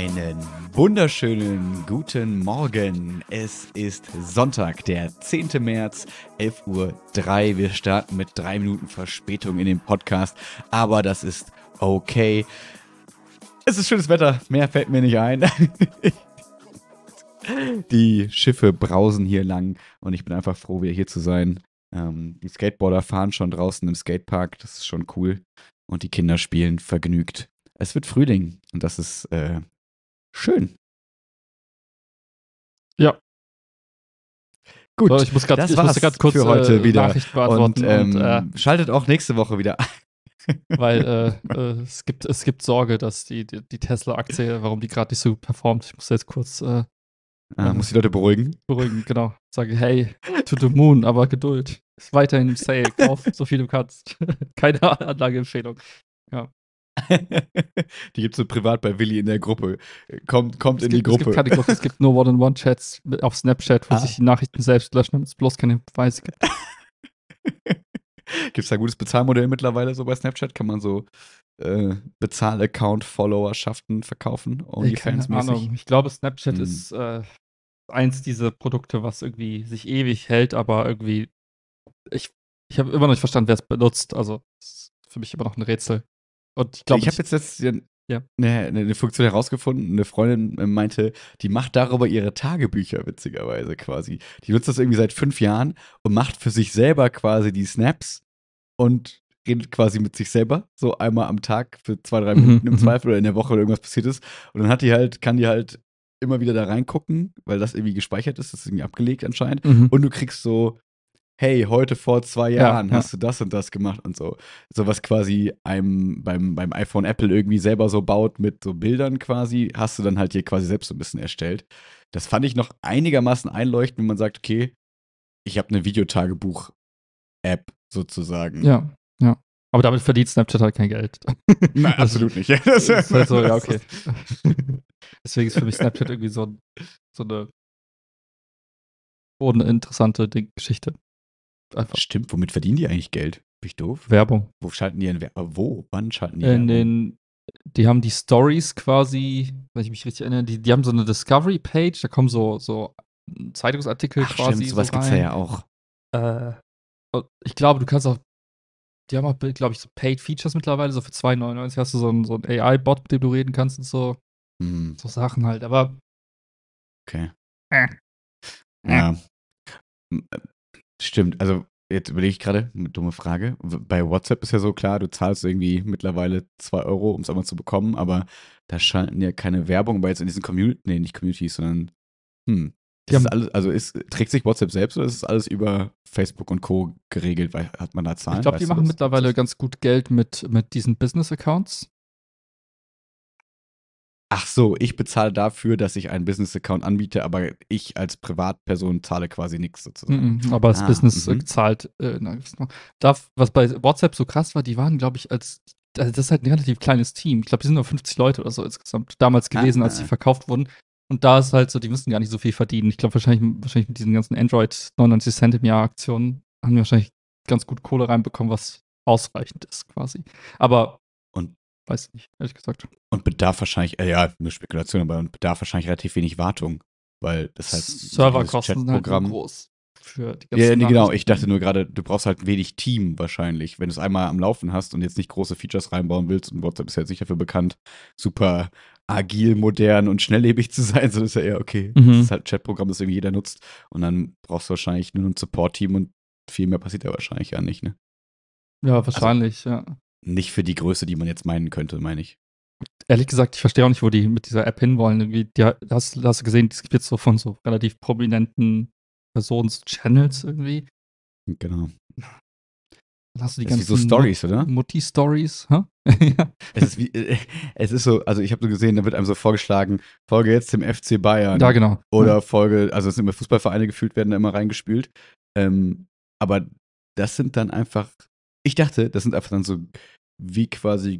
Einen wunderschönen guten Morgen. Es ist Sonntag, der 10. März, 11:03 Uhr. Wir starten mit 3 Minuten Verspätung in den Podcast, aber das ist okay. Es ist schönes Wetter, mehr fällt mir nicht ein. Die Schiffe brausen hier lang und ich bin einfach froh, wieder hier zu sein. Die Skateboarder fahren schon draußen im Skatepark, das ist schon cool. Und die Kinder spielen vergnügt. Es wird Frühling und das ist schön. Ja. Gut, so, ich musste gerade kurz für heute wieder. Nachricht beantworten. Und schaltet auch nächste Woche wieder ein. Weil es gibt Sorge, dass die Tesla-Aktie, warum die gerade nicht so gut performt. Ich muss jetzt kurz muss die Leute beruhigen. Genau. Sage, hey, to the moon, aber Geduld. Ist weiterhin im Sale. Kauf so viel du kannst. Keine Anlageempfehlung. Ja. Die gibt es so privat bei Willi in der Gruppe. Kommt in die Gruppe. Es gibt keine Gruppe, es gibt nur One-on-One-Chats auf Snapchat, wo sich die Nachrichten selbst löschen, damit es bloß keine Beweise gibt. Gibt es da ein gutes Bezahlmodell mittlerweile so bei Snapchat? Kann man so Bezahl-Account-Followerschaften verkaufen? OnlyFans-mäßig? Ich glaube, Snapchat ist eins dieser Produkte, was irgendwie sich ewig hält, aber irgendwie ich habe immer noch nicht verstanden, wer es benutzt. Also, das ist für mich immer noch ein Rätsel. Und ich habe jetzt eine Funktion herausgefunden. Eine Freundin meinte, die macht darüber ihre Tagebücher, witzigerweise quasi. Die nutzt das irgendwie seit 5 Jahren und macht für sich selber quasi die Snaps und redet quasi mit sich selber, so einmal am Tag für 2-3 Minuten im Zweifel oder in der Woche oder irgendwas passiert ist. Und dann kann die halt immer wieder da reingucken, weil das irgendwie gespeichert ist, das ist irgendwie abgelegt anscheinend. Und du kriegst so, hey, heute vor 2 Jahren hast du das und das gemacht und so. So was quasi einem beim iPhone Apple irgendwie selber so baut mit so Bildern quasi, hast du dann halt hier quasi selbst so ein bisschen erstellt. Das fand ich noch einigermaßen einleuchtend, wenn man sagt, okay, ich habe eine Videotagebuch-App sozusagen. Ja. Aber damit verdient Snapchat halt kein Geld. Nein, absolut nicht. Das ist halt so, ja, okay. Deswegen ist für mich Snapchat irgendwie so eine uninteressante Geschichte. Einfach. Stimmt, womit verdienen die eigentlich Geld? Bin ich doof? Werbung. Wo schalten die Werbung? Wann schalten die Werbung? Die haben die Stories quasi, wenn ich mich richtig erinnere, die haben so eine Discovery-Page, da kommen so Zeitungsartikel quasi. Stimmt, sowas gibt's ja auch. Ich glaube, du kannst auch, die haben auch, glaube ich, so Paid Features mittlerweile, so für 2,99 hast du so einen AI-Bot, mit dem du reden kannst und so. So Sachen halt, aber. Okay. Ja. Stimmt, also jetzt überlege ich gerade, eine dumme Frage. Bei WhatsApp ist ja so klar, du zahlst irgendwie mittlerweile 2 Euro, um es einmal zu bekommen, aber da schalten ja keine Werbung, aber jetzt in diesen nicht Communities, sondern ist alles, also trägt sich WhatsApp selbst oder ist es alles über Facebook und Co. geregelt? Weil hat man da Zahlen? Ich glaube, die machen mittlerweile ganz gut Geld mit diesen Business-Accounts. Ach so, ich bezahle dafür, dass ich einen Business-Account anbiete, aber ich als Privatperson zahle quasi nichts sozusagen. Aber das Business zahlt. Was bei WhatsApp so krass war, die waren, glaube ich, das ist halt ein relativ kleines Team. Ich glaube, die sind nur 50 Leute oder so insgesamt damals gewesen, als die verkauft wurden. Und da ist halt so, die müssen gar nicht so viel verdienen. Ich glaube, wahrscheinlich mit diesen ganzen Android 99 Cent im Jahr Aktionen haben die wahrscheinlich ganz gut Kohle reinbekommen, was ausreichend ist quasi. Aber weiß nicht, ehrlich gesagt. Und bedarf wahrscheinlich, eine Spekulation, aber bedarf wahrscheinlich relativ wenig Wartung, weil das halt Serverkosten sind halt groß für die ganzen genau. Ich dachte nur gerade, du brauchst halt wenig Team wahrscheinlich, wenn du es einmal am Laufen hast und jetzt nicht große Features reinbauen willst. Und WhatsApp ist ja jetzt nicht dafür bekannt, super agil, modern und schnelllebig zu sein, sondern ist ja eher okay. Das ist halt ein Chatprogramm, das irgendwie jeder nutzt. Und dann brauchst du wahrscheinlich nur ein Support-Team und viel mehr passiert ja wahrscheinlich ja nicht, ne? Ja, wahrscheinlich, also, nicht für die Größe, die man jetzt meinen könnte, meine ich. Ehrlich gesagt, ich verstehe auch nicht, wo die mit dieser App hinwollen. Irgendwie, hast du gesehen, es gibt jetzt so von so relativ prominenten Channels irgendwie. Genau. Dann hast du die ganzen ganzen so Stories, oder? Mutti-Stories, ja. Es ist so, also ich habe so gesehen, da wird einem so vorgeschlagen, Folge jetzt dem FC Bayern. Ja, genau. Oder Folge, also es sind immer Fußballvereine gefühlt, werden da immer reingespült. Aber das sind dann einfach, ich dachte, das sind einfach dann so wie quasi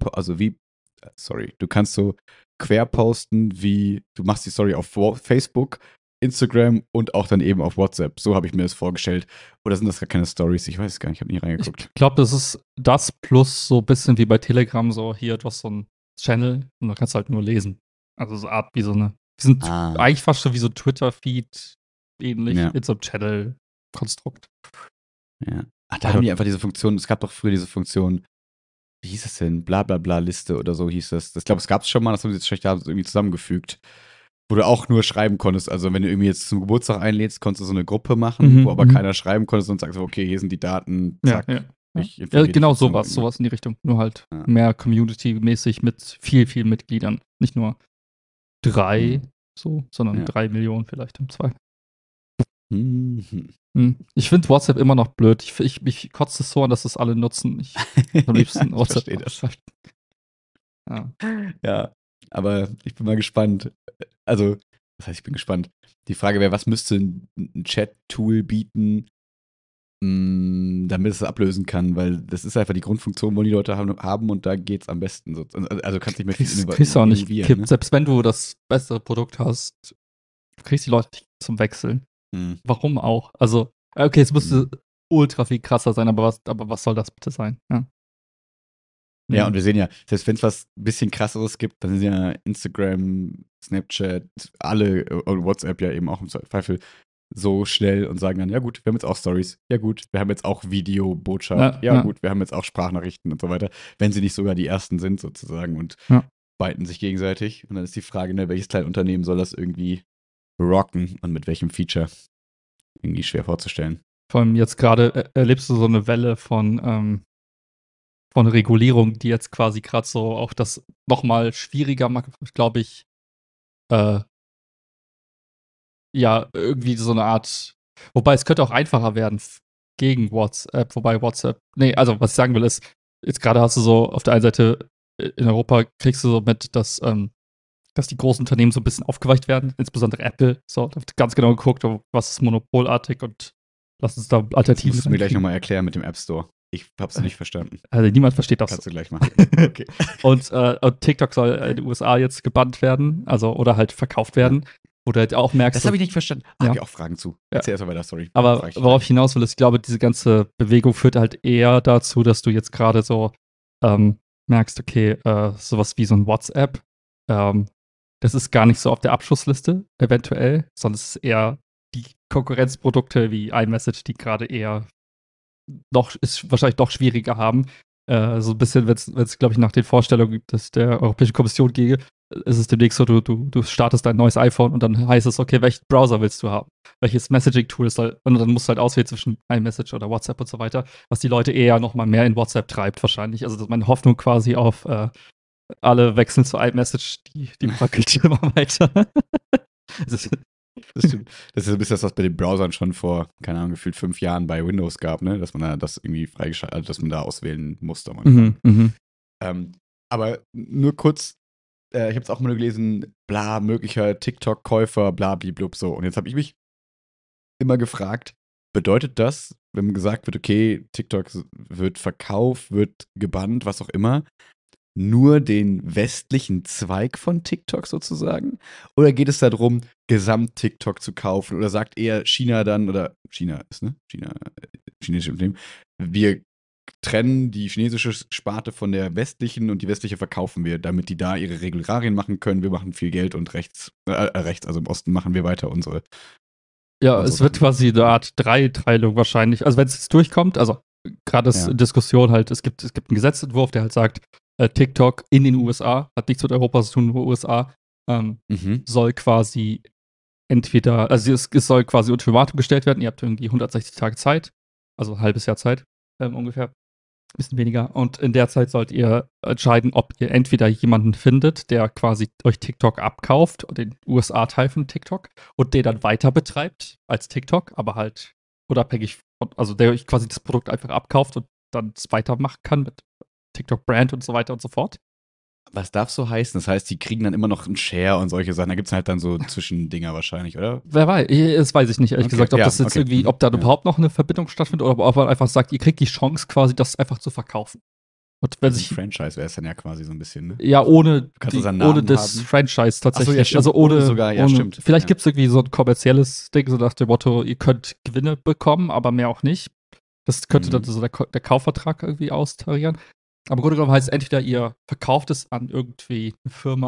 du kannst so quer posten, wie du machst die Story auf Facebook, Instagram und auch dann eben auf WhatsApp. So habe ich mir das vorgestellt. Oder sind das gar keine Stories? Ich weiß es gar nicht, ich habe nie reingeguckt. Ich glaube, das ist das plus so ein bisschen wie bei Telegram, so hier, du hast so einen Channel und dann kannst du halt nur lesen. Also so Art wie so eine, die sind eigentlich fast schon wie so Twitter-Feed ähnlich, in so einem Channel-Konstrukt. Ja. Ach, da haben die einfach diese Funktion, es gab doch früher diese Funktion, wie hieß das denn? Blablabla-Liste oder so hieß das. Ich glaube, es gab es schon mal, das haben sie jetzt schlecht irgendwie zusammengefügt. Wo du auch nur schreiben konntest. Also, wenn du irgendwie jetzt zum Geburtstag einlädst, konntest du so eine Gruppe machen, wo aber keiner schreiben konnte und sagst so, okay, hier sind die Daten, zack. Ja, genau sowas in die Richtung. Nur halt mehr Community-mäßig mit viel Mitgliedern. Nicht nur 3, sondern 3 Millionen vielleicht im Zweifel. Ich finde WhatsApp immer noch blöd. Ich kotze es so an, dass das alle nutzen. Ich am liebsten WhatsApp. Ich verstehe das. Ja, aber ich bin mal gespannt. Also, das heißt, ich bin gespannt. Die Frage wäre, was müsste ein Chat-Tool bieten, damit es ablösen kann? Weil das ist einfach die Grundfunktion, wo die Leute haben und da geht es am besten. Also kannst du nicht mehr viel kriegst du auch nicht. Ne? Selbst wenn du das bessere Produkt hast, kriegst die Leute nicht zum Wechseln. Warum auch? Also, okay, es müsste ultra viel krasser sein, aber was soll das bitte sein? Ja, und wir sehen ja, selbst wenn es was ein bisschen krasseres gibt, dann sind ja Instagram, Snapchat, alle und WhatsApp ja eben auch im Zweifel so schnell und sagen dann, ja gut, wir haben jetzt auch Stories, ja gut, wir haben jetzt auch Videobotschaft, ja gut, wir haben jetzt auch Sprachnachrichten und so weiter, wenn sie nicht sogar die ersten sind sozusagen und beiten sich gegenseitig. Und dann ist die Frage, ne, welches kleine Unternehmen soll das irgendwie rocken und mit welchem Feature? Irgendwie schwer vorzustellen. Vor allem jetzt gerade erlebst du so eine Welle von Regulierung, die jetzt quasi gerade so auch das nochmal schwieriger macht, glaube ich, ja, irgendwie so eine Art, wobei es könnte auch einfacher werden gegen WhatsApp, wobei WhatsApp, also was ich sagen will ist, jetzt gerade hast du so auf der einen Seite in Europa kriegst du so mit, dass die großen Unternehmen so ein bisschen aufgeweicht werden, insbesondere Apple, so, da wird ganz genau geguckt, was ist monopolartig und lass uns da Alternativen. Das musst du mir gleich nochmal erklären mit dem App Store. Ich hab's nicht verstanden. Also niemand versteht das. Kannst du gleich machen. Okay. Und TikTok soll in den USA jetzt gebannt werden, also oder halt verkauft werden, wo du halt auch merkst. Das habe ich nicht verstanden. Habe ich auch Fragen zu. Erzähl erst mal weiter, sorry. Aber worauf ich hinaus will, ist, ich glaube, diese ganze Bewegung führt halt eher dazu, dass du jetzt gerade so merkst, okay, sowas wie so ein WhatsApp, das ist gar nicht so auf der Abschussliste, eventuell, sondern es ist eher die Konkurrenzprodukte wie iMessage, die gerade eher wahrscheinlich doch schwieriger haben. So ein bisschen, wenn es, glaube ich, nach den Vorstellungen der Europäischen Kommission gehe, ist es demnächst so, du startest dein neues iPhone und dann heißt es, okay, welchen Browser willst du haben? Welches Messaging-Tool soll, und dann musst du halt auswählen zwischen iMessage oder WhatsApp und so weiter, was die Leute eher noch mal mehr in WhatsApp treibt wahrscheinlich. Also das ist meine Hoffnung quasi auf alle wechseln zu iMessage, die bröckelt immer weiter. Das stimmt. Das ist ein bisschen das, was bei den Browsern schon vor, keine Ahnung, gefühlt 5 Jahren bei Windows gab, ne? Dass man da das irgendwie freigeschaltet, also dass man da auswählen musste. Aber nur kurz, ich habe es auch mal gelesen, bla, möglicher TikTok-Käufer, bla, bliblub, so. Und jetzt habe ich mich immer gefragt, bedeutet das, wenn gesagt wird, okay, TikTok wird verkauft, wird gebannt, was auch immer, nur den westlichen Zweig von TikTok sozusagen? Oder geht es darum, Gesamt-TikTok zu kaufen? Oder sagt eher China dann, oder China ist, ne? Chinesische Unternehmen, wir trennen die chinesische Sparte von der westlichen und die westliche verkaufen wir, damit die da ihre Regularien machen können. Wir machen viel Geld und rechts, also im Osten machen wir weiter unsere. Ja, es wird quasi eine Art Dreiteilung wahrscheinlich. Also wenn es jetzt durchkommt, also gerade ist Diskussion halt, es gibt einen Gesetzentwurf, der halt sagt, TikTok in den USA, hat nichts mit Europa zu tun, nur USA, soll quasi entweder, also es soll quasi Ultimatum gestellt werden, ihr habt irgendwie 160 Tage Zeit, also ein halbes Jahr Zeit ungefähr, ein bisschen weniger. Und in der Zeit sollt ihr entscheiden, ob ihr entweder jemanden findet, der quasi euch TikTok abkauft, den USA-Teil von TikTok, und den dann weiter betreibt als TikTok, aber halt unabhängig von, also der euch quasi das Produkt einfach abkauft und dann es weitermachen kann mit TikTok-Brand und so weiter und so fort. Was darf so heißen? Das heißt, die kriegen dann immer noch einen Share und solche Sachen. Da gibt es halt dann so Zwischendinger wahrscheinlich, oder? Wer weiß, das weiß ich nicht, ehrlich gesagt, ob das jetzt irgendwie, ob da überhaupt noch eine Verbindung stattfindet oder ob man einfach sagt, ihr kriegt die Chance quasi, das einfach zu verkaufen. Und wenn sich Franchise wäre es dann ja quasi so ein bisschen, ne? Ja, ohne das haben. Franchise tatsächlich. So, ja, stimmt. Also ohne sogar, ja, stimmt. Vielleicht gibt es irgendwie so ein kommerzielles Ding, so nach dem Motto, ihr könnt Gewinne bekommen, aber mehr auch nicht. Das könnte dann so der Kaufvertrag irgendwie austarieren. Aber im Grunde genommen heißt es entweder, ihr verkauft es an irgendwie eine Firma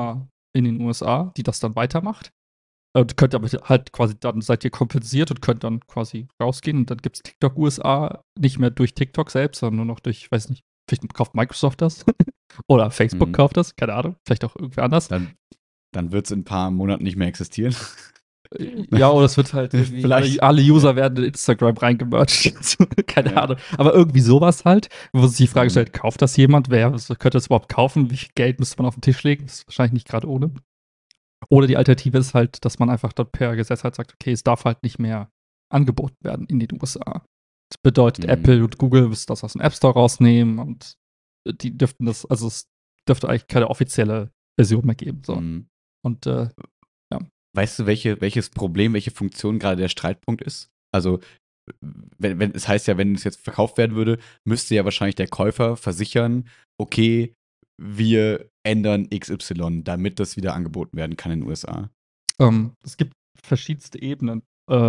in den USA, die das dann weitermacht. Und könnt aber halt quasi, dann seid ihr kompensiert und könnt dann quasi rausgehen. Und dann gibt es TikTok USA nicht mehr durch TikTok selbst, sondern nur noch durch, weiß nicht, vielleicht kauft Microsoft das oder Facebook kauft das, keine Ahnung, vielleicht auch irgendwer anders. Dann wird es in ein paar Monaten nicht mehr existieren. Ja, oder es wird halt irgendwie, alle User werden in Instagram reingemerged. Keine Ahnung. Aber irgendwie sowas halt, wo sich die Frage stellt, kauft das jemand? Wer könnte das überhaupt kaufen? Wie viel Geld müsste man auf den Tisch legen? Das ist wahrscheinlich nicht gerade ohne. Oder die Alternative ist halt, dass man einfach dort per Gesetz halt sagt, okay, es darf halt nicht mehr angeboten werden in den USA. Das bedeutet, Apple und Google müssen das aus dem App Store rausnehmen und die dürften das, also es dürfte eigentlich keine offizielle Version mehr geben. So. Und weißt du, welches Problem, welche Funktion gerade der Streitpunkt ist? Also, wenn es heißt ja, wenn es jetzt verkauft werden würde, müsste ja wahrscheinlich der Käufer versichern, okay, wir ändern XY, damit das wieder angeboten werden kann in den USA. Es gibt verschiedenste Ebenen,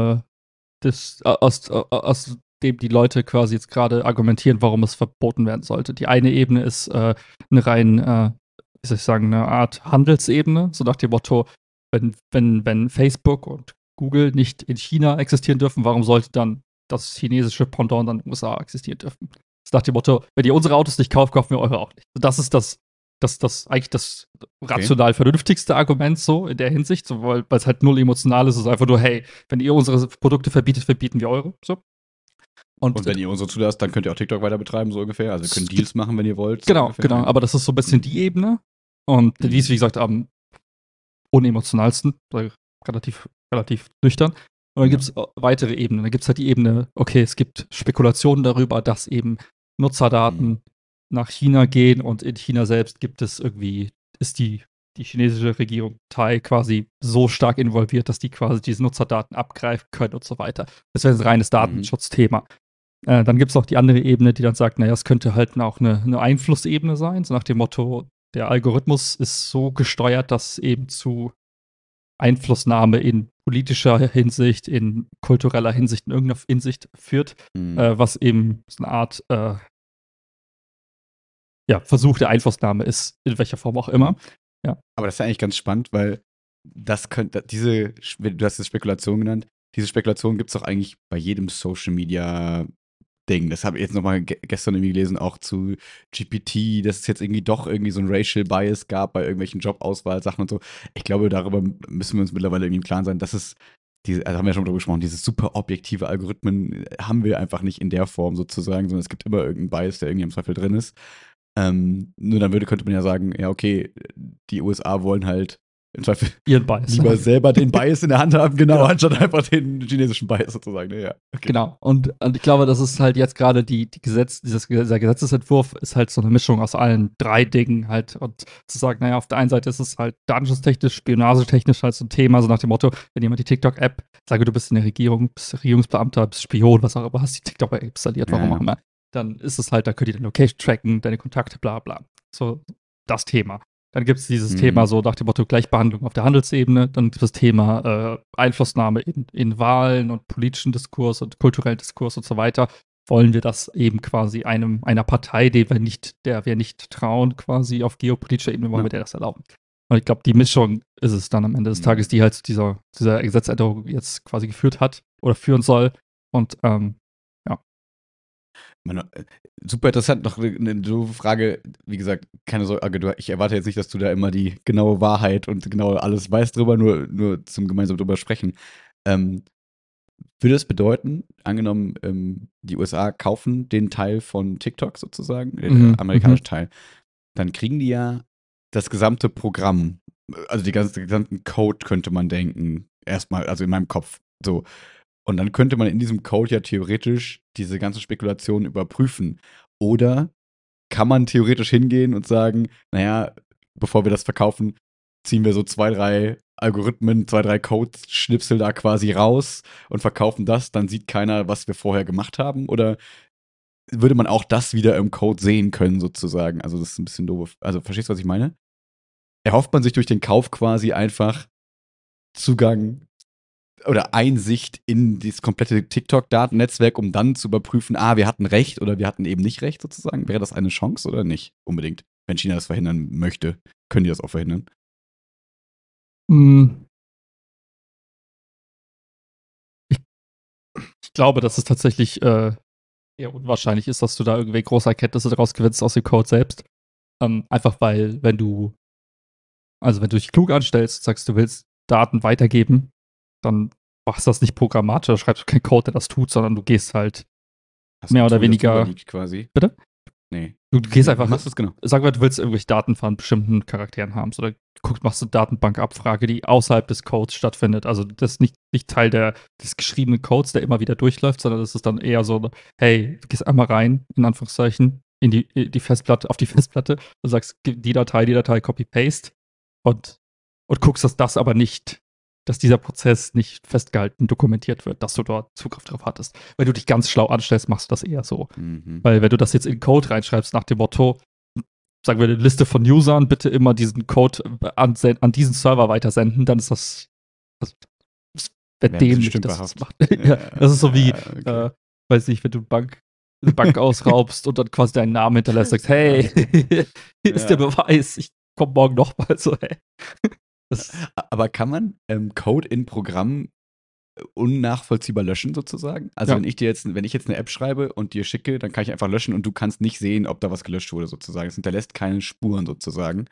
aus dem die Leute quasi jetzt gerade argumentieren, warum es verboten werden sollte. Die eine Ebene ist eine rein, wie soll ich sagen, eine Art Handelsebene, so nach dem Motto, wenn Facebook und Google nicht in China existieren dürfen, warum sollte dann das chinesische Pendant dann in den USA existieren dürfen? Das nach dem Motto, wenn ihr unsere Autos nicht kauft, kaufen wir eure auch nicht. Das ist eigentlich das rational vernünftigste Argument so in der Hinsicht, so, weil es halt null emotional ist. Es ist einfach nur, hey, wenn ihr unsere Produkte verbietet, verbieten wir eure. So. Und wenn ihr unsere zulasst, dann könnt ihr auch TikTok weiter betreiben, so ungefähr. Also ihr könnt Deals machen, wenn ihr wollt. Genau, so genau. Aber das ist so ein bisschen die Ebene. Und die ist, wie gesagt, am unemotionalsten, relativ nüchtern. Und dann gibt es weitere Ebenen. Dann gibt es halt die Ebene, okay, es gibt Spekulationen darüber, dass eben Nutzerdaten nach China gehen und in China selbst gibt es irgendwie, ist die chinesische Regierung quasi so stark involviert, dass die quasi diese Nutzerdaten abgreifen können und so weiter. Das wäre ein reines Datenschutzthema. Dann gibt es auch die andere Ebene, die dann sagt, naja, es könnte halt auch eine Einflussebene sein, so nach dem Motto, der Algorithmus ist so gesteuert, dass eben zu Einflussnahme in politischer Hinsicht, in kultureller Hinsicht, in irgendeiner Hinsicht führt, was eben so eine Art Versuch der Einflussnahme ist, in welcher Form auch immer. Ja. Aber das ist ja eigentlich ganz spannend, weil du hast es Spekulation genannt, diese Spekulation gibt es doch eigentlich bei jedem Social Media Ding. Das habe ich jetzt nochmal gestern irgendwie gelesen, auch zu GPT, dass es jetzt irgendwie doch irgendwie so ein Racial Bias gab bei irgendwelchen Jobauswahlsachen und so. Ich glaube, darüber müssen wir uns mittlerweile irgendwie im Klaren sein, dass es also haben wir ja schon drüber gesprochen, diese super objektive Algorithmen haben wir einfach nicht in der Form sozusagen, sondern es gibt immer irgendeinen Bias, der irgendwie im Zweifel drin ist. Nur dann könnte man ja sagen, ja, okay, die USA wollen halt im Zweifel ihren Bias lieber selber den Bias in der Hand haben, genau, anstatt einfach den chinesischen Bias sozusagen. Ja, okay. Genau. Und ich glaube, das ist halt jetzt gerade dieser Gesetzesentwurf ist halt so eine Mischung aus allen drei Dingen halt. Und zu sagen, naja, auf der einen Seite ist es halt datenschutztechnisch, spionagetechnisch halt so ein Thema, so nach dem Motto, wenn jemand die TikTok-App, sage du bist in der Regierung, bist Regierungsbeamter, bist Spion, was auch immer, hast die TikTok-App installiert, warum auch immer, dann ist es halt, da könnt ihr deine Location tracken, deine Kontakte, bla bla. So das Thema. Dann gibt es dieses Thema so nach dem Motto Gleichbehandlung auf der Handelsebene. Dann gibt es das Thema Einflussnahme in Wahlen und politischen Diskurs und kulturellen Diskurs und so weiter. Wollen wir das eben quasi einer Partei, der wir nicht trauen, quasi auf geopolitischer Ebene, wollen wir der das erlauben? Und ich glaube, die Mischung ist es dann am Ende des Tages, die halt zu dieser Gesetzesänderung jetzt quasi geführt hat oder führen soll. Und super interessant, noch eine doofe Frage. Wie gesagt, keine Sorge, ich erwarte jetzt nicht, dass du da immer die genaue Wahrheit und genau alles weißt drüber, nur zum gemeinsam drüber sprechen. Würde das bedeuten, angenommen, die USA kaufen den Teil von TikTok sozusagen, den amerikanischen Teil, dann kriegen die ja das gesamte Programm, also den gesamten Code könnte man denken, erstmal, also in meinem Kopf, so. Und dann könnte man in diesem Code ja theoretisch diese ganze Spekulation überprüfen. Oder kann man theoretisch hingehen und sagen, naja, bevor wir das verkaufen, ziehen wir so 2, 3 Algorithmen, 2, 3 Code-Schnipsel da quasi raus und verkaufen das, dann sieht keiner, was wir vorher gemacht haben? Oder würde man auch das wieder im Code sehen können, sozusagen? Also das ist ein bisschen doof. Also verstehst du, was ich meine? Erhofft man sich durch den Kauf quasi einfach Zugang oder Einsicht in dieses komplette TikTok-Datennetzwerk, um dann zu überprüfen, wir hatten recht oder wir hatten eben nicht recht sozusagen? Wäre das eine Chance oder nicht unbedingt? Wenn China das verhindern möchte, können die das auch verhindern? Ich glaube, dass es tatsächlich eher unwahrscheinlich ist, dass du da irgendwie große Erkenntnisse daraus gewinnst aus dem Code selbst. Einfach weil, wenn du dich klug anstellst, sagst, du willst Daten weitergeben, dann machst du das nicht programmatisch, da schreibst du keinen Code, der das tut, sondern du gehst halt Hast mehr ein oder Tool, das weniger. drüber liegt quasi. Bitte? Nee. Du gehst einfach. Machst du es genau? Sag mal, du willst irgendwelche Daten von bestimmten Charakteren haben. Oder machst du Datenbankabfrage, die außerhalb des Codes stattfindet. Also das ist nicht Teil des geschriebenen Codes, der immer wieder durchläuft, sondern das ist dann eher so, hey, du gehst einmal rein, in Anführungszeichen, in die Festplatte, auf die Festplatte und sagst, die Datei, Copy-Paste und guckst, dass dieser Prozess nicht festgehalten dokumentiert wird, dass du dort Zugriff drauf hattest. Wenn du dich ganz schlau anstellst, machst du das eher so. Weil wenn du das jetzt in Code reinschreibst nach dem Motto, sagen wir eine Liste von Usern, bitte immer diesen Code an diesen Server weitersenden, dann ist das wäre dämlich, dass das macht. Ja, das ist so wie, okay. weiß nicht, wenn du eine Bank ausraubst und dann quasi deinen Namen hinterlässt, sagst, hey, hier ist der Beweis, ich komme morgen nochmal, so, hey. Aber kann man Code in Programmen unnachvollziehbar löschen sozusagen? Also wenn ich jetzt eine App schreibe und dir schicke, dann kann ich einfach löschen und du kannst nicht sehen, ob da was gelöscht wurde sozusagen. Es hinterlässt keine Spuren sozusagen.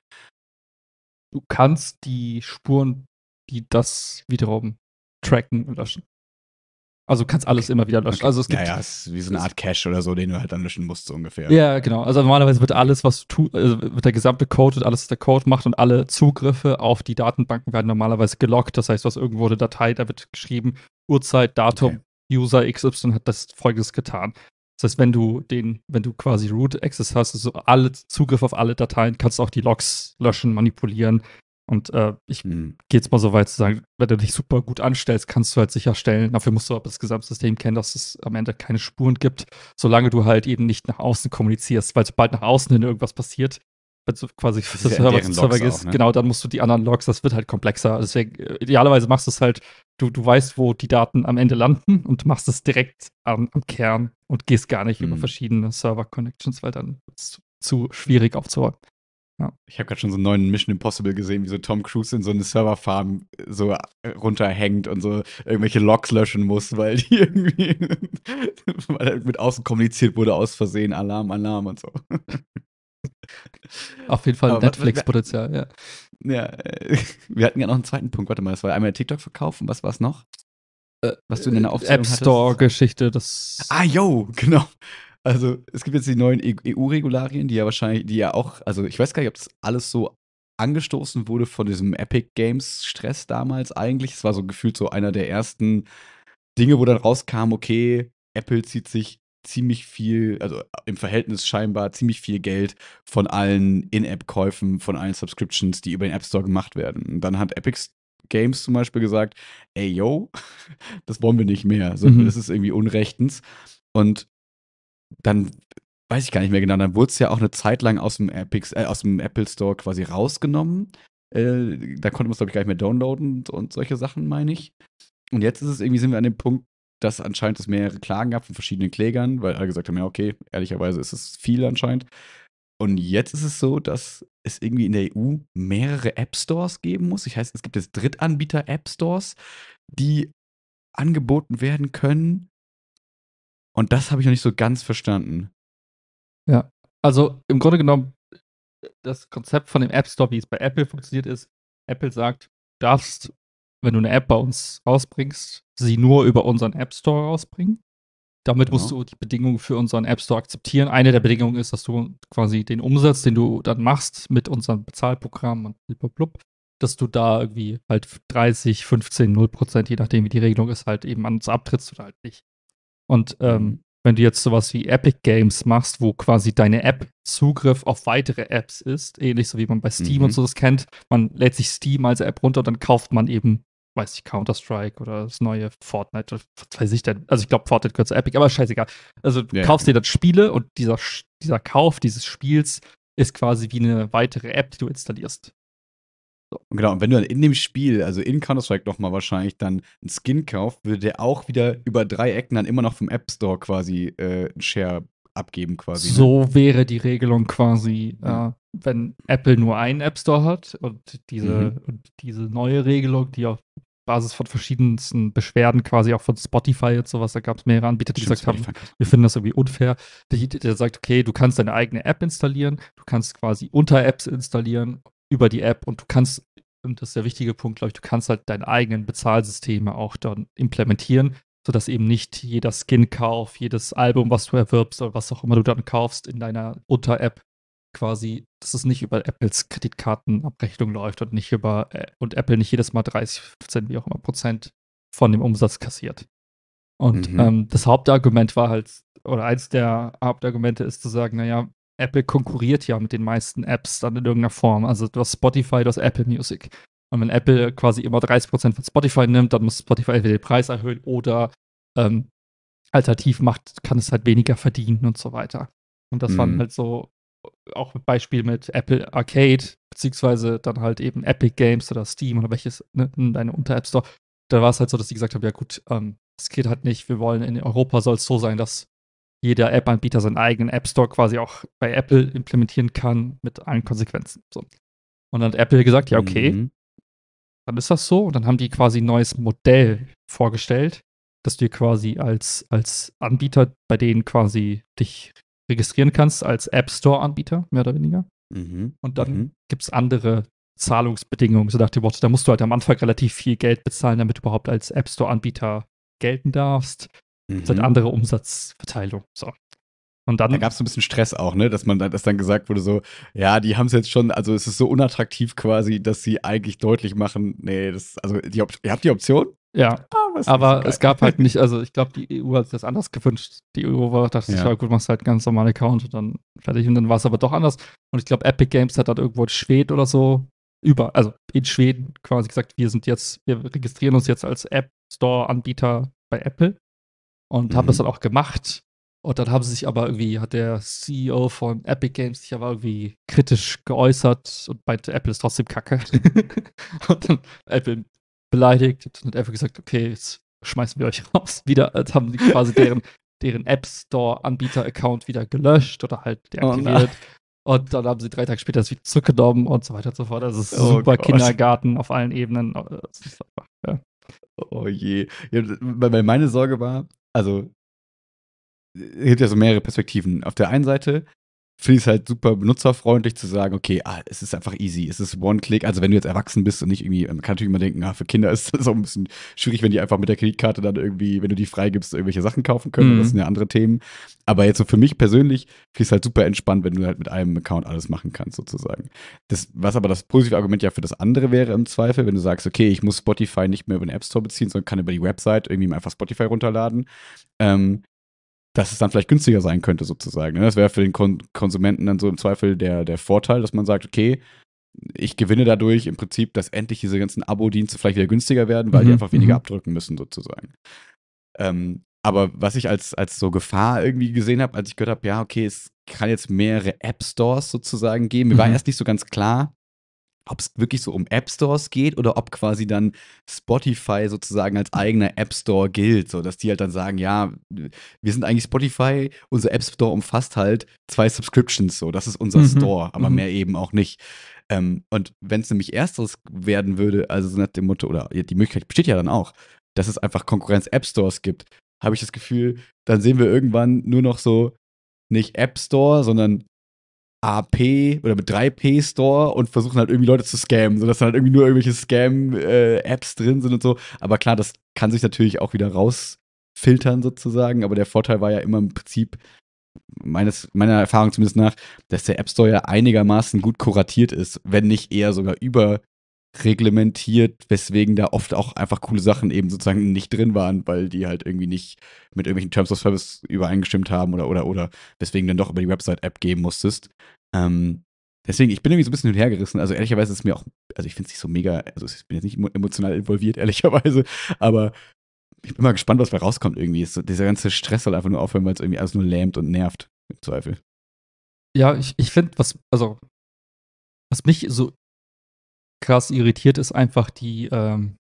Du kannst die Spuren, die das wiederum tracken und löschen. Also du kannst alles immer wieder löschen. Okay. Also es gibt, es ist wie so eine Art Cache oder so, den du halt dann löschen musst, so ungefähr. Ja, genau. Also normalerweise wird alles, was du tust, wird der gesamte Code und alles, was der Code macht und alle Zugriffe auf die Datenbanken werden normalerweise geloggt. Das heißt, du hast irgendwo eine Datei, da wird geschrieben, Uhrzeit, Datum, User XY hat das Folgendes getan. Das heißt, wenn du quasi Root Access hast, also alle Zugriff auf alle Dateien, kannst du auch die Logs löschen, manipulieren. Und ich gehe jetzt mal so weit zu sagen, wenn du dich super gut anstellst, kannst du halt sicherstellen, dafür musst du aber das Gesamtsystem kennen, dass es am Ende keine Spuren gibt, solange du halt eben nicht nach außen kommunizierst, weil sobald nach außen hin irgendwas passiert, wenn du quasi das Server zu Server gehst, ne? Genau, dann musst du die anderen Logs, das wird halt komplexer. Deswegen, idealerweise machst du es halt, du weißt, wo die Daten am Ende landen und machst es direkt am Kern und gehst gar nicht über verschiedene Server-Connections, weil dann wird es zu schwierig aufzuräumen. Ja. Ich habe gerade schon so einen neuen Mission Impossible gesehen, wie so Tom Cruise in so eine Serverfarm so runterhängt und so irgendwelche Logs löschen muss, weil die irgendwie weil mit außen kommuniziert wurde aus Versehen, Alarm und so. Auf jeden Fall Netflix-Potenzial, ja. Ja, wir hatten ja noch einen zweiten Punkt. Warte mal, das war einmal der TikTok-Verkauf und was war es noch? Was du in deiner Aufzählung App Store-Geschichte, das. Genau. Also, es gibt jetzt die neuen EU-Regularien, die ja auch, also ich weiß gar nicht, ob das alles so angestoßen wurde von diesem Epic Games-Stress damals eigentlich. Es war so gefühlt so einer der ersten Dinge, wo dann rauskam, okay, Apple zieht sich ziemlich viel, also im Verhältnis scheinbar ziemlich viel Geld von allen In-App-Käufen, von allen Subscriptions, die über den App Store gemacht werden. Und dann hat Epic Games zum Beispiel gesagt, ey, yo, das wollen wir nicht mehr. So, das ist irgendwie unrechtens. Und dann weiß ich gar nicht mehr genau, dann wurde es ja auch eine Zeit lang aus dem Apple Store quasi rausgenommen. Da konnte man es, glaube ich, gar nicht mehr downloaden und solche Sachen, meine ich. Und jetzt sind wir an dem Punkt, dass anscheinend es mehrere Klagen gab von verschiedenen Klägern, weil alle gesagt haben, ja, okay, ehrlicherweise ist es viel anscheinend. Und jetzt ist es so, dass es irgendwie in der EU mehrere App Stores geben muss. Ich heißt, es gibt jetzt Drittanbieter-App Stores, die angeboten werden können. Und das habe ich noch nicht so ganz verstanden. Ja, also im Grunde genommen, das Konzept von dem App Store, wie es bei Apple funktioniert, ist, Apple sagt, du darfst, wenn du eine App bei uns rausbringst, sie nur über unseren App Store rausbringen. Damit musst du die Bedingungen für unseren App Store akzeptieren. Eine der Bedingungen ist, dass du quasi den Umsatz, den du dann machst mit unserem Bezahlprogramm und blablabla, dass du da irgendwie halt 30, 15, 0%, je nachdem wie die Regelung ist, halt eben an uns abtrittst oder halt nicht. Und wenn du jetzt sowas wie Epic Games machst, wo quasi deine App Zugriff auf weitere Apps ist, ähnlich so wie man bei Steam und so das kennt, man lädt sich Steam als App runter und dann kauft man eben, weiß ich, Counter-Strike oder das neue Fortnite, oder was weiß ich denn. Also ich glaube, Fortnite gehört zu Epic, aber scheißegal. Also du kaufst dir dann Spiele und dieser Kauf dieses Spiels ist quasi wie eine weitere App, die du installierst. So. Und genau, und wenn du dann in dem Spiel, also in Counter-Strike nochmal wahrscheinlich dann einen Skin kaufst, würde der auch wieder über 3 Ecken dann immer noch vom App Store quasi einen Share abgeben quasi. So wäre die Regelung quasi, wenn Apple nur einen App Store hat und diese neue Regelung, die auch Basis von verschiedensten Beschwerden, quasi auch von Spotify und sowas. Da gab es mehrere Anbieter, die gesagt haben, Spotify. wir finden das irgendwie unfair. Der sagt, okay, du kannst deine eigene App installieren, du kannst quasi Unter-Apps installieren über die App und du kannst, und das ist der wichtige Punkt, glaube ich, du kannst halt deine eigenen Bezahlsysteme auch dann implementieren, sodass eben nicht jeder Skin-Kauf, jedes Album, was du erwirbst oder was auch immer du dann kaufst in deiner Unter-App quasi, dass es nicht über Apples Kreditkartenabrechnung läuft und nicht über und Apple nicht jedes Mal 30, 15, wie auch immer Prozent von dem Umsatz kassiert. Und das Hauptargument war halt, oder eins der Hauptargumente ist zu sagen, naja, Apple konkurriert ja mit den meisten Apps dann in irgendeiner Form. Also du hast Spotify, du hast Apple Music. Und wenn Apple quasi immer 30% von Spotify nimmt, dann muss Spotify entweder den Preis erhöhen oder alternativ kann es halt weniger verdienen und so weiter. Und das waren halt so auch mit Beispiel mit Apple Arcade, beziehungsweise dann halt eben Epic Games oder Steam oder welches, ne, in deine Unter-App Store. Da war es halt so, dass die gesagt haben, ja gut, das geht halt nicht. Wir wollen in Europa soll es so sein, dass jeder App-Anbieter seinen eigenen App Store quasi auch bei Apple implementieren kann mit allen Konsequenzen. So. Und dann hat Apple gesagt, ja okay, dann ist das so. Und dann haben die quasi ein neues Modell vorgestellt, dass du quasi als Anbieter bei denen quasi dich registrieren kannst, als App Store-Anbieter, mehr oder weniger. Und dann gibt es andere Zahlungsbedingungen, so nach dem Motto, da musst du halt am Anfang relativ viel Geld bezahlen, damit du überhaupt als App Store-Anbieter gelten darfst. Das ist halt andere Umsatzverteilung. So. Und dann, da gab es so ein bisschen Stress auch, ne? Dass dann gesagt wurde, so, ja, die haben es jetzt schon, also es ist so unattraktiv quasi, dass sie eigentlich deutlich machen, nee, also ihr habt die Option? Ja, aber es gab halt nicht, also ich glaube, die EU hat sich das anders gewünscht. Die EU dachte sich, ja gut, machst halt einen ganz normalen Account und dann fertig. Und dann war es aber doch anders. Und ich glaube, Epic Games hat dann irgendwo in Schweden oder so also in Schweden quasi gesagt, wir registrieren uns jetzt als App Store-Anbieter bei Apple und haben das dann auch gemacht. Und dann haben sie sich aber irgendwie, hat der CEO von Epic Games sich aber irgendwie kritisch geäußert und meinte, Apple ist trotzdem kacke. Und dann Apple beleidigt und hat einfach gesagt, okay, jetzt schmeißen wir euch raus. Wieder, als haben sie quasi deren App Store-Anbieter-Account wieder gelöscht oder halt deaktiviert. Und dann haben sie 3 Tage später das wieder zurückgenommen und so weiter und so fort. Das ist super Kindergarten auf allen Ebenen. Das ist einfach, ja. Oh je. Ja, weil meine Sorge war, also es gibt ja so mehrere Perspektiven. Auf der einen Seite finde ich es halt super benutzerfreundlich zu sagen, okay, es ist einfach easy, es ist One-Click. Also wenn du jetzt erwachsen bist und nicht irgendwie, man kann natürlich immer denken, für Kinder ist das auch ein bisschen schwierig, wenn die einfach mit der Kreditkarte dann irgendwie, wenn du die freigibst, irgendwelche Sachen kaufen können. Das sind ja andere Themen. Aber jetzt so für mich persönlich finde ich es halt super entspannt, wenn du halt mit einem Account alles machen kannst, sozusagen. Was aber das positive Argument ja für das andere wäre im Zweifel, wenn du sagst, okay, ich muss Spotify nicht mehr über den App Store beziehen, sondern kann über die Website irgendwie einfach Spotify runterladen. Dass es dann vielleicht günstiger sein könnte, sozusagen. Das wäre für den Konsumenten dann so im Zweifel der Vorteil, dass man sagt, okay, ich gewinne dadurch im Prinzip, dass endlich diese ganzen Abo-Dienste vielleicht wieder günstiger werden, weil die einfach weniger abdrücken müssen, sozusagen. Aber was ich als so Gefahr irgendwie gesehen habe, als ich gehört habe, ja, okay, es kann jetzt mehrere App-Stores sozusagen geben. Mir war erst nicht so ganz klar, ob es wirklich so um App-Stores geht oder ob quasi dann Spotify sozusagen als eigener App-Store gilt, so dass die halt dann sagen, ja, wir sind eigentlich Spotify, unser App-Store umfasst halt 2 Subscriptions, so, das ist unser Store, aber mehr eben auch nicht. Und wenn es nämlich ersteres werden würde, also so nach dem Motto, oder die Möglichkeit besteht ja dann auch, dass es einfach Konkurrenz-App-Stores gibt, habe ich das Gefühl, dann sehen wir irgendwann nur noch so nicht App-Store, sondern AP oder mit 3P Store und versuchen halt irgendwie Leute zu scammen, sodass dann halt irgendwie nur irgendwelche Scam-Apps drin sind und so. Aber klar, das kann sich natürlich auch wieder rausfiltern sozusagen, aber der Vorteil war ja immer im Prinzip, meiner Erfahrung zumindest nach, dass der App Store ja einigermaßen gut kuratiert ist, wenn nicht eher sogar überreglementiert, weswegen da oft auch einfach coole Sachen eben sozusagen nicht drin waren, weil die halt irgendwie nicht mit irgendwelchen Terms of Service übereingestimmt haben oder weswegen dann doch über die Website-App geben musstest. Deswegen, ich bin irgendwie so ein bisschen hinhergerissen. Also ehrlicherweise ist es mir auch, also ich finde es nicht so mega, also ich bin jetzt nicht emotional involviert, ehrlicherweise, aber ich bin mal gespannt, was da rauskommt irgendwie. Dieser ganze Stress soll einfach nur aufhören, weil es irgendwie alles nur lähmt und nervt, im Zweifel. Ja, ich finde, was mich so krass irritiert, ist einfach die, was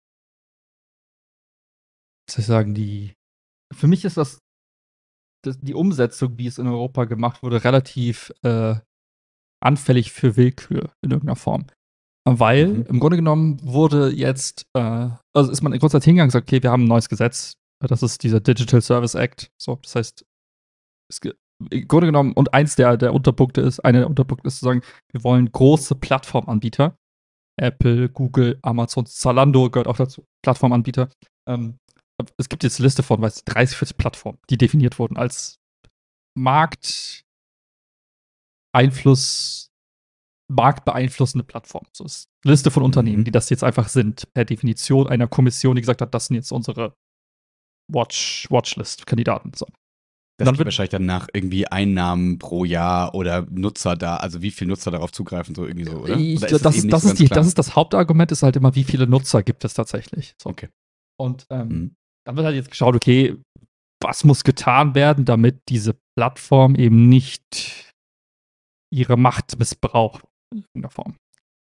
soll ich sagen, für mich ist die Umsetzung, wie es in Europa gemacht wurde, relativ anfällig für Willkür in irgendeiner Form. Weil im Grunde genommen wurde jetzt, also ist man in kurzer Zeit hingegangen und gesagt, okay, wir haben ein neues Gesetz, das ist dieser Digital Service Act. So, das heißt, im Grunde genommen, und einer der Unterpunkte ist zu sagen, wir wollen große Plattformanbieter, Apple, Google, Amazon, Zalando gehört auch dazu, Plattformanbieter. Es gibt jetzt eine Liste von, 30, 40 Plattformen, die definiert wurden als marktbeeinflussende Plattform. So ist eine Liste von Unternehmen, die das jetzt einfach sind, per Definition einer Kommission, die gesagt hat, das sind jetzt unsere Watchlist-Kandidaten. So. Das geht wahrscheinlich dann nach irgendwie Einnahmen pro Jahr oder Nutzer da, also wie viele Nutzer darauf zugreifen, so irgendwie so, oder? Das ist das Hauptargument, ist halt immer, wie viele Nutzer gibt es tatsächlich. So. Okay. Und dann wird halt jetzt geschaut, okay, was muss getan werden, damit diese Plattform eben nicht ihre Macht missbraucht in irgendeiner Form.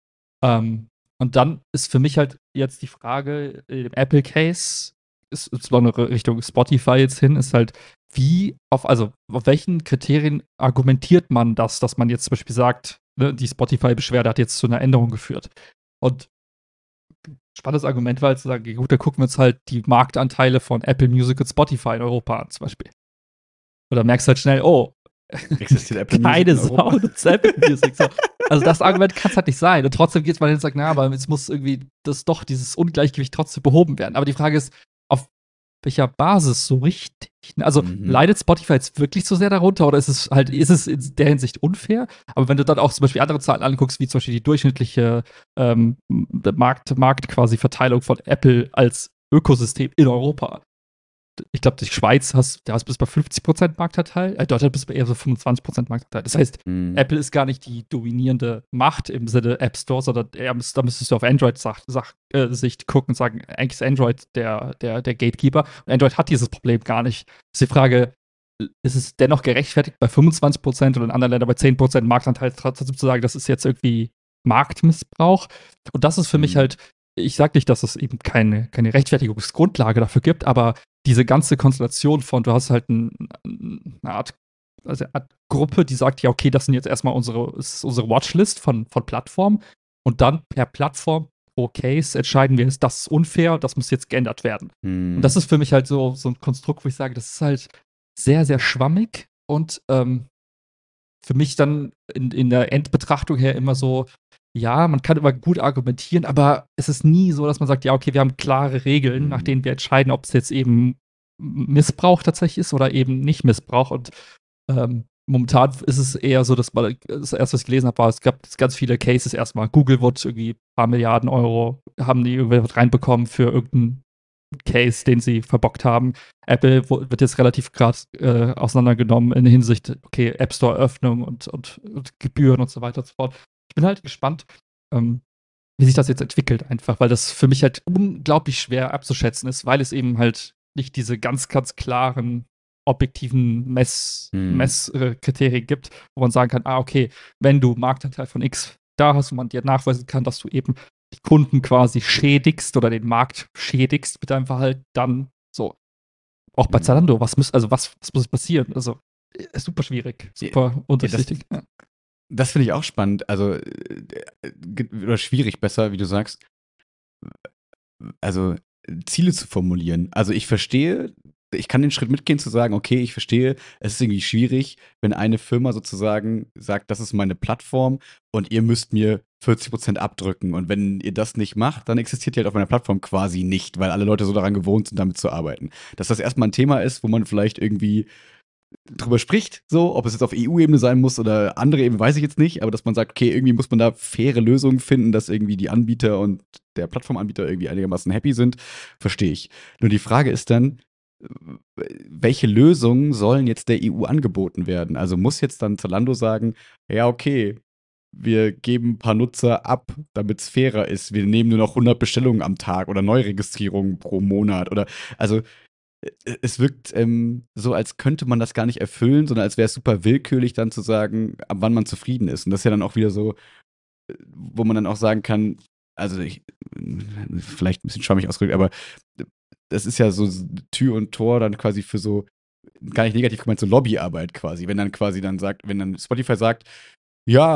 Und dann ist für mich halt jetzt die Frage, im Apple-Case, ist insbesondere Richtung Spotify jetzt hin, ist halt, auf welchen Kriterien argumentiert man das, dass man jetzt zum Beispiel sagt, ne, die Spotify-Beschwerde hat jetzt zu einer Änderung geführt. Und spannendes Argument war halt zu sagen, gut, da gucken wir uns halt die Marktanteile von Apple Music und Spotify in Europa an, zum Beispiel. Oder merkst halt schnell, oh, existiert Apple keine Sau nutzt Apple Music. So. Also das Argument kann es halt nicht sein. Und trotzdem geht man hin und sagt, na, aber jetzt muss irgendwie dieses Ungleichgewicht trotzdem behoben werden. Aber die Frage ist, auf welcher Basis so richtig? Also leidet Spotify jetzt wirklich so sehr darunter oder ist es in der Hinsicht unfair? Aber wenn du dann auch zum Beispiel andere Zahlen anguckst, wie zum Beispiel die durchschnittliche Markt quasi Verteilung von Apple als Ökosystem in Europa. Ich glaube, die Schweiz da hast du bis bei 50% Marktanteil. Deutschland bist du bei eher so 25% Marktanteil. Das heißt, Apple ist gar nicht die dominierende Macht im Sinne App Store, sondern da müsstest du auf Android-Sicht gucken und sagen, eigentlich ist Android der Gatekeeper. Und Android hat dieses Problem gar nicht. Das ist die Frage, ist es dennoch gerechtfertigt, bei 25% und in anderen Ländern bei 10% Marktanteil trotzdem zu sagen, das ist jetzt irgendwie Marktmissbrauch? Und das ist für mich halt, ich sage nicht, dass es eben keine Rechtfertigungsgrundlage dafür gibt, aber diese ganze Konstellation von, du hast halt eine Art Gruppe, die sagt, ja, okay, das sind jetzt erstmal unsere Watchlist von Plattformen und dann per Plattform pro Case entscheiden wir, das ist unfair, das muss jetzt geändert werden. Und das ist für mich halt so ein Konstrukt, wo ich sage, das ist halt sehr, sehr schwammig und für mich dann in der Endbetrachtung her immer so, ja, man kann immer gut argumentieren, aber es ist nie so, dass man sagt, ja, okay, wir haben klare Regeln, nach denen wir entscheiden, ob es jetzt eben Missbrauch tatsächlich ist oder eben nicht Missbrauch. Und momentan ist es eher so, dass das erste, was ich gelesen habe, war, es gab ganz viele Cases erstmal. Google wurde irgendwie ein paar Milliarden Euro, haben die irgendwie reinbekommen für irgendeinen Case, den sie verbockt haben. Apple wird jetzt relativ krass auseinandergenommen in Hinsicht, okay, App Store Öffnung und Gebühren und so weiter und so fort. Ich bin halt gespannt, wie sich das jetzt entwickelt, einfach, weil das für mich halt unglaublich schwer abzuschätzen ist, weil es eben halt nicht diese ganz, ganz klaren, objektiven Messkriterien gibt, wo man sagen kann, okay, wenn du Marktanteil von X da hast und man dir nachweisen kann, dass du eben die Kunden quasi schädigst oder den Markt schädigst mit deinem Verhalten, dann so. Auch bei Zalando, was muss passieren? Also, super schwierig, super undurchsichtig. Das finde ich auch spannend, also oder schwierig besser, wie du sagst, also Ziele zu formulieren. Also ich kann den Schritt mitgehen zu sagen, okay, ich verstehe, es ist irgendwie schwierig, wenn eine Firma sozusagen sagt, das ist meine Plattform und ihr müsst mir 40% abdrücken und wenn ihr das nicht macht, dann existiert die halt auf meiner Plattform quasi nicht, weil alle Leute so daran gewohnt sind, damit zu arbeiten. Dass das erstmal ein Thema ist, wo man vielleicht irgendwie drüber spricht, so, ob es jetzt auf EU-Ebene sein muss oder andere Ebene, weiß ich jetzt nicht, aber dass man sagt, okay, irgendwie muss man da faire Lösungen finden, dass irgendwie die Anbieter und der Plattformanbieter irgendwie einigermaßen happy sind, verstehe ich. Nur die Frage ist dann, welche Lösungen sollen jetzt der EU angeboten werden? Also muss jetzt dann Zalando sagen, ja, okay, wir geben ein paar Nutzer ab, damit es fairer ist. Wir nehmen nur noch 100 Bestellungen am Tag oder Neuregistrierungen pro Monat oder, also es wirkt so, als könnte man das gar nicht erfüllen, sondern als wäre es super willkürlich, dann zu sagen, ab wann man zufrieden ist. Und das ist ja dann auch wieder so, wo man dann auch sagen kann, also vielleicht ein bisschen schwammig ausgedrückt, aber das ist ja so Tür und Tor dann quasi für so, gar nicht negativ gemeint, so Lobbyarbeit quasi. Wenn dann quasi wenn dann Spotify sagt, ja,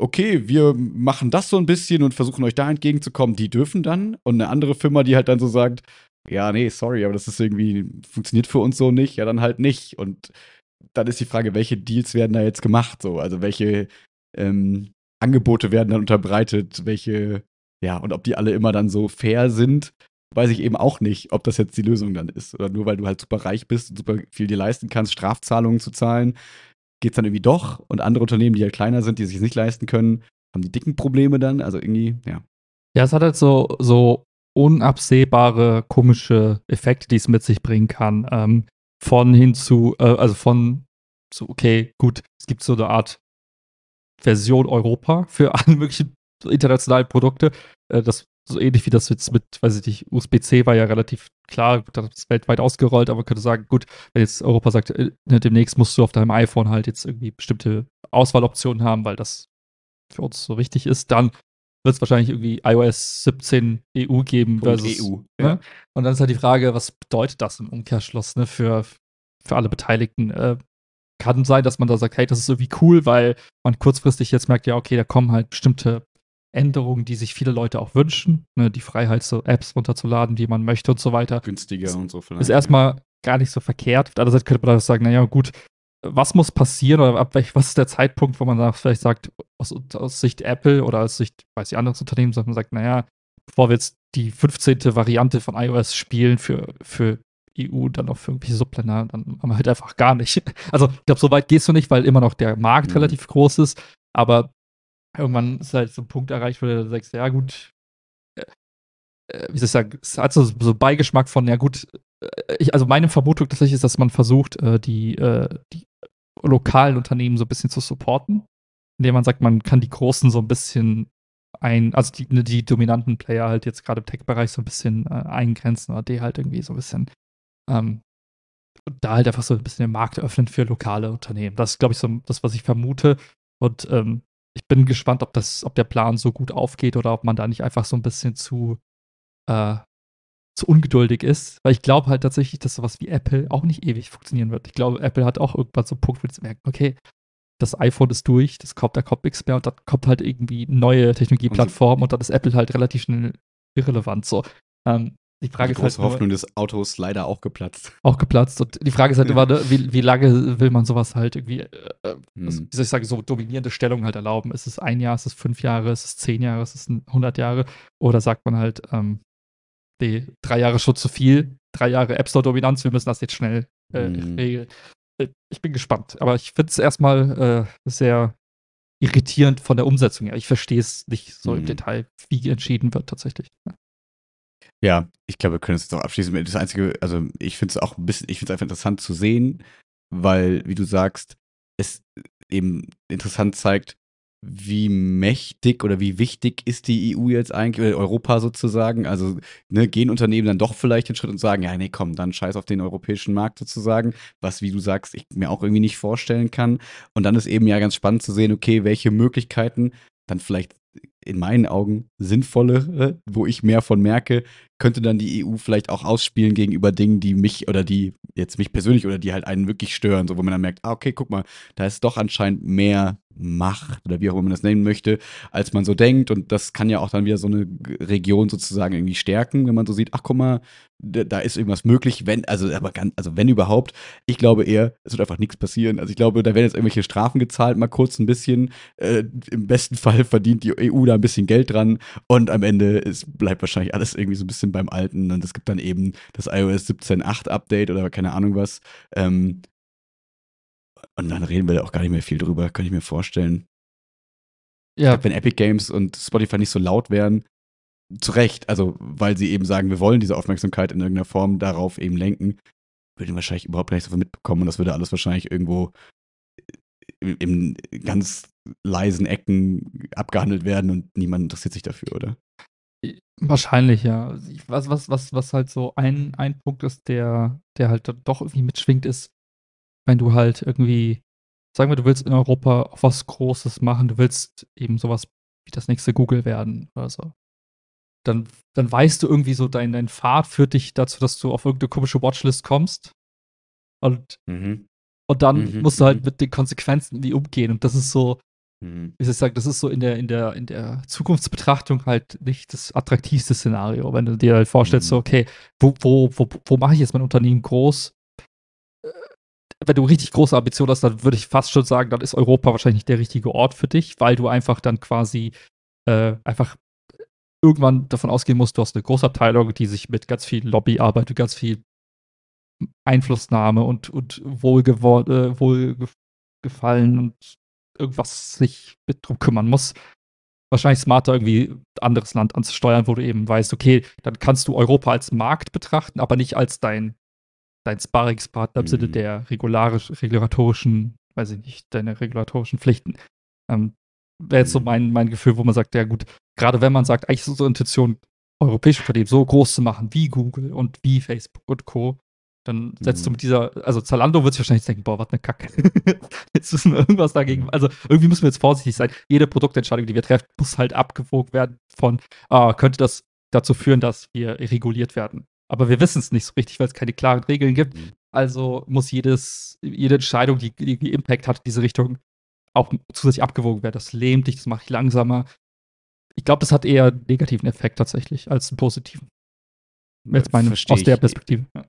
okay, wir machen das so ein bisschen und versuchen euch da entgegenzukommen, die dürfen dann. Und eine andere Firma, die halt dann so sagt, ja, nee, sorry, aber das ist irgendwie, funktioniert für uns so nicht, ja, dann halt nicht. Und dann ist die Frage, welche Deals werden da jetzt gemacht? So, also welche Angebote werden dann unterbreitet, welche, ja, und ob die alle immer dann so fair sind, weiß ich eben auch nicht, ob das jetzt die Lösung dann ist. Oder nur weil du halt super reich bist und super viel dir leisten kannst, Strafzahlungen zu zahlen, geht es dann irgendwie doch. Und andere Unternehmen, die halt kleiner sind, die sich nicht leisten können, haben die dicken Probleme dann. Also irgendwie, ja. Ja, es hat halt so unabsehbare, komische Effekte, die es mit sich bringen kann. Von hin zu, also von so, okay, gut, es gibt so eine Art Version Europa für alle möglichen internationalen Produkte. Das so ähnlich wie das jetzt mit, weiß ich nicht, USB-C war ja relativ klar, das ist weltweit ausgerollt, aber man könnte sagen, gut, wenn jetzt Europa sagt, demnächst musst du auf deinem iPhone halt jetzt irgendwie bestimmte Auswahloptionen haben, weil das für uns so wichtig ist, dann wird es wahrscheinlich irgendwie iOS 17 EU geben versus EU. Ne? Ja. Und dann ist halt die Frage, was bedeutet das im Umkehrschluss, ne, für alle Beteiligten? Kann sein, dass man da sagt, hey, das ist irgendwie cool, weil man kurzfristig jetzt merkt, ja, okay, da kommen halt bestimmte Änderungen, die sich viele Leute auch wünschen. Ne, die Freiheit, so Apps runterzuladen, die man möchte und so weiter. Günstiger und so vielleicht. Ist erstmal gar nicht so verkehrt. Auf der anderen Seite könnte man auch sagen, naja, gut, was muss passieren oder was ist der Zeitpunkt, wo man da vielleicht sagt, aus Sicht Apple oder aus Sicht, weiß ich, anderes Unternehmen, dass man sagt, naja, bevor wir jetzt die 15. Variante von iOS spielen für EU, dann auch für irgendwelche Subländer, dann haben wir halt einfach gar nicht. Also, ich glaube, so weit gehst du nicht, weil immer noch der Markt relativ groß ist, aber irgendwann ist halt so ein Punkt erreicht, wo du sagst, ja gut, wie soll ich sagen, es hat so Beigeschmack von, ja gut, also meine Vermutung tatsächlich ist, dass man versucht, die lokalen Unternehmen so ein bisschen zu supporten, indem man sagt, man kann die Großen so ein bisschen also die dominanten Player halt jetzt gerade im Tech-Bereich so ein bisschen eingrenzen oder die halt irgendwie so ein bisschen ähm, da halt einfach so ein bisschen den Markt öffnen für lokale Unternehmen. Das ist, glaube ich, so das, was ich vermute. Und ich bin gespannt, ob der Plan so gut aufgeht oder ob man da nicht einfach so ein bisschen äh, zu ungeduldig ist. Weil ich glaube halt tatsächlich, dass sowas wie Apple auch nicht ewig funktionieren wird. Ich glaube, Apple hat auch irgendwann so einen Punkt, wo sie merken, okay, das iPhone ist durch, da kommt nichts mehr und dann kommt halt irgendwie neue Technologieplattform und dann ist Apple halt relativ schnell irrelevant. So. Die Frage Die ist halt große nur, Hoffnung des Autos leider auch geplatzt. auch geplatzt. Und die Frage ist halt immer, ne, wie lange will man sowas halt irgendwie, wie soll ich sagen, so dominierende Stellung halt erlauben? Ist es 1 Jahr, ist es 5 Jahre, ist es 10 Jahre, ist es 100 Jahre? Oder sagt man halt, die 3 Jahre schon zu viel, 3 Jahre App Store-Dominanz, wir müssen das jetzt schnell regeln. Ich bin gespannt. Aber ich finde es erstmal sehr irritierend von der Umsetzung her. Ich verstehe es nicht so im Detail, wie entschieden wird tatsächlich. Ja, ich glaube, wir können es jetzt auch abschließen. Das Einzige, also ich finde es auch ein bisschen, ich finde es einfach interessant zu sehen, weil, wie du sagst, es eben interessant zeigt, wie mächtig oder wie wichtig ist die EU jetzt eigentlich, oder Europa sozusagen. Also, ne, gehen Unternehmen dann doch vielleicht den Schritt und sagen, ja, nee, komm, dann scheiß auf den europäischen Markt sozusagen, was, wie du sagst, ich mir auch irgendwie nicht vorstellen kann. Und dann ist eben ja ganz spannend zu sehen, okay, welche Möglichkeiten dann vielleicht in meinen Augen sinnvollere, wo ich mehr von merke, könnte dann die EU vielleicht auch ausspielen gegenüber Dingen, die mich oder die jetzt mich persönlich oder die halt einen wirklich stören, so wo man dann merkt, ah, okay, guck mal, da ist doch anscheinend mehr Macht oder wie auch immer man das nennen möchte, als man so denkt. Und das kann ja auch dann wieder so eine Region sozusagen irgendwie stärken, wenn man so sieht, ach guck mal, da ist irgendwas möglich, wenn, also wenn überhaupt. Ich glaube eher, es wird einfach nichts passieren. Also ich glaube, da werden jetzt irgendwelche Strafen gezahlt, mal kurz ein bisschen. Im besten Fall verdient die EU da ein bisschen Geld dran und am Ende bleibt wahrscheinlich alles irgendwie so ein bisschen beim Alten und es gibt dann eben das iOS 17.8 Update oder keine Ahnung was. Und dann reden wir da auch gar nicht mehr viel drüber, kann ich mir vorstellen. Ich Ja, glaube, wenn Epic Games und Spotify nicht so laut wären, zu Recht, also weil sie eben sagen, wir wollen diese Aufmerksamkeit in irgendeiner Form darauf eben lenken, würden wir wahrscheinlich überhaupt gar nicht so viel mitbekommen und das würde alles wahrscheinlich irgendwo in ganz leisen Ecken abgehandelt werden und niemand interessiert sich dafür, oder? wahrscheinlich, ja. Was halt so ein Punkt ist, der halt doch irgendwie mitschwingt, ist, wenn du halt irgendwie, sagen wir, du willst in Europa auch was Großes machen, du willst eben sowas wie das nächste Google werden oder so. Dann weißt du irgendwie so, dein Pfad führt dich dazu, dass du auf irgendeine komische Watchlist kommst. Und, Mhm. und dann Mhm, musst du halt mhm. mit den Konsequenzen irgendwie umgehen. Und das ist so, wie soll ich sagen, das ist so in der Zukunftsbetrachtung halt nicht das attraktivste Szenario, wenn du dir halt vorstellst, so, okay, wo mache ich jetzt mein Unternehmen groß? Wenn du richtig große Ambitionen hast, dann würde ich fast schon sagen, dann ist Europa wahrscheinlich nicht der richtige Ort für dich, weil du einfach dann quasi einfach irgendwann davon ausgehen musst, du hast eine Großabteilung, die sich mit ganz viel Lobbyarbeit und ganz viel Einflussnahme und Wohlgefallen und irgendwas sich mit drum kümmern muss. Wahrscheinlich smarter, irgendwie ein anderes Land anzusteuern, wo du eben weißt, okay, dann kannst du Europa als Markt betrachten, aber nicht als dein Sparringspartner im Sinne der regulatorischen, weiß ich nicht, deine regulatorischen Pflichten. Wäre jetzt so mein Gefühl, wo man sagt, ja gut, gerade wenn man sagt, eigentlich ist unsere Intention, europäische Unternehmen so groß zu machen wie Google und wie Facebook und Co., dann setzt du mit also Zalando wird sich wahrscheinlich denken, boah, was eine Kacke. Jetzt müssen wir irgendwas dagegen, also irgendwie müssen wir jetzt vorsichtig sein. Jede Produktentscheidung, die wir treffen, muss halt abgewogen werden von, könnte das dazu führen, dass wir reguliert werden. Aber wir wissen es nicht so richtig, weil es keine klaren Regeln gibt. Also muss jede Entscheidung, die irgendwie Impact hat in diese Richtung, auch zusätzlich abgewogen werden. Das lähmt dich, das macht dich langsamer. Ich glaube, das hat eher einen negativen Effekt tatsächlich als einen positiven. Jetzt aus der Perspektive. Ja.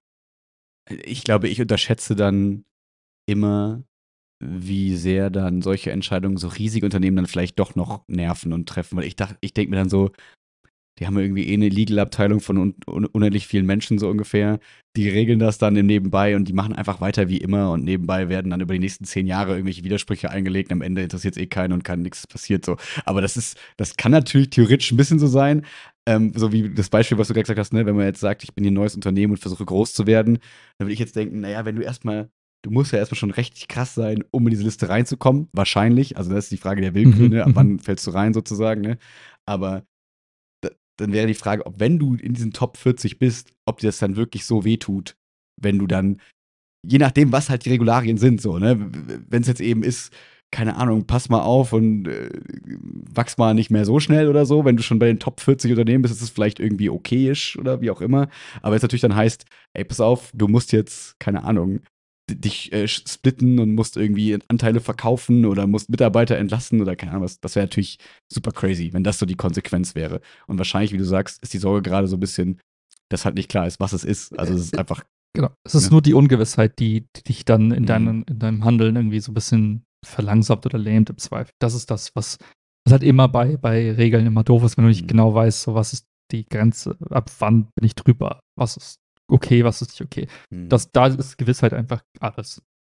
Ich glaube, ich unterschätze dann immer, wie sehr dann solche Entscheidungen so riesige Unternehmen dann vielleicht doch noch nerven und treffen. Weil ich denke mir dann so, die haben irgendwie eine Legal-Abteilung von unendlich vielen Menschen so ungefähr. Die regeln das dann im Nebenbei und die machen einfach weiter wie immer und nebenbei werden dann über die nächsten 10 Jahre irgendwelche Widersprüche eingelegt. Am Ende interessiert es keinen und nichts passiert so. Aber das kann natürlich theoretisch ein bisschen so sein. So wie das Beispiel, was du gerade gesagt hast, ne? Wenn man jetzt sagt, ich bin hier ein neues Unternehmen und versuche groß zu werden, dann würde ich jetzt denken, naja, du musst ja erstmal schon richtig krass sein, um in diese Liste reinzukommen. Wahrscheinlich. Also das ist die Frage der Willkür, ne? Ab wann fällst du rein sozusagen, ne? Aber dann wäre die Frage, ob wenn du in diesen Top 40 bist, ob dir das dann wirklich so wehtut, wenn du dann, je nachdem, was halt die Regularien sind, so, ne? Wenn es jetzt eben ist, keine Ahnung, pass mal auf und wachs mal nicht mehr so schnell oder so. Wenn du schon bei den Top 40 Unternehmen bist, ist es vielleicht irgendwie okayisch oder wie auch immer. Aber es natürlich dann heißt, ey, pass auf, du musst jetzt, keine Ahnung, dich splitten und musst irgendwie Anteile verkaufen oder musst Mitarbeiter entlassen oder keine Ahnung was. Das wäre natürlich super crazy, wenn das so die Konsequenz wäre. Und wahrscheinlich, wie du sagst, ist die Sorge gerade so ein bisschen, dass halt nicht klar ist, was es ist. Also es ist einfach. Genau. Es ist nur die Ungewissheit, die dich dann in deinem Handeln irgendwie so ein bisschen verlangsamt oder lähmt im Zweifel. Das ist das, was halt immer bei Regeln immer doof ist, wenn du nicht genau weißt, so was ist die Grenze, ab wann bin ich drüber, was ist okay, was ist nicht okay. Da ist Gewissheit einfach alles.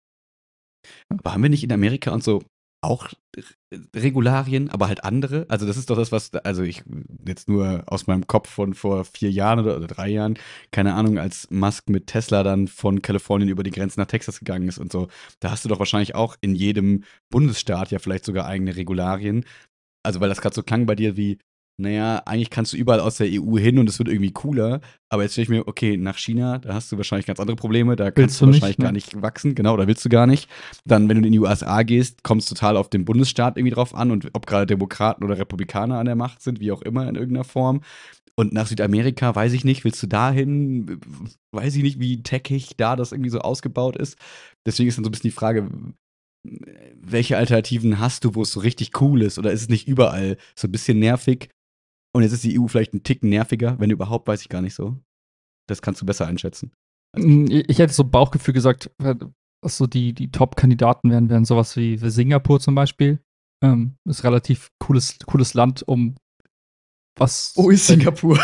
Aber haben wir nicht in Amerika und so auch Regularien, aber halt andere? Also das ist doch das, also ich jetzt nur aus meinem Kopf von vor 4 Jahren oder 3 Jahren, keine Ahnung, als Musk mit Tesla dann von Kalifornien über die Grenze nach Texas gegangen ist und so, da hast du doch wahrscheinlich auch in jedem Bundesstaat ja vielleicht sogar eigene Regularien. Also weil das gerade so klang bei dir wie, naja, eigentlich kannst du überall aus der EU hin und es wird irgendwie cooler. Aber jetzt stelle ich mir, okay, nach China, da hast du wahrscheinlich ganz andere Probleme, da kannst du wahrscheinlich gar nicht wachsen, genau, da willst du gar nicht. Dann, wenn du in die USA gehst, kommt es total auf den Bundesstaat irgendwie drauf an und ob gerade Demokraten oder Republikaner an der Macht sind, wie auch immer in irgendeiner Form. Und nach Südamerika, weiß ich nicht, willst du dahin? Weiß ich nicht, wie techig da das irgendwie so ausgebaut ist. Deswegen ist dann so ein bisschen die Frage, welche Alternativen hast du, wo es so richtig cool ist? Oder ist es nicht überall so ein bisschen nervig? Und jetzt ist die EU vielleicht ein Ticken nerviger, wenn überhaupt, weiß ich gar nicht so. Das kannst du besser einschätzen. Ich hätte so ein Bauchgefühl gesagt, was so die Top-Kandidaten wären sowas wie Singapur zum Beispiel. Ist relativ cooles Land, um was. Wo ist Singapur?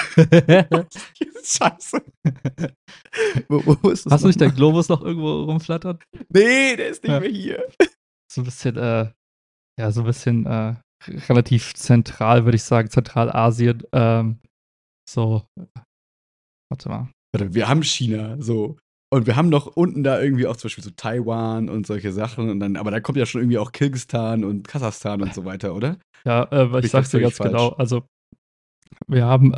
Scheiße. Wo ist das? Hast du nicht deinen Globus noch irgendwo rumflattern? Nee, der ist nicht mehr hier. So ein bisschen, relativ zentral, würde ich sagen, Zentralasien. Warte mal. Wir haben China, so. Und wir haben noch unten da irgendwie auch zum Beispiel so Taiwan und solche Sachen. Und dann, aber da kommt ja schon irgendwie auch Kirgisistan und Kasachstan und so weiter, oder? Ja, ich sag's dir ganz genau. Also, wir haben,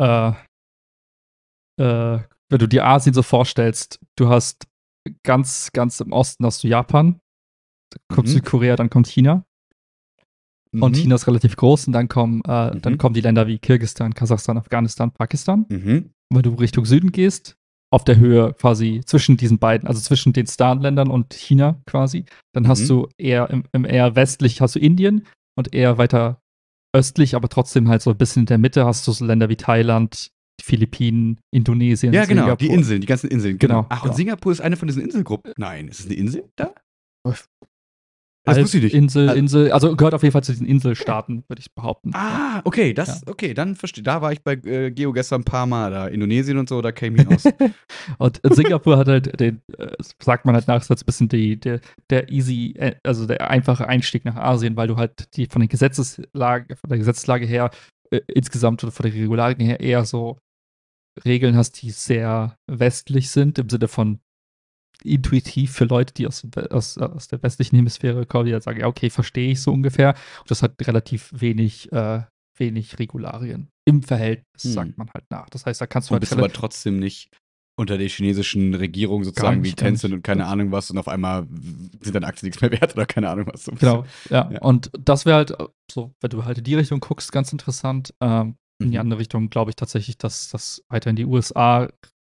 wenn du dir Asien so vorstellst, du hast ganz im Osten hast du Japan, dann kommt Südkorea, dann kommt China. Und China ist relativ groß und dann kommen die Länder wie Kirgisistan, Kasachstan, Afghanistan, Pakistan. Und wenn du Richtung Süden gehst, auf der Höhe quasi zwischen diesen beiden, also zwischen den Stan-Ländern und China quasi, dann hast du eher eher westlich hast du Indien und eher weiter östlich, aber trotzdem halt so ein bisschen in der Mitte hast du so Länder wie Thailand, die Philippinen, Indonesien, Ja, genau, die Singapur. Inseln, die ganzen Inseln, genau. Genau, Ach, und genau. Singapur ist eine von diesen Inselgruppen? Nein, ist es eine Insel da? Das wusste ich nicht. Insel, also gehört auf jeden Fall zu diesen Inselstaaten, würde ich behaupten. Ja. Okay, dann verstehe. Da war ich bei Geo gestern ein paar Mal da. Indonesien und so, da käme ich aus. Und Singapur hat halt sagt man halt nach, ist halt ein bisschen der easy, also der einfache Einstieg nach Asien, weil du halt von der Gesetzeslage her insgesamt oder von der Regularien her eher so Regeln hast, die sehr westlich sind, im Sinne von intuitiv für Leute, die aus der westlichen Hemisphäre kommen, die halt sagen, ja, okay, verstehe ich so ungefähr. Und das hat relativ wenig Regularien. Im Verhältnis, sagt man halt nach. Das heißt, da kannst du Und halt bist aber trotzdem nicht unter der chinesischen Regierung sozusagen wie Tencent und keine Ahnung was und auf einmal sind deine Aktien nichts mehr wert oder keine Ahnung was. So genau, ja. Und das wäre halt so, wenn du halt in die Richtung guckst, ganz interessant. In die andere Richtung glaube ich tatsächlich, dass das weiterhin die USA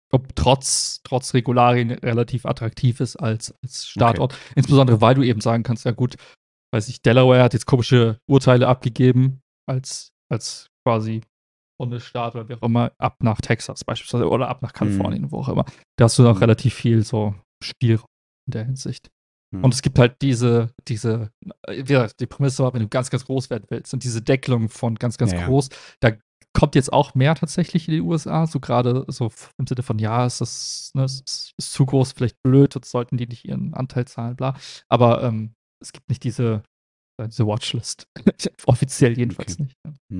trotz Regularien relativ attraktiv ist als Startort. Okay. Insbesondere, weil du eben sagen kannst, ja gut, weiß ich, Delaware hat jetzt komische Urteile abgegeben als quasi Bundesstaat oder wie auch immer, ab nach Texas beispielsweise oder ab nach Kalifornien, wo auch immer. Da hast du noch relativ viel so Spielraum in der Hinsicht. Und es gibt halt diese, wie gesagt, die Prämisse war, wenn du ganz, ganz groß werden willst und diese Deckelung von ganz, ganz groß, da kommt jetzt auch mehr tatsächlich in die USA, so gerade so im Sinne von, ja, ist ist zu groß, vielleicht blöd, jetzt sollten die nicht ihren Anteil zahlen, bla. Aber es gibt nicht diese Watchlist. Offiziell jedenfalls nicht.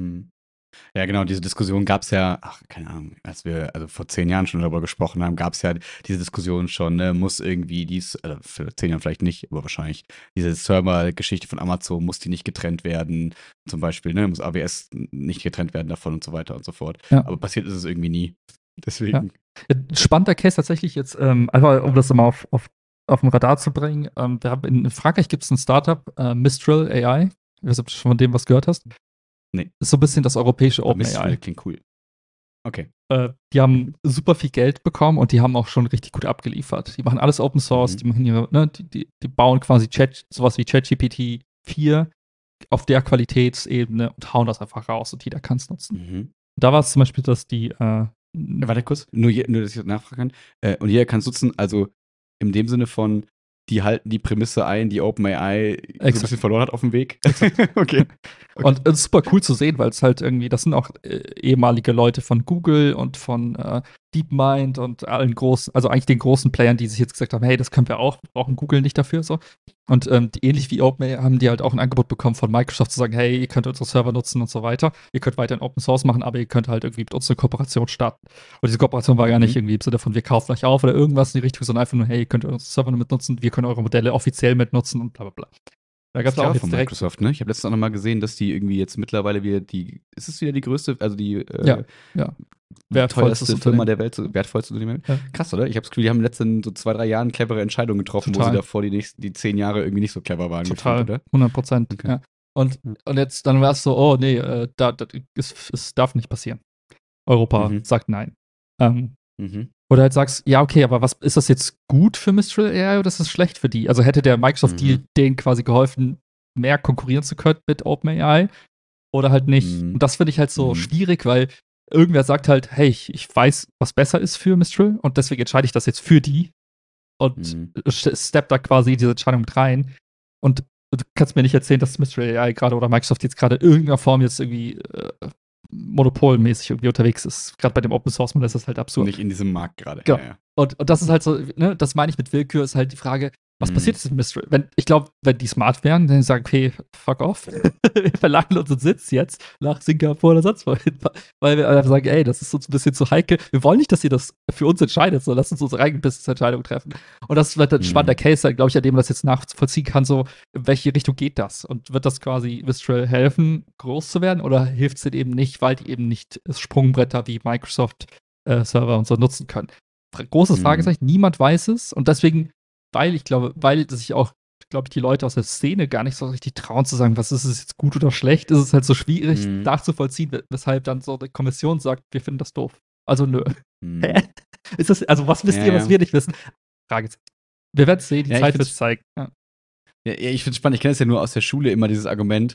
Ja, genau, diese Diskussion gab es ja, keine Ahnung, als wir also vor 10 Jahren schon darüber gesprochen haben, gab es ja diese Diskussion schon, ne, muss irgendwie für 10 Jahren vielleicht nicht, aber wahrscheinlich diese Server-Geschichte von Amazon, muss die nicht getrennt werden, zum Beispiel, ne, muss AWS nicht getrennt werden davon und so weiter und so fort. Ja. Aber passiert ist es irgendwie nie. Deswegen. Ja. Spannender Case tatsächlich jetzt, einfach um das mal auf dem Radar zu bringen. Wir haben in Frankreich gibt es ein Startup, Mistral AI. Ich weiß nicht, ob du schon von dem was gehört hast. Nee. Ist so ein bisschen das europäische OpenAI. Klingt cool. Okay. Die haben super viel Geld bekommen und die haben auch schon richtig gut abgeliefert. Die machen alles Open Source, die machen die bauen quasi sowas wie ChatGPT 4 auf der Qualitätsebene und hauen das einfach raus und jeder kann es nutzen. Da war es zum Beispiel, dass die warte kurz, nur dass ich nachfragen kann. Und jeder kann es nutzen, also in dem Sinne von, die halten die Prämisse ein, die OpenAI so ein bisschen verloren hat auf dem Weg. Okay. Und es ist super cool zu sehen, weil es halt irgendwie, das sind auch ehemalige Leute von Google und von DeepMind und allen großen, also eigentlich den großen Playern, die sich jetzt gesagt haben, hey, das können wir auch, wir brauchen Google nicht dafür so. Und ähnlich wie OpenAI haben die halt auch ein Angebot bekommen von Microsoft zu sagen, hey, ihr könnt unsere Server nutzen und so weiter. Ihr könnt weiterhin Open Source machen, aber ihr könnt halt irgendwie mit uns eine Kooperation starten. Und diese Kooperation war gar nicht irgendwie im Sinne von, wir kaufen euch auf oder irgendwas in die Richtung, sondern einfach nur, hey, ihr könnt unsere Server mitnutzen, wir können eure Modelle offiziell mitnutzen und bla bla bla. Da gab es auch von Microsoft, ne? Ich habe letztens auch noch mal gesehen, dass die irgendwie jetzt mittlerweile wieder ist es wieder die größte, also die wertvollste Firma der Welt, wertvollste Unternehmen. Ja. Krass, oder? Ich habe das Gefühl, die haben in den letzten so 2-3 Jahren clevere Entscheidungen getroffen, wo sie davor die 10 Jahre irgendwie nicht so clever waren. Total, gefühlt, oder? 100%. Okay. Ja. Und jetzt, dann war es so, oh nee, es darf nicht passieren. Europa sagt nein. Oder halt sagst, ja, okay, aber was ist das jetzt gut für Mistral AI oder ist das schlecht für die? Also hätte der Microsoft-Deal denen quasi geholfen, mehr konkurrieren zu können mit OpenAI oder halt nicht? Und das finde ich halt so schwierig, weil irgendwer sagt halt, hey, ich weiß, was besser ist für Mistral und deswegen entscheide ich das jetzt für die und step da quasi diese Entscheidung mit rein. Und du kannst mir nicht erzählen, dass Mistral AI gerade oder Microsoft jetzt gerade in irgendeiner Form jetzt irgendwie monopolmäßig irgendwie unterwegs ist. Gerade bei dem Open Source Modell ist das halt absurd. Nicht in diesem Markt gerade. Genau. Ja. Und das ist halt so, ne, das meine ich mit Willkür, ist halt die Frage, was passiert jetzt mit Mistral? Ich glaube, wenn die smart wären, dann sagen, okay, fuck off. Wir verlagern unseren Sitz jetzt nach Singapur oder sonst wohin. Weil wir einfach sagen, ey, das ist uns ein bisschen zu heikel. Wir wollen nicht, dass ihr das für uns entscheidet, sondern lasst uns unsere eigene Business-Entscheidung treffen. Und das wird ein spannender Case sein, glaube ich, an dem man das jetzt nachvollziehen kann, so, in welche Richtung geht das? Und wird das quasi Mistral helfen, groß zu werden? Oder hilft es eben nicht, weil die eben nicht Sprungbretter wie Microsoft Server und so nutzen können? Großes Fragezeichen, niemand weiß es. Und deswegen weil sich auch, glaube ich, die Leute aus der Szene gar nicht so richtig trauen zu sagen, was ist es jetzt gut oder schlecht, ist es halt so schwierig nachzuvollziehen, weshalb dann so eine Kommission sagt, wir finden das doof. Also nö. Hä? Ist das, also was wisst ihr, was wir nicht wissen? Fragezeichen. Wir werden es sehen, die Zeit wird es zeigen. Ja, ich finde es spannend, ich kenne es ja nur aus der Schule immer dieses Argument,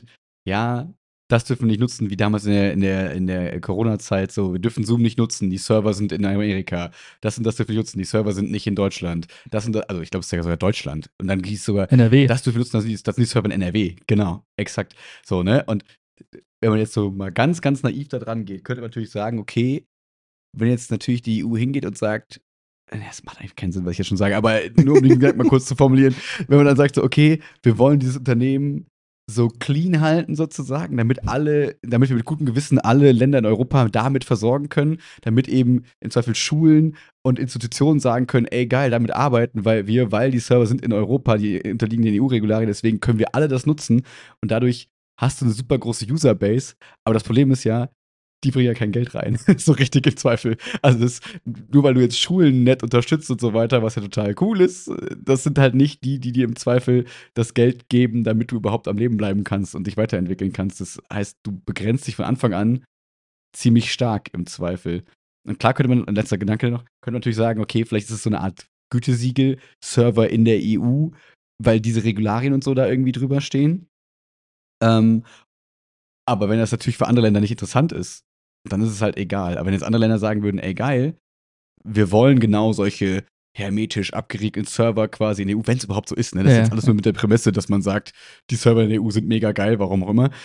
ja, das dürfen wir nicht nutzen, wie damals in der Corona-Zeit so, wir dürfen Zoom nicht nutzen, die Server sind in Amerika. Das und das dürfen wir nicht nutzen, die Server sind nicht in Deutschland. Das und das, also ich glaube, es ist ja sogar Deutschland. Und dann hieß es sogar, NRW. das dürfen wir nutzen, das sind die Server in NRW. Genau, exakt. So, ne? Und wenn man jetzt so mal ganz, ganz naiv da dran geht, könnte man natürlich sagen, okay, wenn jetzt natürlich die EU hingeht und sagt, das macht eigentlich keinen Sinn, was ich jetzt schon sage, aber nur um den Gedanken mal kurz zu formulieren, wenn man dann sagt so, okay, wir wollen dieses Unternehmen so clean halten sozusagen, damit wir mit gutem Gewissen alle Länder in Europa damit versorgen können, damit eben im Zweifel Schulen und Institutionen sagen können, ey geil, damit arbeiten, weil die Server sind in Europa, die unterliegen den EU-Regularien, deswegen können wir alle das nutzen und dadurch hast du eine super große Userbase, aber das Problem ist ja, die bringen ja kein Geld rein. So richtig im Zweifel. Also nur weil du jetzt Schulen nett unterstützt und so weiter, was ja total cool ist, das sind halt nicht die dir im Zweifel das Geld geben, damit du überhaupt am Leben bleiben kannst und dich weiterentwickeln kannst. Das heißt, du begrenzt dich von Anfang an ziemlich stark im Zweifel. Und klar könnte man, ein letzter Gedanke noch, könnte man natürlich sagen, okay, vielleicht ist es so eine Art Gütesiegel, Server in der EU, weil diese Regularien und so da irgendwie drüber stehen. Aber wenn das natürlich für andere Länder nicht interessant ist, dann ist es halt egal. Aber wenn jetzt andere Länder sagen würden, ey geil, wir wollen genau solche hermetisch abgeriegelten Server quasi in der EU, wenn es überhaupt so ist, ne? Das ist jetzt alles nur mit der Prämisse, dass man sagt, die Server in der EU sind mega geil, warum auch immer.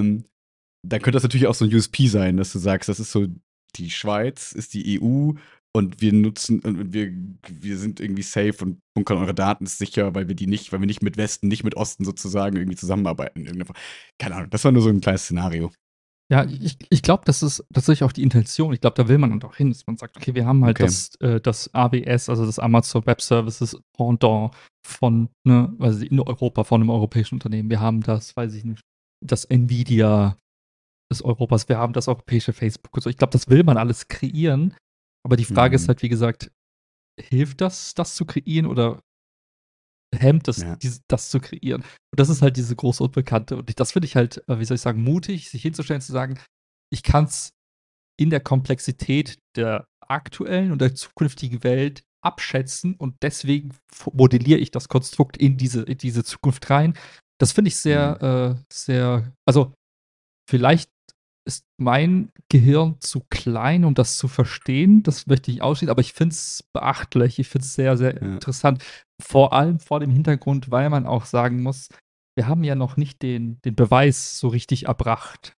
Dann könnte das natürlich auch so ein USP sein, dass du sagst, das ist so, die Schweiz ist die EU und wir nutzen und wir sind irgendwie safe und bunkern eure Daten sicher, weil wir nicht mit Westen, nicht mit Osten sozusagen irgendwie zusammenarbeiten. Keine Ahnung, das war nur so ein kleines Szenario. Ja, ich glaube, das ist tatsächlich auch die Intention. Ich glaube, da will man dann doch hin, dass man sagt, okay, wir haben halt Okay. das AWS, also das Amazon Web Services Pendant von, ne, weiß ich, in Europa, von einem europäischen Unternehmen. Wir haben das, weiß ich nicht, das Nvidia des Europas, wir haben das europäische Facebook und so. Ich glaube, das will man alles kreieren. Aber die Frage ist Mhm. halt, wie gesagt, hilft das zu kreieren oder hemmt es, Ja. das zu kreieren? Und das ist halt diese große Unbekannte. Und das finde ich halt, wie soll ich sagen, mutig, sich hinzustellen, zu sagen, ich kann es in der Komplexität der aktuellen und der zukünftigen Welt abschätzen und deswegen modelliere ich das Konstrukt in diese Zukunft rein. Das finde ich Mhm. sehr, also vielleicht ist mein Gehirn zu klein, um das zu verstehen. Das möchte ich ausschließen, aber ich finde es beachtlich. Ich finde es sehr, sehr Ja. interessant. Vor allem vor dem Hintergrund, weil man auch sagen muss, wir haben ja noch nicht den Beweis so richtig erbracht.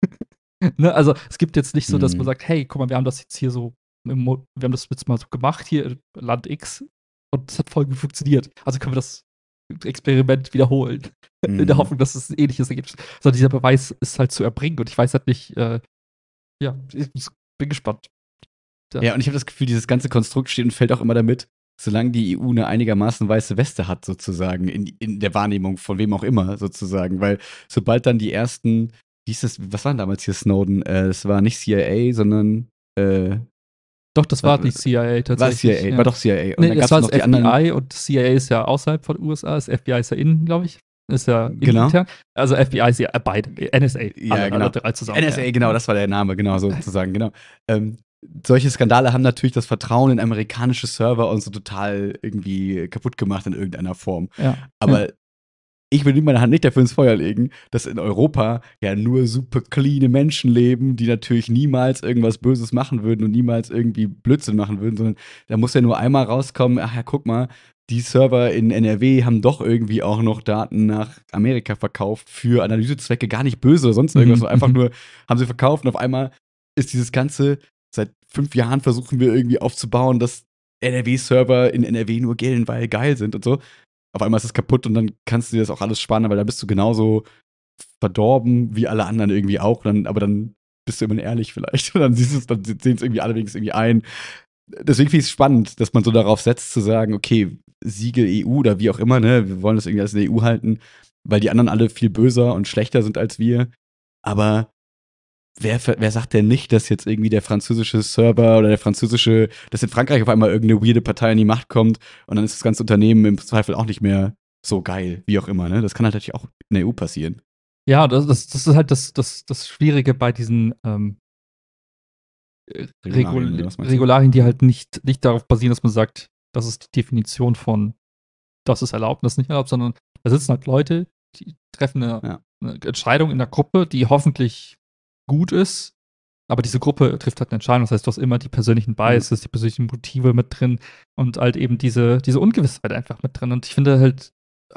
Ne? Also es gibt jetzt nicht so, dass man Mhm. sagt, hey, guck mal, wir haben das jetzt hier so, wir haben das jetzt mal so gemacht, hier Land X, und es hat voll gut funktioniert. Also können wir das Experiment wiederholen. In der Mhm. Hoffnung, dass es ein ähnliches Ergebnis ist. Also dieser Beweis ist halt zu erbringen und ich weiß halt nicht, ja, ich bin gespannt. Ja. Ja, und ich habe das Gefühl, dieses ganze Konstrukt steht und fällt auch immer damit, solange die EU eine einigermaßen weiße Weste hat, sozusagen, in der Wahrnehmung von wem auch immer, sozusagen. Weil sobald dann die ersten, wie hieß das, was waren damals hier Snowden? Es war nicht CIA, sondern Doch, das war die CIA war tatsächlich. CIA, war Ja. doch CIA. Und Nee, dann gab das es war noch das die anderen, FBI und CIA ist ja außerhalb von den USA. Das FBI ist ja innen, glaube ich. Ist ja genau. intern. Also FBI ist ja beide. NSA, Ja, alle genau. drei zusammen. NSA, genau, das war der Name, genau, sozusagen, genau. Solche Skandale haben natürlich das Vertrauen in amerikanische Server und so total irgendwie kaputt gemacht in irgendeiner Form. Ja. Aber ich will meine Hand nicht dafür ins Feuer legen, dass in Europa ja nur super cleane Menschen leben, die natürlich niemals irgendwas Böses machen würden und niemals irgendwie Blödsinn machen würden, sondern da muss ja nur einmal rauskommen, ach ja, guck mal, die Server in NRW haben doch irgendwie auch noch Daten nach Amerika verkauft für Analysezwecke, gar nicht böse oder sonst irgendwas, sondern einfach nur haben sie verkauft und auf einmal ist dieses Ganze, seit 5 Jahren versuchen wir irgendwie aufzubauen, dass NRW-Server in NRW nur gelten, weil geil sind und so. Auf einmal ist es kaputt und dann kannst du dir das auch alles sparen, weil da bist du genauso verdorben wie alle anderen irgendwie auch. Aber dann bist du immer ehrlich vielleicht. Und dann dann sehen es irgendwie alle wenigstens irgendwie ein. Deswegen finde ich es spannend, dass man so darauf setzt, zu sagen, okay, Siegel EU oder wie auch immer, ne, wir wollen das irgendwie als in der EU halten, weil die anderen alle viel böser und schlechter sind als wir. Aber wer sagt denn nicht, dass jetzt irgendwie der französische Server oder dass in Frankreich auf einmal irgendeine weirde Partei in die Macht kommt und dann ist das ganze Unternehmen im Zweifel auch nicht mehr so geil, wie auch immer, ne? Das kann halt natürlich auch in der EU passieren. Ja, das ist halt das Schwierige bei diesen Regularien, oder was meinst du? Regularien, die halt nicht darauf basieren, dass man sagt, das ist die Definition von, das ist erlaubt und das ist nicht erlaubt, sondern da sitzen halt Leute, die treffen eine Ja. eine Entscheidung in der Gruppe, die hoffentlich gut ist, aber diese Gruppe trifft halt eine Entscheidung. Das heißt, du hast immer die persönlichen Biases, die persönlichen Motive mit drin und halt eben diese Ungewissheit einfach mit drin. Und ich finde halt,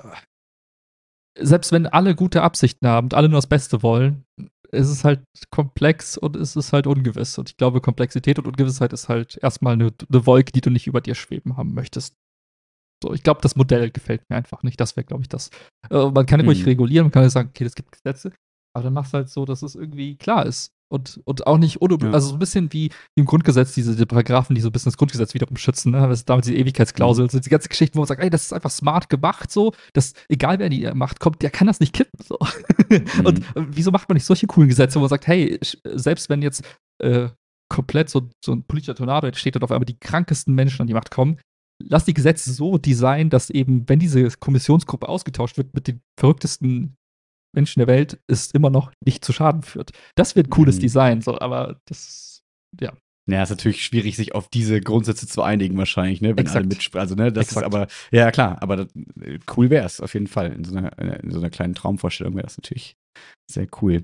selbst wenn alle gute Absichten haben und alle nur das Beste wollen, ist es halt komplex und es ist halt ungewiss. Und ich glaube, Komplexität und Ungewissheit ist halt erstmal eine Wolke, die du nicht über dir schweben haben möchtest. So, ich glaube, das Modell gefällt mir einfach nicht. Das wäre, glaube ich, das. Man kann ruhig regulieren, man kann ja sagen, okay, es gibt Gesetze, aber dann machst du halt so, dass es irgendwie klar ist. Und auch nicht, also so ein bisschen wie im Grundgesetz, diese Paragraphen, die so ein bisschen das Grundgesetz wiederum schützen, ne? Das ist damals die Ewigkeitsklausel, so die ganze Geschichte, wo man sagt, ey, das ist einfach smart gemacht, so, dass egal wer die Macht kommt, der kann das nicht kippen, so. Und wieso macht man nicht solche coolen Gesetze, wo man sagt, hey, selbst wenn jetzt komplett so ein politischer Tornado entsteht und auf einmal die krankesten Menschen an die Macht kommen, lass die Gesetze so designen, dass eben, wenn diese Kommissionsgruppe ausgetauscht wird mit den verrücktesten Menschen der Welt, es immer noch nicht zu Schaden führt. Das wird ein cooles Design, so, aber das, ja. Ja, ist natürlich schwierig, sich auf diese Grundsätze zu einigen, wahrscheinlich, ne? Wenn alle mitsprechen. Also, ne, das Exakt. ist aber, ja klar, aber cool wäre es auf jeden Fall. In so einer kleinen Traumvorstellung wäre das natürlich sehr cool.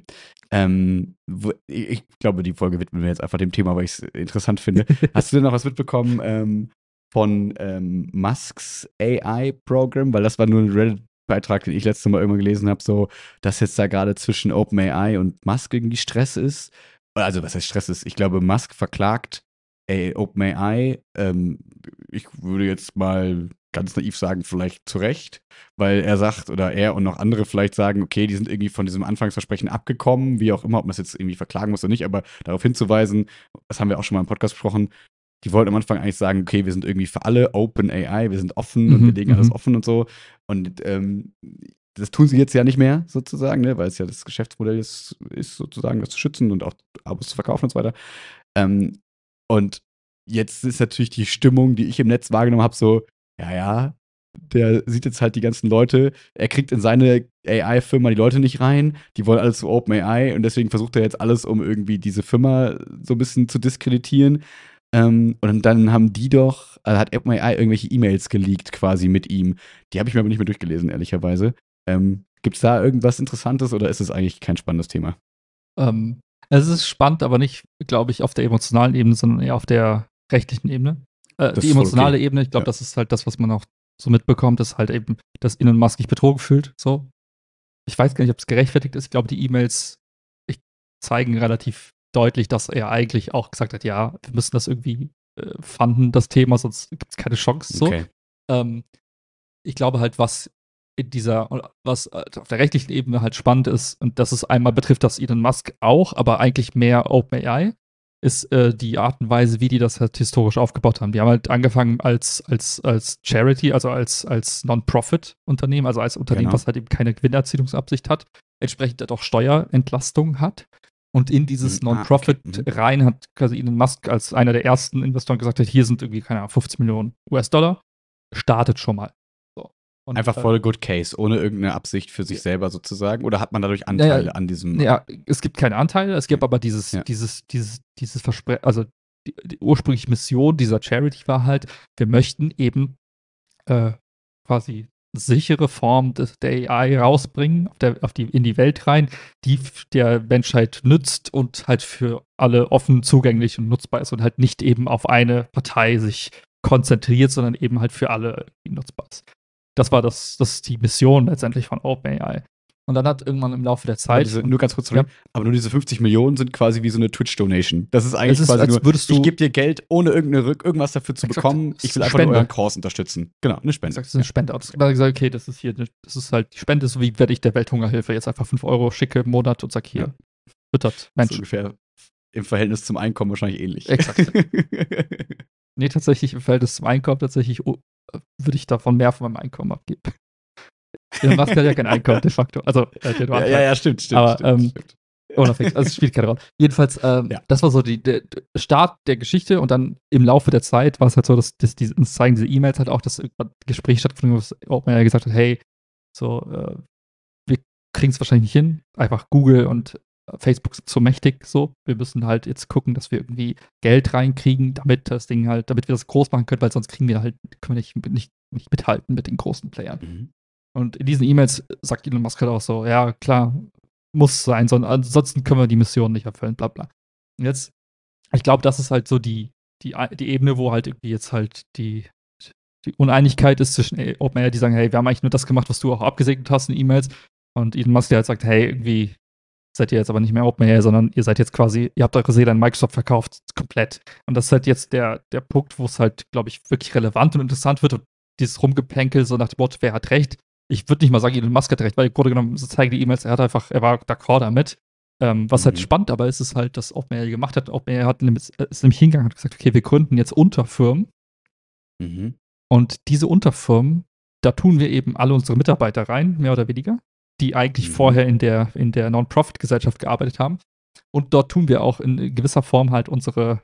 Ich glaube, die Folge widmen wir jetzt einfach dem Thema, weil ich es interessant finde. Hast du denn noch was mitbekommen von Musks AI-Programm? Weil das war nur ein Reddit-Beitrag, den ich letztes Mal irgendwann gelesen habe, so, dass jetzt da gerade zwischen OpenAI und Musk irgendwie Stress ist. Also, was heißt Stress ist? Ich glaube, Musk verklagt OpenAI. Ich würde jetzt mal ganz naiv sagen, vielleicht zu Recht, weil er sagt, oder er und noch andere vielleicht sagen, okay, die sind irgendwie von diesem Anfangsversprechen abgekommen, wie auch immer, ob man es jetzt irgendwie verklagen muss oder nicht, aber darauf hinzuweisen, das haben wir auch schon mal im Podcast besprochen, die wollten am Anfang eigentlich sagen, okay, wir sind irgendwie für alle OpenAI, wir sind offen und wir legen alles offen und so. Und das tun sie jetzt ja nicht mehr, sozusagen, ne, weil es ja das Geschäftsmodell ist sozusagen, das zu schützen und auch Abos zu verkaufen und so weiter. Und jetzt ist natürlich die Stimmung, die ich im Netz wahrgenommen habe, so, ja, der sieht jetzt halt die ganzen Leute, er kriegt in seine AI-Firma die Leute nicht rein, die wollen alles zu OpenAI und deswegen versucht er jetzt alles, um irgendwie diese Firma so ein bisschen zu diskreditieren. Und dann haben hat OpenAI irgendwelche E-Mails geleakt quasi mit ihm. Die habe ich mir aber nicht mehr durchgelesen, ehrlicherweise. Gibt es da irgendwas Interessantes oder ist es eigentlich kein spannendes Thema? Es ist spannend, aber nicht, glaube ich, auf der emotionalen Ebene, sondern eher auf der rechtlichen Ebene. Die emotionale Ebene, ich glaube, das ist halt das, was man auch so mitbekommt, ist halt eben, dass Elon Musk sich betrogen fühlt. So. Ich weiß gar nicht, ob es gerechtfertigt ist. Ich glaube, die E-Mails zeigen relativ deutlich, dass er eigentlich auch gesagt hat, ja, wir müssen das irgendwie fanden, das Thema, sonst gibt es keine Chance. So. Okay. Ich glaube halt, was auf der rechtlichen Ebene halt spannend ist, und das ist einmal betrifft das Elon Musk auch, aber eigentlich mehr OpenAI, ist die Art und Weise, wie die das halt historisch aufgebaut haben. Die haben halt angefangen als Charity, also als Non-Profit-Unternehmen, also als Unternehmen, was halt eben keine Gewinnerzielungsabsicht hat, entsprechend halt auch Steuerentlastung hat. Und in dieses Non-Profit rein hat quasi Elon Musk als einer der ersten Investoren gesagt, hier sind irgendwie, keine Ahnung, 50 Millionen US-Dollar. Startet schon mal. So. Und, einfach voll good case, ohne irgendeine Absicht für sich selber sozusagen? Oder hat man dadurch Anteile an diesem? Ja, es gibt keine Anteile, es gibt aber dieses Versprechen, also die ursprüngliche Mission dieser Charity war halt, wir möchten eben quasi sichere Form der AI rausbringen, in die Welt rein, die der Menschheit nützt und halt für alle offen zugänglich und nutzbar ist und halt nicht eben auf eine Partei sich konzentriert, sondern eben halt für alle nutzbar ist. Das war das ist die Mission letztendlich von OpenAI. Und dann hat irgendwann im Laufe der Zeit. Nur ganz kurz, aber nur diese 50 Millionen sind quasi wie so eine Twitch-Donation. Das ist eigentlich quasi nur, ich gebe dir Geld, ohne irgendwas dafür zu bekommen. Ich will einfach nur euren Cause unterstützen. Genau, eine Spende. Das ist eine Spende. Und dann gesagt, okay, das ist halt die Spende, so wie wenn ich der Welthungerhilfe jetzt einfach 5 Euro schicke im Monat und sage, hier, füttert Menschen. Das ist ungefähr im Verhältnis zum Einkommen wahrscheinlich ähnlich. Exakt. Nee, tatsächlich im Verhältnis zum Einkommen würde ich davon mehr von meinem Einkommen abgeben. Elon Musk hat ja kein Einkommen de facto. Also, stimmt. Unabhängig, also es spielt keine Rolle. Jedenfalls, das war so der Start der Geschichte und dann im Laufe der Zeit war es halt so, dass uns zeigen diese E-Mails halt auch, dass irgendwann ein Gespräch stattgefunden hat, wo OpenAI gesagt hat, hey, so, wir kriegen es wahrscheinlich nicht hin. Einfach Google und Facebook sind so mächtig, so. Wir müssen halt jetzt gucken, dass wir irgendwie Geld reinkriegen, damit wir das groß machen können, weil sonst können wir nicht mithalten mit den großen Playern. Und in diesen E-Mails sagt Elon Musk halt auch so, ja, klar, muss sein, ansonsten können wir die Mission nicht erfüllen, bla bla. Und jetzt, ich glaube, das ist halt so die Ebene, wo halt irgendwie jetzt halt die Uneinigkeit ist zwischen OpenAI, die sagen, hey, wir haben eigentlich nur das gemacht, was du auch abgesegnet hast in E-Mails. Und Elon Musk, der halt sagt, hey, irgendwie seid ihr jetzt aber nicht mehr OpenAI, sondern ihr seid jetzt quasi, ihr habt eure Seele an Microsoft verkauft, komplett. Und das ist halt jetzt der Punkt, wo es halt, glaube ich, wirklich relevant und interessant wird. Und dieses Rumgeplänkel, so nach dem Motto, wer hat recht? Ich würde nicht mal sagen, Elon Musk hat recht, weil im Grunde genommen, so zeigen die E-Mails, er war d'accord damit. Was halt spannend aber ist halt, dass OpenAI gemacht hat. OpenAI ist nämlich hingegangen und hat gesagt, okay, wir gründen jetzt Unterfirmen. Und diese Unterfirmen, da tun wir eben alle unsere Mitarbeiter rein, mehr oder weniger, die eigentlich vorher in der Non-Profit-Gesellschaft gearbeitet haben. Und dort tun wir auch in gewisser Form halt unsere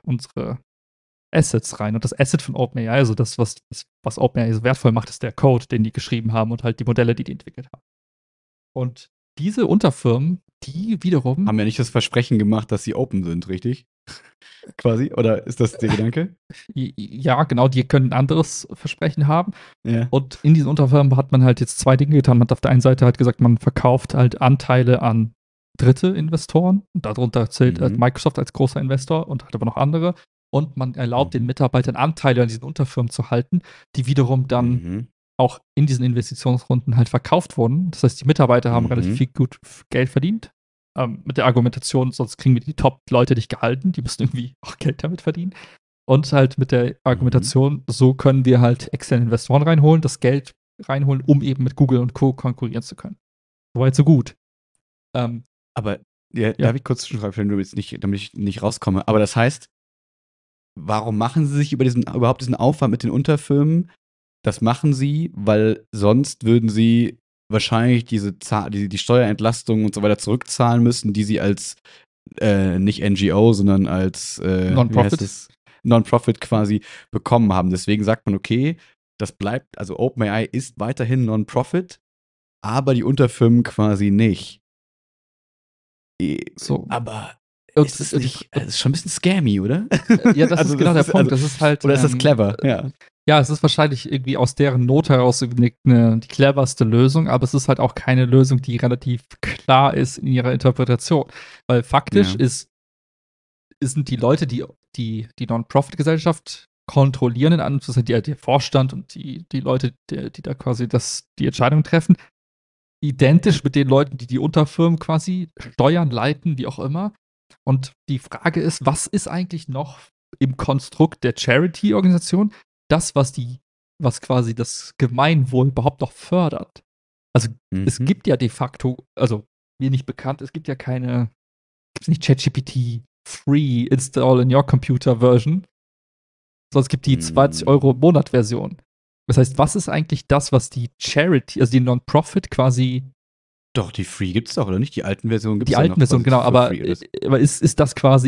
Assets rein. Und das Asset von OpenAI, also das, was OpenAI so wertvoll macht, ist der Code, den die geschrieben haben und halt die Modelle, die entwickelt haben. Und diese Unterfirmen, die wiederum haben ja nicht das Versprechen gemacht, dass sie open sind, richtig? Quasi? Oder ist das der Gedanke? Ja, genau, die können ein anderes Versprechen haben. Ja. Und in diesen Unterfirmen hat man halt jetzt zwei Dinge getan. Man hat auf der einen Seite halt gesagt, man verkauft halt Anteile an dritte Investoren. Und darunter zählt halt Microsoft als großer Investor und hat aber noch andere. Und man erlaubt den Mitarbeitern Anteile an diesen Unterfirmen zu halten, die wiederum dann auch in diesen Investitionsrunden halt verkauft wurden. Das heißt, die Mitarbeiter haben relativ viel gut Geld verdient. Mit der Argumentation, sonst kriegen wir die Top-Leute nicht gehalten, die müssen irgendwie auch Geld damit verdienen. Und halt mit der Argumentation, so können wir halt externe Investoren reinholen, das Geld reinholen, um eben mit Google und Co. konkurrieren zu können. Soweit, so gut. Aber, darf ich kurz schreiben, damit ich nicht rauskomme. Aber das heißt, warum machen sie sich überhaupt diesen Aufwand mit den Unterfirmen? Das machen sie, weil sonst würden sie wahrscheinlich die Steuerentlastung und so weiter zurückzahlen müssen, die sie als nicht NGO, sondern als Non-Profit quasi bekommen haben. Deswegen sagt man, okay, das bleibt, also OpenAI ist weiterhin Non-Profit, aber die Unterfirmen quasi nicht. So. Aber ist es nicht, das ist schon ein bisschen scammy, oder? Ja, das ist genau der Punkt. Das ist halt, oder ist das clever? Ja, es ist wahrscheinlich irgendwie aus deren Not heraus die cleverste Lösung, aber es ist halt auch keine Lösung, die relativ klar ist in ihrer Interpretation. Weil faktisch sind die Leute, die Non-Profit-Gesellschaft kontrollieren, in Anführungszeichen der Vorstand und die Leute, die da quasi die Entscheidung treffen, identisch mit den Leuten, die Unterfirmen quasi steuern, leiten, wie auch immer. Und die Frage ist, was ist eigentlich noch im Konstrukt der Charity-Organisation das, was quasi das Gemeinwohl überhaupt noch fördert? Also es gibt ja de facto, also mir nicht bekannt, es gibt ja gibt's nicht ChatGPT Free Install in Your Computer Version, sondern es gibt die 20 € im Monat Version. Das heißt, was ist eigentlich das, was die Charity, also die Non-Profit quasi. Doch, die Free gibt's doch, oder nicht? Die alten Versionen gibt's Die alten Versionen, genau, aber ist das quasi,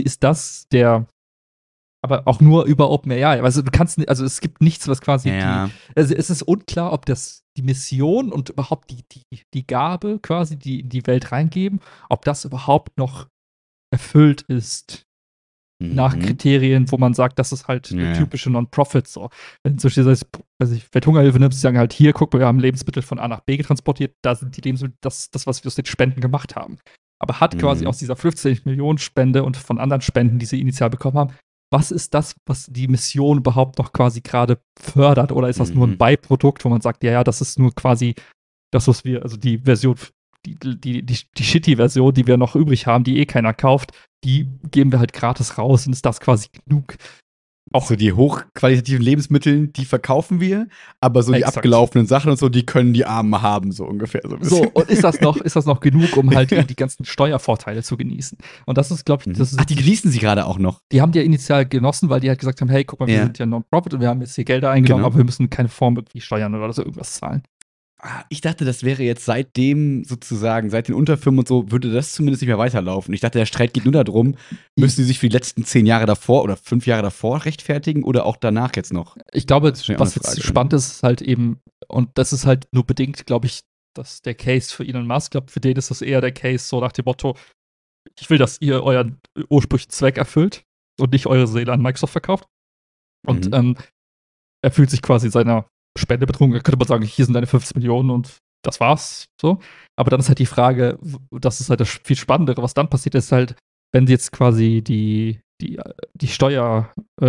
aber auch nur über OpenAI. Also es gibt nichts, was quasi also es ist unklar, ob die Mission und überhaupt die Gabe quasi, die in die Welt reingeben, ob das überhaupt noch erfüllt ist nach Kriterien, wo man sagt, das ist halt eine typische Non-Profit so. Wenn zum Beispiel Welthungerhilfe nimmst, die sagen halt, hier, guck mal, wir haben Lebensmittel von A nach B getransportiert, da sind die Lebensmittel, das, was wir aus den Spenden gemacht haben. Aber hat quasi aus dieser 15 Millionen Spende und von anderen Spenden, die sie initial bekommen haben, was ist das, was die Mission überhaupt noch quasi gerade fördert? Oder ist das nur ein Beiprodukt, wo man sagt, ja, das ist nur quasi das, was wir, also die Version, die Shitty-Version, die wir noch übrig haben, die keiner kauft, die geben wir halt gratis raus und ist das quasi genug. Auch so die hochqualitativen Lebensmittel, die verkaufen wir, aber so die abgelaufenen Sachen und so, die können die Armen haben, so ungefähr. So, und ist das noch genug, um halt die ganzen Steuervorteile zu genießen? Und das ist, glaube ich, die genießen sie gerade auch noch. Die haben die ja initial genossen, weil die halt gesagt haben, hey, guck mal, wir sind ja Non-Profit und wir haben jetzt hier Gelder eingenommen, aber wir müssen keine Form irgendwie steuern oder so irgendwas zahlen. Ich dachte, das wäre jetzt seit den Unterfirmen und so, würde das zumindest nicht mehr weiterlaufen. Ich dachte, der Streit geht nur darum, müssen sie sich für die letzten 10 Jahre davor oder 5 Jahre davor rechtfertigen oder auch danach jetzt noch? Ich glaube, was jetzt spannend ist halt eben, und das ist halt nur bedingt, glaube ich, dass der Case für Elon Musk, glaube für den ist das eher der Case so nach dem Motto, ich will, dass ihr euren ursprünglichen Zweck erfüllt und nicht eure Seele an Microsoft verkauft. Und er fühlt sich quasi seiner Spende betrunken. Da könnte man sagen, hier sind deine 15 Millionen und das war's so. Aber dann ist halt die Frage, das ist halt das viel Spannendere, was dann passiert, ist halt, wenn jetzt quasi die Steuer,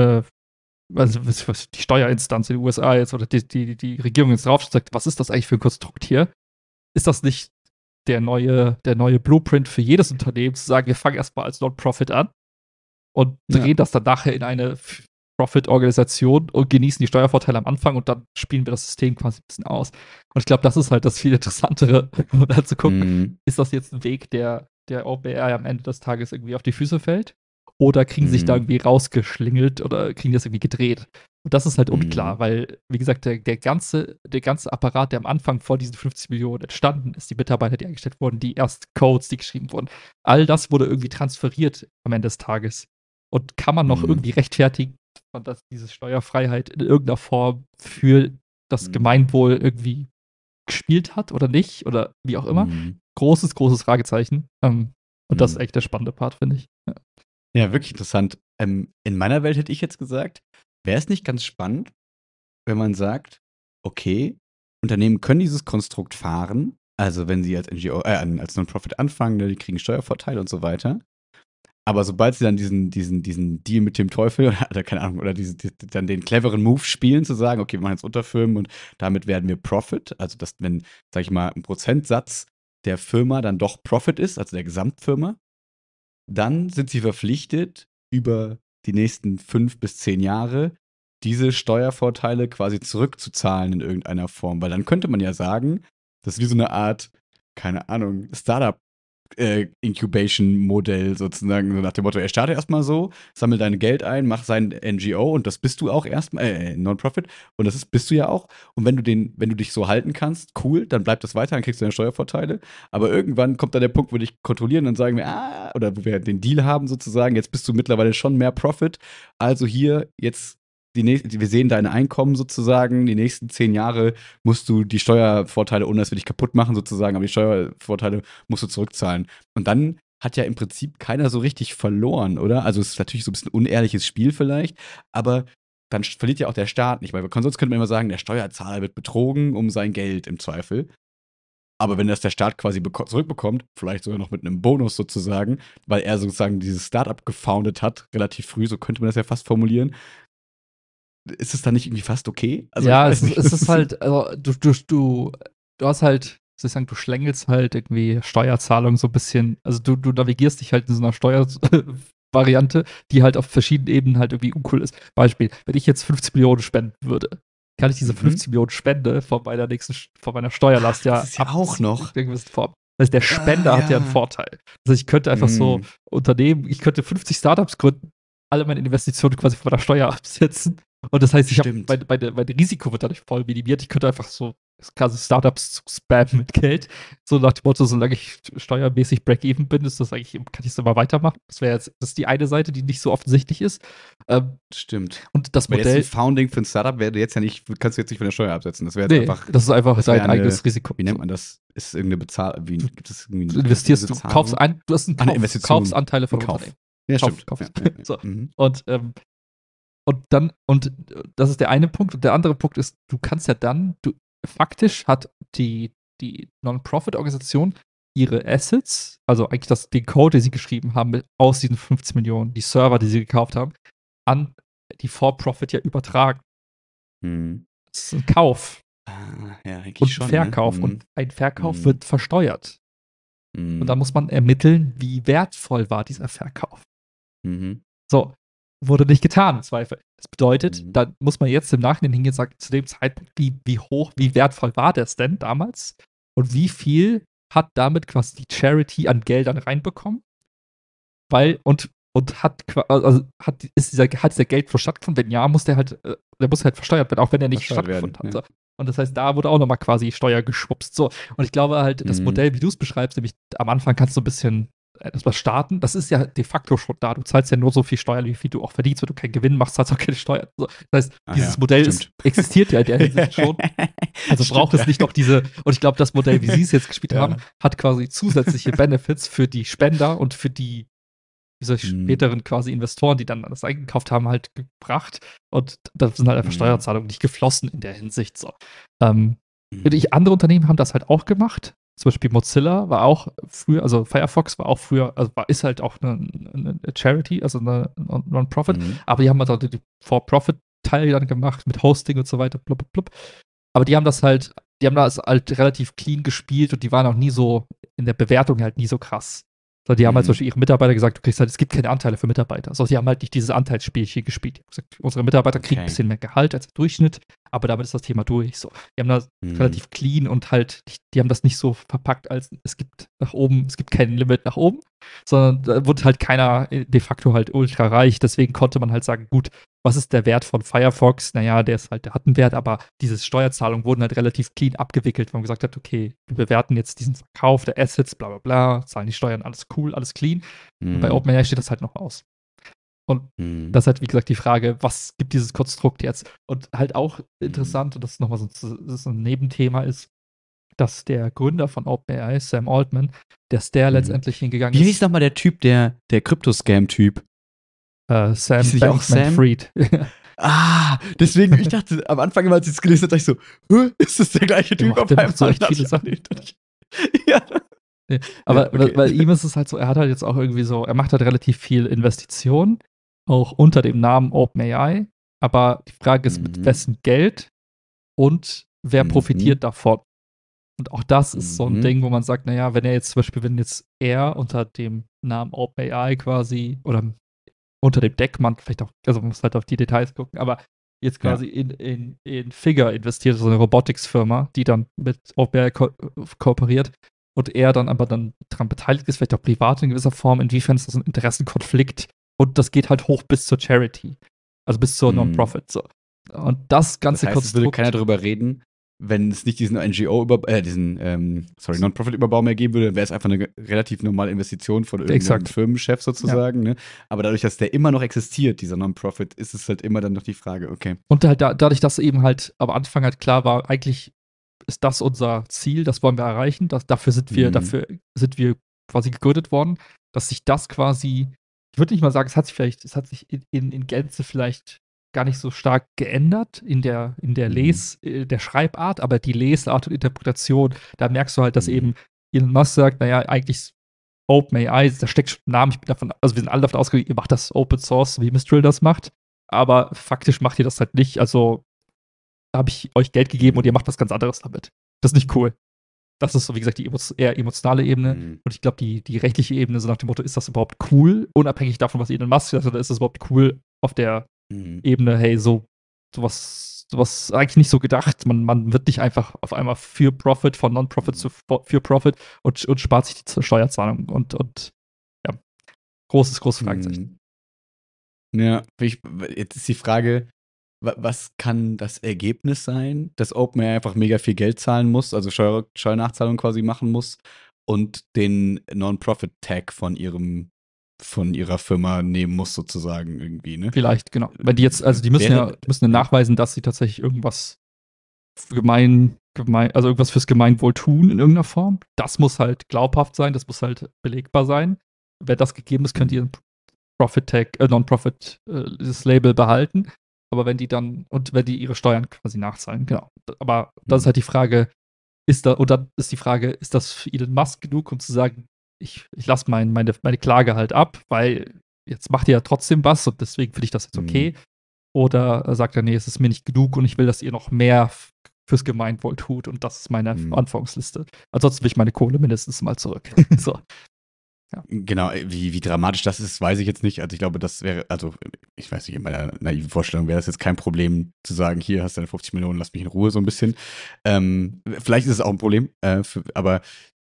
die Steuerinstanz in den USA jetzt oder die Regierung jetzt drauf sagt, was ist das eigentlich für ein Konstrukt hier? Ist das nicht der neue Blueprint für jedes Unternehmen, zu sagen, wir fangen erstmal als Non-Profit an und drehen das dann nachher in eine Profit-Organisation und genießen die Steuervorteile am Anfang und dann spielen wir das System quasi ein bisschen aus. Und ich glaube, das ist halt das viel Interessantere, um da zu gucken, ist das jetzt ein Weg, der OpenAI am Ende des Tages irgendwie auf die Füße fällt? Oder kriegen sich da irgendwie rausgeschlingelt oder kriegen das irgendwie gedreht? Und das ist halt unklar, weil, wie gesagt, der ganze Apparat, der am Anfang vor diesen 50 Millionen entstanden ist, die Mitarbeiter, die eingestellt wurden, die erst Codes, die geschrieben wurden, all das wurde irgendwie transferiert am Ende des Tages. Und kann man noch irgendwie rechtfertigen, dass diese Steuerfreiheit in irgendeiner Form für das Gemeinwohl irgendwie gespielt hat oder nicht oder wie auch immer? Großes Fragezeichen. Und das ist echt der spannende Part, finde ich. Ja, wirklich interessant. In meiner Welt hätte ich jetzt gesagt, wäre es nicht ganz spannend, wenn man sagt, okay, Unternehmen können dieses Konstrukt fahren, also wenn sie als NGO, als Non-Profit anfangen, ne, die kriegen Steuervorteile und so weiter. Aber sobald sie dann diesen Deal mit dem Teufel oder keine Ahnung, oder dann den cleveren Move spielen, zu sagen, okay, wir machen jetzt Unterfirmen und damit werden wir Profit, also dass, wenn, sag ich mal, ein Prozentsatz der Firma dann doch Profit ist, also der Gesamtfirma, dann sind sie verpflichtet, über die nächsten 5 bis 10 Jahre diese Steuervorteile quasi zurückzuzahlen in irgendeiner Form. Weil dann könnte man ja sagen, das ist wie so eine Art, keine Ahnung, Startup-Incubation-Modell sozusagen, so nach dem Motto, er startet erstmal so, sammelt dein Geld ein, mach sein NGO und das bist du auch erstmal, Non-Profit, und bist du ja auch. Und wenn du dich so halten kannst, cool, dann bleibt das weiter, dann kriegst du deine Steuervorteile. Aber irgendwann kommt dann der Punkt, wo wir dich kontrollieren und sagen wir, oder wo wir den Deal haben sozusagen, jetzt bist du mittlerweile schon mehr Profit, also hier jetzt wir sehen deine Einkommen sozusagen, die nächsten 10 Jahre musst du die Steuervorteile, ohne dass wir dich kaputt machen sozusagen, aber die Steuervorteile musst du zurückzahlen. Und dann hat ja im Prinzip keiner so richtig verloren, oder? Also es ist natürlich so ein bisschen unehrliches Spiel vielleicht, aber dann verliert ja auch der Staat nicht, weil sonst könnte man immer sagen, der Steuerzahler wird betrogen um sein Geld im Zweifel. Aber wenn das der Staat quasi zurückbekommt, vielleicht sogar noch mit einem Bonus sozusagen, weil er sozusagen dieses Startup gefoundet hat, relativ früh, so könnte man das ja fast formulieren, ist es dann nicht irgendwie fast okay? Also ja, es ist halt, also du hast halt, soll ich sagen, du schlängelst halt irgendwie Steuerzahlungen so ein bisschen, also du navigierst dich halt in so einer Steuervariante, die halt auf verschiedenen Ebenen halt irgendwie uncool ist. Beispiel, wenn ich jetzt 50 Millionen spenden würde, kann ich diese 50 Millionen Spende von meiner Steuerlast das ist ja auch noch. in gewisser Form. Also der Spender hat ja einen Vorteil. Das heißt, ich könnte einfach so Unternehmen, ich könnte 50 Startups gründen, alle meine Investitionen quasi von meiner Steuer absetzen. Und das heißt, mein Risiko wird dadurch voll minimiert. Ich könnte einfach so quasi Startups spammen mit Geld. So nach dem Motto, solange ich steuermäßig break-even bin, ist das eigentlich, kann ich es immer weitermachen. Das ist die eine Seite, die nicht so offensichtlich ist. Stimmt. Und das Weil Modell. jetzt ein Founding für ein Startup kannst du jetzt nicht von der Steuer absetzen. Das wäre Nee, jetzt einfach. das ist einfach dein eigenes Risiko. Wie nennt man das? Ist irgendeine Bezahlung? Gibt es irgendwie Du investierst, du kaufst du hast einen kaufst Anteile von Kauf. Unternehmen. Ja, stimmt. Kauf. Ja. So. Und das ist der eine Punkt. Und der andere Punkt ist, du kannst ja dann, faktisch hat die Non-Profit-Organisation ihre Assets, also eigentlich den Code, den sie geschrieben haben, aus diesen 50 Millionen, die Server, die sie gekauft haben, an die For-Profit ja übertragen. Das ist ein Kauf. Ja, eigentlich und schon. Verkauf. Ne? Und ein Verkauf wird versteuert. Mhm. Und da muss man ermitteln, wie wertvoll war dieser Verkauf. So, wurde nicht getan im Zweifel. Das bedeutet, da muss man jetzt im Nachhinein hingehen und sagen, zu dem Zeitpunkt, wie wertvoll war das denn damals? Und wie viel hat damit quasi die Charity an Geldern reinbekommen? Hat dieser Geldfluss stattgefunden? Wenn ja, muss der muss halt versteuert werden, auch wenn er nicht stattgefunden hat. Ja. So. Und das heißt, da wurde auch nochmal quasi Steuer geschwupst. So. Und ich glaube halt, das Modell, wie du es beschreibst, nämlich am Anfang kannst du ein bisschen etwas starten, das ist ja de facto schon da. Du zahlst ja nur so viel Steuern, wie viel du auch verdienst. Wenn du keinen Gewinn machst, zahlst du auch keine Steuern. So. Das heißt, dieses Modell existiert ja in der Hinsicht schon. Also braucht es nicht noch diese, und ich glaube, das Modell, wie sie es jetzt gespielt haben, hat quasi zusätzliche Benefits für die Spender und für die späteren quasi Investoren, die dann das eingekauft haben, halt gebracht. Und da sind halt einfach Steuerzahlungen nicht geflossen in der Hinsicht. So. Andere Unternehmen haben das halt auch gemacht. Zum Beispiel Mozilla war auch früher, also Firefox war auch früher, also ist halt auch eine Charity, also eine Non-Profit, aber die haben halt auch die For-Profit-Teil dann gemacht mit Hosting und so weiter, blub, blub, blub. Aber die haben das halt relativ clean gespielt und die waren auch nie so, in der Bewertung halt nie so krass. So, die haben halt zum Beispiel ihre Mitarbeiter gesagt, du kriegst halt, es gibt keine Anteile für Mitarbeiter. Also die haben halt nicht dieses Anteilsspielchen gespielt. Die haben gesagt, unsere Mitarbeiter kriegen ein bisschen mehr Gehalt als der Durchschnitt, aber damit ist das Thema durch. So. Die haben das relativ clean und halt, die haben das nicht so verpackt, als es gibt nach oben, es gibt kein Limit nach oben, sondern da wurde halt keiner de facto halt ultra reich. Deswegen konnte man halt sagen, gut, was ist der Wert von Firefox? Naja, der hat einen Wert, aber diese Steuerzahlungen wurden halt relativ clean abgewickelt, weil man gesagt hat, okay, wir bewerten jetzt diesen Verkauf der Assets, bla bla bla, zahlen die Steuern, alles cool, alles clean. Und bei OpenAI steht das halt noch aus. Und das ist halt, wie gesagt, die Frage, was gibt dieses Konstrukt jetzt? Und halt auch interessant, und das ist nochmal so ein Nebenthema ist, dass der Gründer von OpenAI, Sam Altman, dass der letztendlich hingegangen ist. Wie hieß nochmal der Typ, der Krypto-Scam-Typ? Sam Bankman-Fried. Deswegen, ich dachte am Anfang immer, als ich es gelesen habe, dachte ich so, ist das der gleiche Typ auf einmal? So echt viele Sachen. Ja. Aber weil ihm ist es halt so, er hat halt jetzt auch irgendwie so, er macht halt relativ viel Investitionen, auch unter dem Namen OpenAI, aber die Frage ist, mit wessen Geld und wer profitiert davon? Und auch das ist so ein Ding, wo man sagt, naja, wenn jetzt er unter dem Namen OpenAI quasi oder unter dem Deckmantel, vielleicht auch, also man muss halt auf die Details gucken, aber jetzt quasi in Figure investiert, so eine Robotics-Firma, die dann mit OpenAI kooperiert und er dann aber dann daran beteiligt ist, vielleicht auch privat in gewisser Form, inwiefern ist das ein Interessenkonflikt und das geht halt hoch bis zur Charity, also bis zur Non-Profit, so. Und das ganze Konstrukt. Es würde keiner darüber reden, wenn es nicht diesen Non-Profit-Überbau mehr geben würde, wäre es einfach eine relativ normale Investition von irgendeinem Firmenchef sozusagen. Ne? Aber dadurch, dass der immer noch existiert, dieser Non-Profit, ist es halt immer dann noch die Frage, okay. Und halt dadurch, dass eben halt am Anfang halt klar war, eigentlich ist das unser Ziel, das wollen wir erreichen, dafür sind wir quasi gegründet worden, dass sich das quasi, ich würde nicht mal sagen, es hat sich in Gänze vielleicht gar nicht so stark geändert in der der Schreibart, aber die Lesart und Interpretation, da merkst du halt, dass eben Elon Musk sagt, naja, eigentlich OpenAI, da steckt schon ein Name, wir sind alle davon ausgegangen, ihr macht das Open Source, wie Mistral das macht, aber faktisch macht ihr das halt nicht, also habe ich euch Geld gegeben und ihr macht was ganz anderes damit. Das ist nicht cool. Das ist so, wie gesagt, die eher emotionale Ebene. Und ich glaube, die rechtliche Ebene, so nach dem Motto, ist das überhaupt cool? Unabhängig davon, was Elon Musk sagt, oder ist das überhaupt cool auf der Ebene, hey, sowas eigentlich nicht so gedacht. Man wird nicht einfach auf einmal für Profit, von Non-Profit zu für Profit und spart sich die Steuerzahlung. Und ja, großes Fragezeichen. Ja, jetzt ist die Frage, was kann das Ergebnis sein, dass OpenAI einfach mega viel Geld zahlen muss, also Steuernachzahlung quasi machen muss und den Non-Profit-Tag von ihrer Firma nehmen muss, sozusagen irgendwie, ne? Vielleicht, genau. Weil die müssen nachweisen, dass sie tatsächlich irgendwas also irgendwas fürs Gemeinwohl tun in irgendeiner Form. Das muss halt glaubhaft sein, das muss halt belegbar sein. Wenn das gegeben ist, könnt ihr ein Profit-Tag, Non-Profit, dieses Label behalten. Aber wenn die ihre Steuern quasi nachzahlen, genau. Aber das ist halt die Frage, ist das für Elon Musk genug, um zu sagen, ich lasse meine Klage halt ab, weil jetzt macht ihr ja trotzdem was und deswegen finde ich das jetzt okay. Oder sagt er, nee, es ist mir nicht genug und ich will, dass ihr noch mehr fürs Gemeinwohl tut und das ist meine Anforderungsliste. Ansonsten will ich meine Kohle mindestens mal zurück. So. Ja. Genau, wie dramatisch das ist, weiß ich jetzt nicht. Also ich glaube, das wäre, also ich weiß nicht, in meiner naiven Vorstellung wäre das jetzt kein Problem zu sagen, hier hast du deine 50 Millionen, lass mich in Ruhe so ein bisschen. Vielleicht ist es auch ein Problem, aber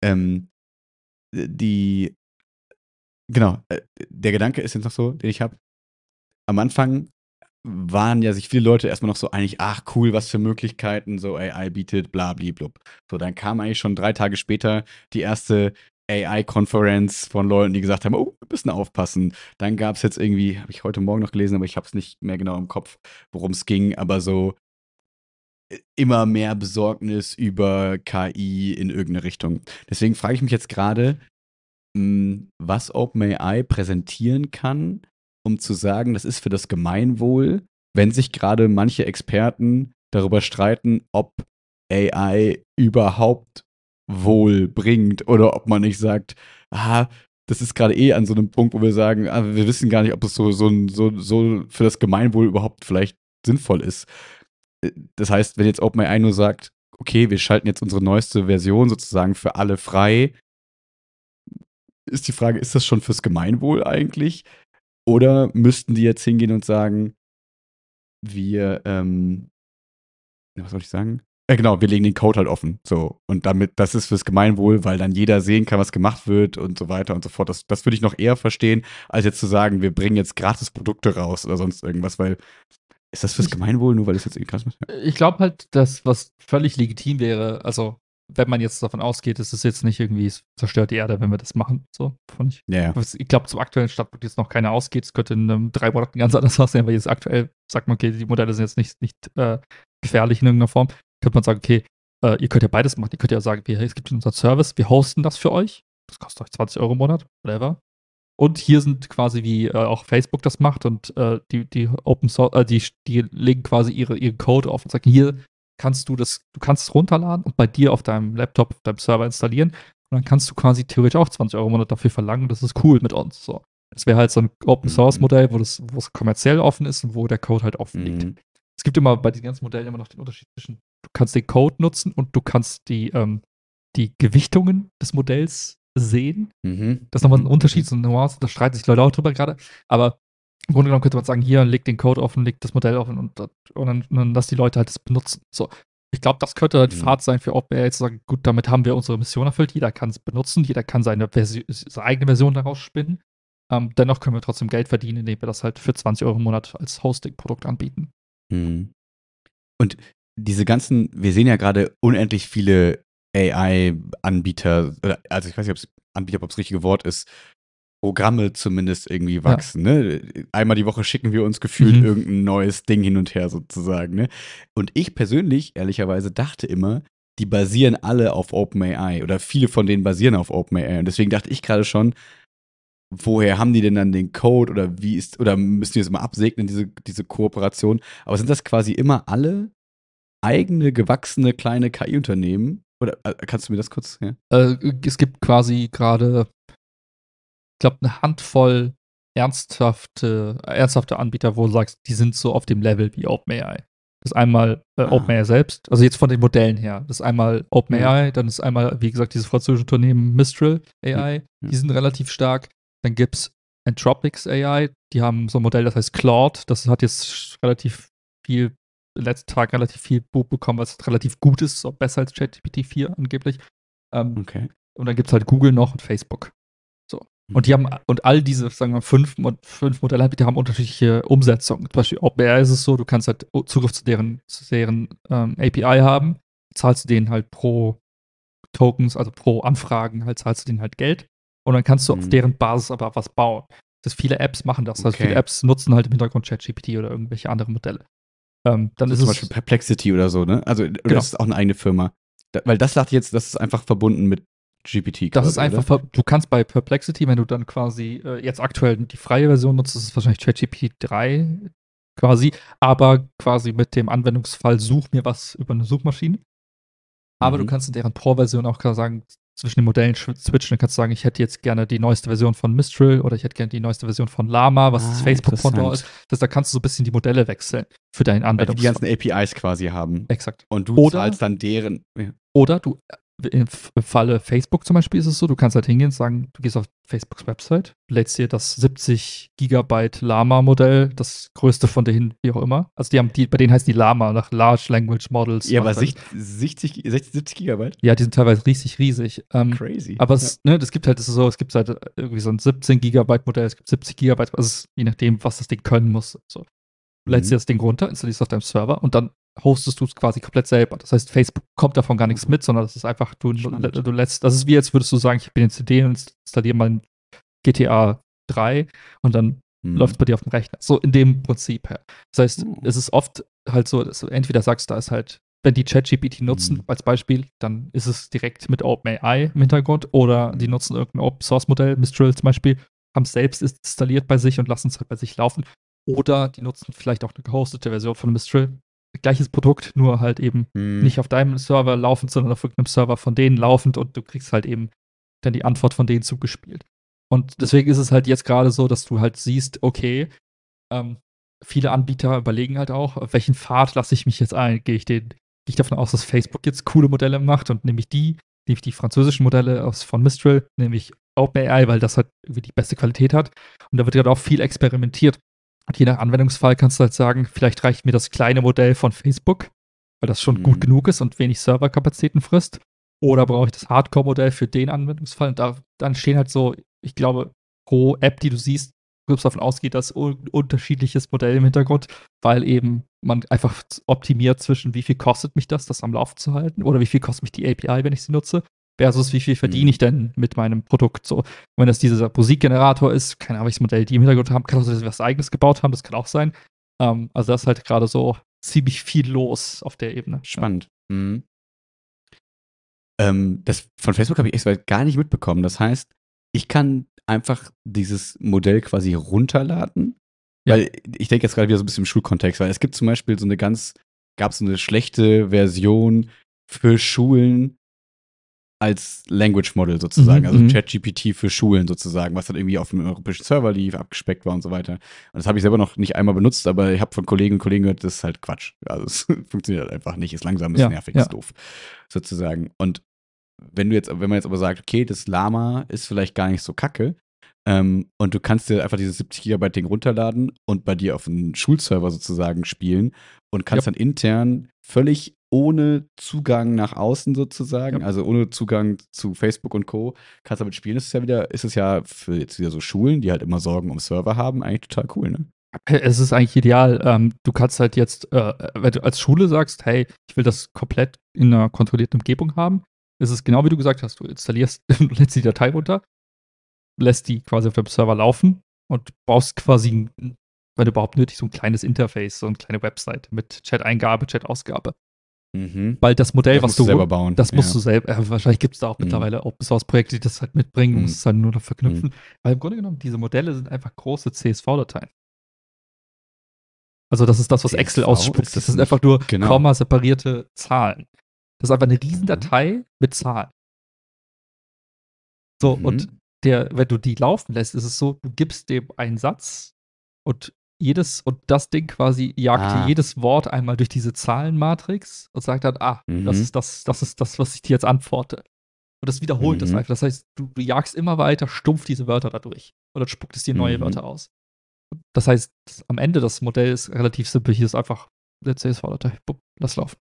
der Gedanke ist jetzt noch so, den ich habe. Am Anfang waren ja sich viele Leute erstmal noch so einig, ach cool, was für Möglichkeiten so AI bietet, bla blub. So, dann kam eigentlich schon 3 Tage später die erste AI-Konferenz von Leuten, die gesagt haben, oh, wir müssen aufpassen. Dann gab es jetzt irgendwie, habe ich heute Morgen noch gelesen, aber ich habe es nicht mehr genau im Kopf, worum es ging, aber so immer mehr Besorgnis über KI in irgendeine Richtung. Deswegen frage ich mich jetzt gerade, was OpenAI präsentieren kann, um zu sagen, das ist für das Gemeinwohl, wenn sich gerade manche Experten darüber streiten, ob AI überhaupt wohl bringt oder ob man nicht sagt, das ist gerade an so einem Punkt, wo wir sagen, wir wissen gar nicht, ob es so für das Gemeinwohl überhaupt vielleicht sinnvoll ist. Das heißt, wenn jetzt OpenAI nur sagt, okay, wir schalten jetzt unsere neueste Version sozusagen für alle frei, ist die Frage, ist das schon fürs Gemeinwohl eigentlich? Oder müssten die jetzt hingehen und sagen, wir, was soll ich sagen? Genau, wir legen den Code halt offen. So. Und damit, das ist fürs Gemeinwohl, weil dann jeder sehen kann, was gemacht wird und so weiter und so fort. Das würde ich noch eher verstehen, als jetzt zu sagen, wir bringen jetzt gratis Produkte raus oder sonst irgendwas, weil ist das fürs Gemeinwohl, nur weil es jetzt irgendwie krass ist? Ich glaube halt, dass was völlig legitim wäre, also wenn man jetzt davon ausgeht, es ist jetzt nicht irgendwie, es zerstört die Erde, wenn wir das machen. So, Ja. Ich glaube, zum aktuellen Standpunkt jetzt noch keiner ausgeht. Es könnte in 3 Monaten ganz anders aussehen, weil jetzt aktuell sagt man, okay, die Modelle sind jetzt nicht gefährlich in irgendeiner Form. Könnte man sagen, okay, ihr könnt ja beides machen. Ihr könnt ja sagen, okay, es gibt unseren Service, wir hosten das für euch. Das kostet euch 20 Euro im Monat, whatever. Und hier sind quasi, wie auch Facebook das macht und die Open Source, die legen quasi ihren Code auf und sagen, hier kannst du kannst es runterladen und bei dir auf deinem Laptop, auf deinem Server installieren. Und dann kannst du quasi theoretisch auch 20 Euro im Monat dafür verlangen. Das ist cool mit uns. So. Das wäre halt so ein Open Source Modell, wo es kommerziell offen ist und wo der Code halt offen liegt. Es gibt immer bei diesen ganzen Modellen immer noch den Unterschied zwischen, du kannst den Code nutzen und du kannst die Gewichtungen des Modells sehen. Das ist nochmal ein Unterschied, so eine Nuance, da streiten sich Leute auch drüber gerade. Aber im Grunde genommen könnte man sagen, hier, leg den Code offen, leg das Modell offen und dann lass die Leute halt das benutzen. So. Ich glaube, das könnte halt Fahrt sein für OpenAI zu sagen, gut, damit haben wir unsere Mission erfüllt, jeder kann es benutzen, jeder kann seine eigene Version daraus spinnen. Dennoch können wir trotzdem Geld verdienen, indem wir das halt für 20 Euro im Monat als Hosting-Produkt anbieten. Und diese ganzen, wir sehen ja gerade unendlich viele AI-Anbieter, also ich weiß nicht, ob es das richtige Wort ist, Programme zumindest irgendwie wachsen. Ja. Ne? Einmal die Woche schicken wir uns gefühlt irgendein neues Ding hin und her sozusagen. Ne? Und ich persönlich, ehrlicherweise, dachte immer, die basieren alle auf OpenAI oder viele von denen basieren auf OpenAI. Und deswegen dachte ich gerade schon, woher haben die denn dann den Code oder müssen die das immer absegnen, diese Kooperation? Aber sind das quasi immer alle eigene, gewachsene kleine KI-Unternehmen? Oder kannst du mir das kurz? Ja? Es gibt quasi gerade, ich glaube, eine Handvoll ernsthafte Anbieter, wo du sagst, die sind so auf dem Level wie OpenAI. Das ist einmal OpenAI selbst, also jetzt von den Modellen her. Das ist einmal OpenAI, dann ist einmal, wie gesagt, dieses französische Unternehmen Mistral AI. Die sind relativ stark. Dann gibt es Anthropics AI, die haben so ein Modell, das heißt Claude. Das hat jetzt relativ viel, im letzten Tag relativ viel Buch bekommen, was relativ gut ist, so besser als ChatGPT 4 angeblich. Okay. Und dann gibt es halt Google noch und Facebook. So. Und die haben, und all diese, sagen wir mal, 5 Modellanbieter haben unterschiedliche Umsetzungen. Zum Beispiel OpenAI ist es so, du kannst halt Zugriff zu deren API haben, zahlst du denen halt pro Tokens, also pro Anfragen, halt zahlst du denen halt Geld. Und dann kannst du auf deren Basis aber was bauen. Das viele Apps machen das. Okay. Also viele Apps nutzen halt im Hintergrund ChatGPT oder irgendwelche andere Modelle. Dann so ist zum Beispiel Perplexity oder so, ne? Also, oder das ist auch eine eigene Firma. Weil das sagt jetzt, das ist einfach verbunden mit GPT. Das ist einfach, du kannst bei Perplexity, wenn du dann quasi jetzt aktuell die freie Version nutzt, das ist wahrscheinlich ChatGPT 3 quasi, aber quasi mit dem Anwendungsfall, such mir was über eine Suchmaschine. Aber du kannst in deren Pro-Version auch sagen, zwischen den Modellen switchen, dann kannst du sagen, ich hätte jetzt gerne die neueste Version von Mistral oder ich hätte gerne die neueste Version von Llama, was das Facebook-Pendant ist. Da kannst du so ein bisschen die Modelle wechseln für deinen Anwendungsfall. Weil die ganzen APIs quasi haben. Exakt. Und du zahlst dann deren. Ja. Oder du, im Falle Facebook zum Beispiel ist es so, du kannst halt hingehen und sagen, du gehst auf Facebooks Website, lädst dir das 70 Gigabyte Llama-Modell, das größte von denen, wie auch immer. Also bei denen heißen die Llama, nach Large Language Models. Ja, aber 70 Gigabyte? Ja, die sind teilweise riesig. Crazy. Aber es gibt halt irgendwie so ein 17 Gigabyte Modell, es gibt 70 Gigabyte, also nie nachdem, was das Ding können muss. So. Du lädst dir das Ding runter, installierst es auf deinem Server und dann hostest du es quasi komplett selber. Das heißt, Facebook kommt davon gar nichts mit, sondern das ist einfach, du lässt, das ist wie jetzt würdest du sagen, ich bin in CD und installiere mal ein GTA 3 und dann läuft es bei dir auf dem Rechner. So in dem Prinzip her. Das heißt, es ist oft halt so, dass du entweder sagst, da ist halt, wenn die ChatGPT nutzen, als Beispiel, dann ist es direkt mit OpenAI im Hintergrund oder die nutzen irgendein Open-Source-Modell, Mistral zum Beispiel, haben es selbst installiert bei sich und lassen es halt bei sich laufen. Oder die nutzen vielleicht auch eine gehostete Version von Mistral. gleiches Produkt, nur halt eben nicht auf deinem Server laufend, sondern auf irgendeinem Server von denen laufend und du kriegst halt eben dann die Antwort von denen zugespielt. Und deswegen ist es halt jetzt gerade so, dass du halt siehst, okay, viele Anbieter überlegen halt auch, auf welchen Pfad lasse ich mich jetzt ein? Gehe ich davon aus, dass Facebook jetzt coole Modelle macht und nehme ich die französischen Modelle von Mistral, nehme ich OpenAI, weil das halt irgendwie die beste Qualität hat. Und da wird gerade auch viel experimentiert. Und je nach Anwendungsfall kannst du halt sagen, vielleicht reicht mir das kleine Modell von Facebook, weil das schon gut genug ist und wenig Serverkapazitäten frisst. Oder brauche ich das Hardcore-Modell für den Anwendungsfall? Und dann stehen halt so, ich glaube, pro App, die du siehst, davon ausgeht, dass unterschiedliches Modell im Hintergrund, weil eben man einfach optimiert zwischen, wie viel kostet mich das am Laufen zu halten, oder wie viel kostet mich die API, wenn ich sie nutze, versus wie viel verdiene ich denn mit meinem Produkt. So, wenn das dieser Musikgenerator ist, keine Ahnung, welches Modell die im Hintergrund haben, kann auch sein, dass sie was Eigenes gebaut haben, das kann auch sein. Also das ist halt gerade so ziemlich viel los auf der Ebene. Spannend. Ja. Das von Facebook habe ich echt gar nicht mitbekommen. Das heißt, ich kann einfach dieses Modell quasi runterladen. Ja. Weil ich denke jetzt gerade wieder so ein bisschen im Schulkontext, weil es gibt zum Beispiel gab es so eine schlechte Version für Schulen als Language Model sozusagen, also ChatGPT für Schulen sozusagen, was dann irgendwie auf einem europäischen Server lief, abgespeckt war und so weiter. Und das habe ich selber noch nicht einmal benutzt, aber ich habe von Kollegen und Kollegen gehört, das ist halt Quatsch. Also es funktioniert halt einfach nicht, ist langsam, ist nervig, ist doof, sozusagen. Und wenn man jetzt aber sagt, okay, das Llama ist vielleicht gar nicht so kacke, und du kannst dir einfach dieses 70 Gigabyte Ding runterladen und bei dir auf einen Schulserver sozusagen spielen und kannst dann intern völlig ohne Zugang nach außen sozusagen, also ohne Zugang zu Facebook und Co., kannst damit spielen. Ist es ja für jetzt wieder so Schulen, die halt immer Sorgen um Server haben, eigentlich total cool, ne? Es ist eigentlich ideal. Du kannst halt jetzt, wenn du als Schule sagst, hey, ich will das komplett in einer kontrollierten Umgebung haben, ist es genau wie du gesagt hast, du installierst, du lädst die Datei runter, lässt die quasi auf dem Server laufen und brauchst quasi, wenn überhaupt nötig, so ein kleines Interface, so eine kleine Website mit Chat-Eingabe, Chat-Ausgabe. Weil das Modell, was du selber bauen. Das musst du selber, wahrscheinlich gibt es da auch mittlerweile Open-Source-Projekte, die das halt mitbringen, du musst es halt nur noch verknüpfen. Weil im Grunde genommen, diese Modelle sind einfach große CSV-Dateien. Also das ist das, was Excel ausspuckt. Das sind einfach nur Komma-separierte Zahlen. Das ist einfach eine Riesendatei mit Zahlen. So, und wenn du die laufen lässt, ist es so, du gibst dem einen Satz und das Ding quasi jagt dir jedes Wort einmal durch diese Zahlenmatrix und sagt dann, das ist das, was ich dir jetzt antworte. Und das wiederholt das einfach. Das heißt, du jagst immer weiter stumpf diese Wörter da durch. Und dann spuckt es dir neue Wörter aus. Das heißt, am Ende das Modell ist relativ simpel. Hier ist einfach eine CSV-Datei. Lass laufen.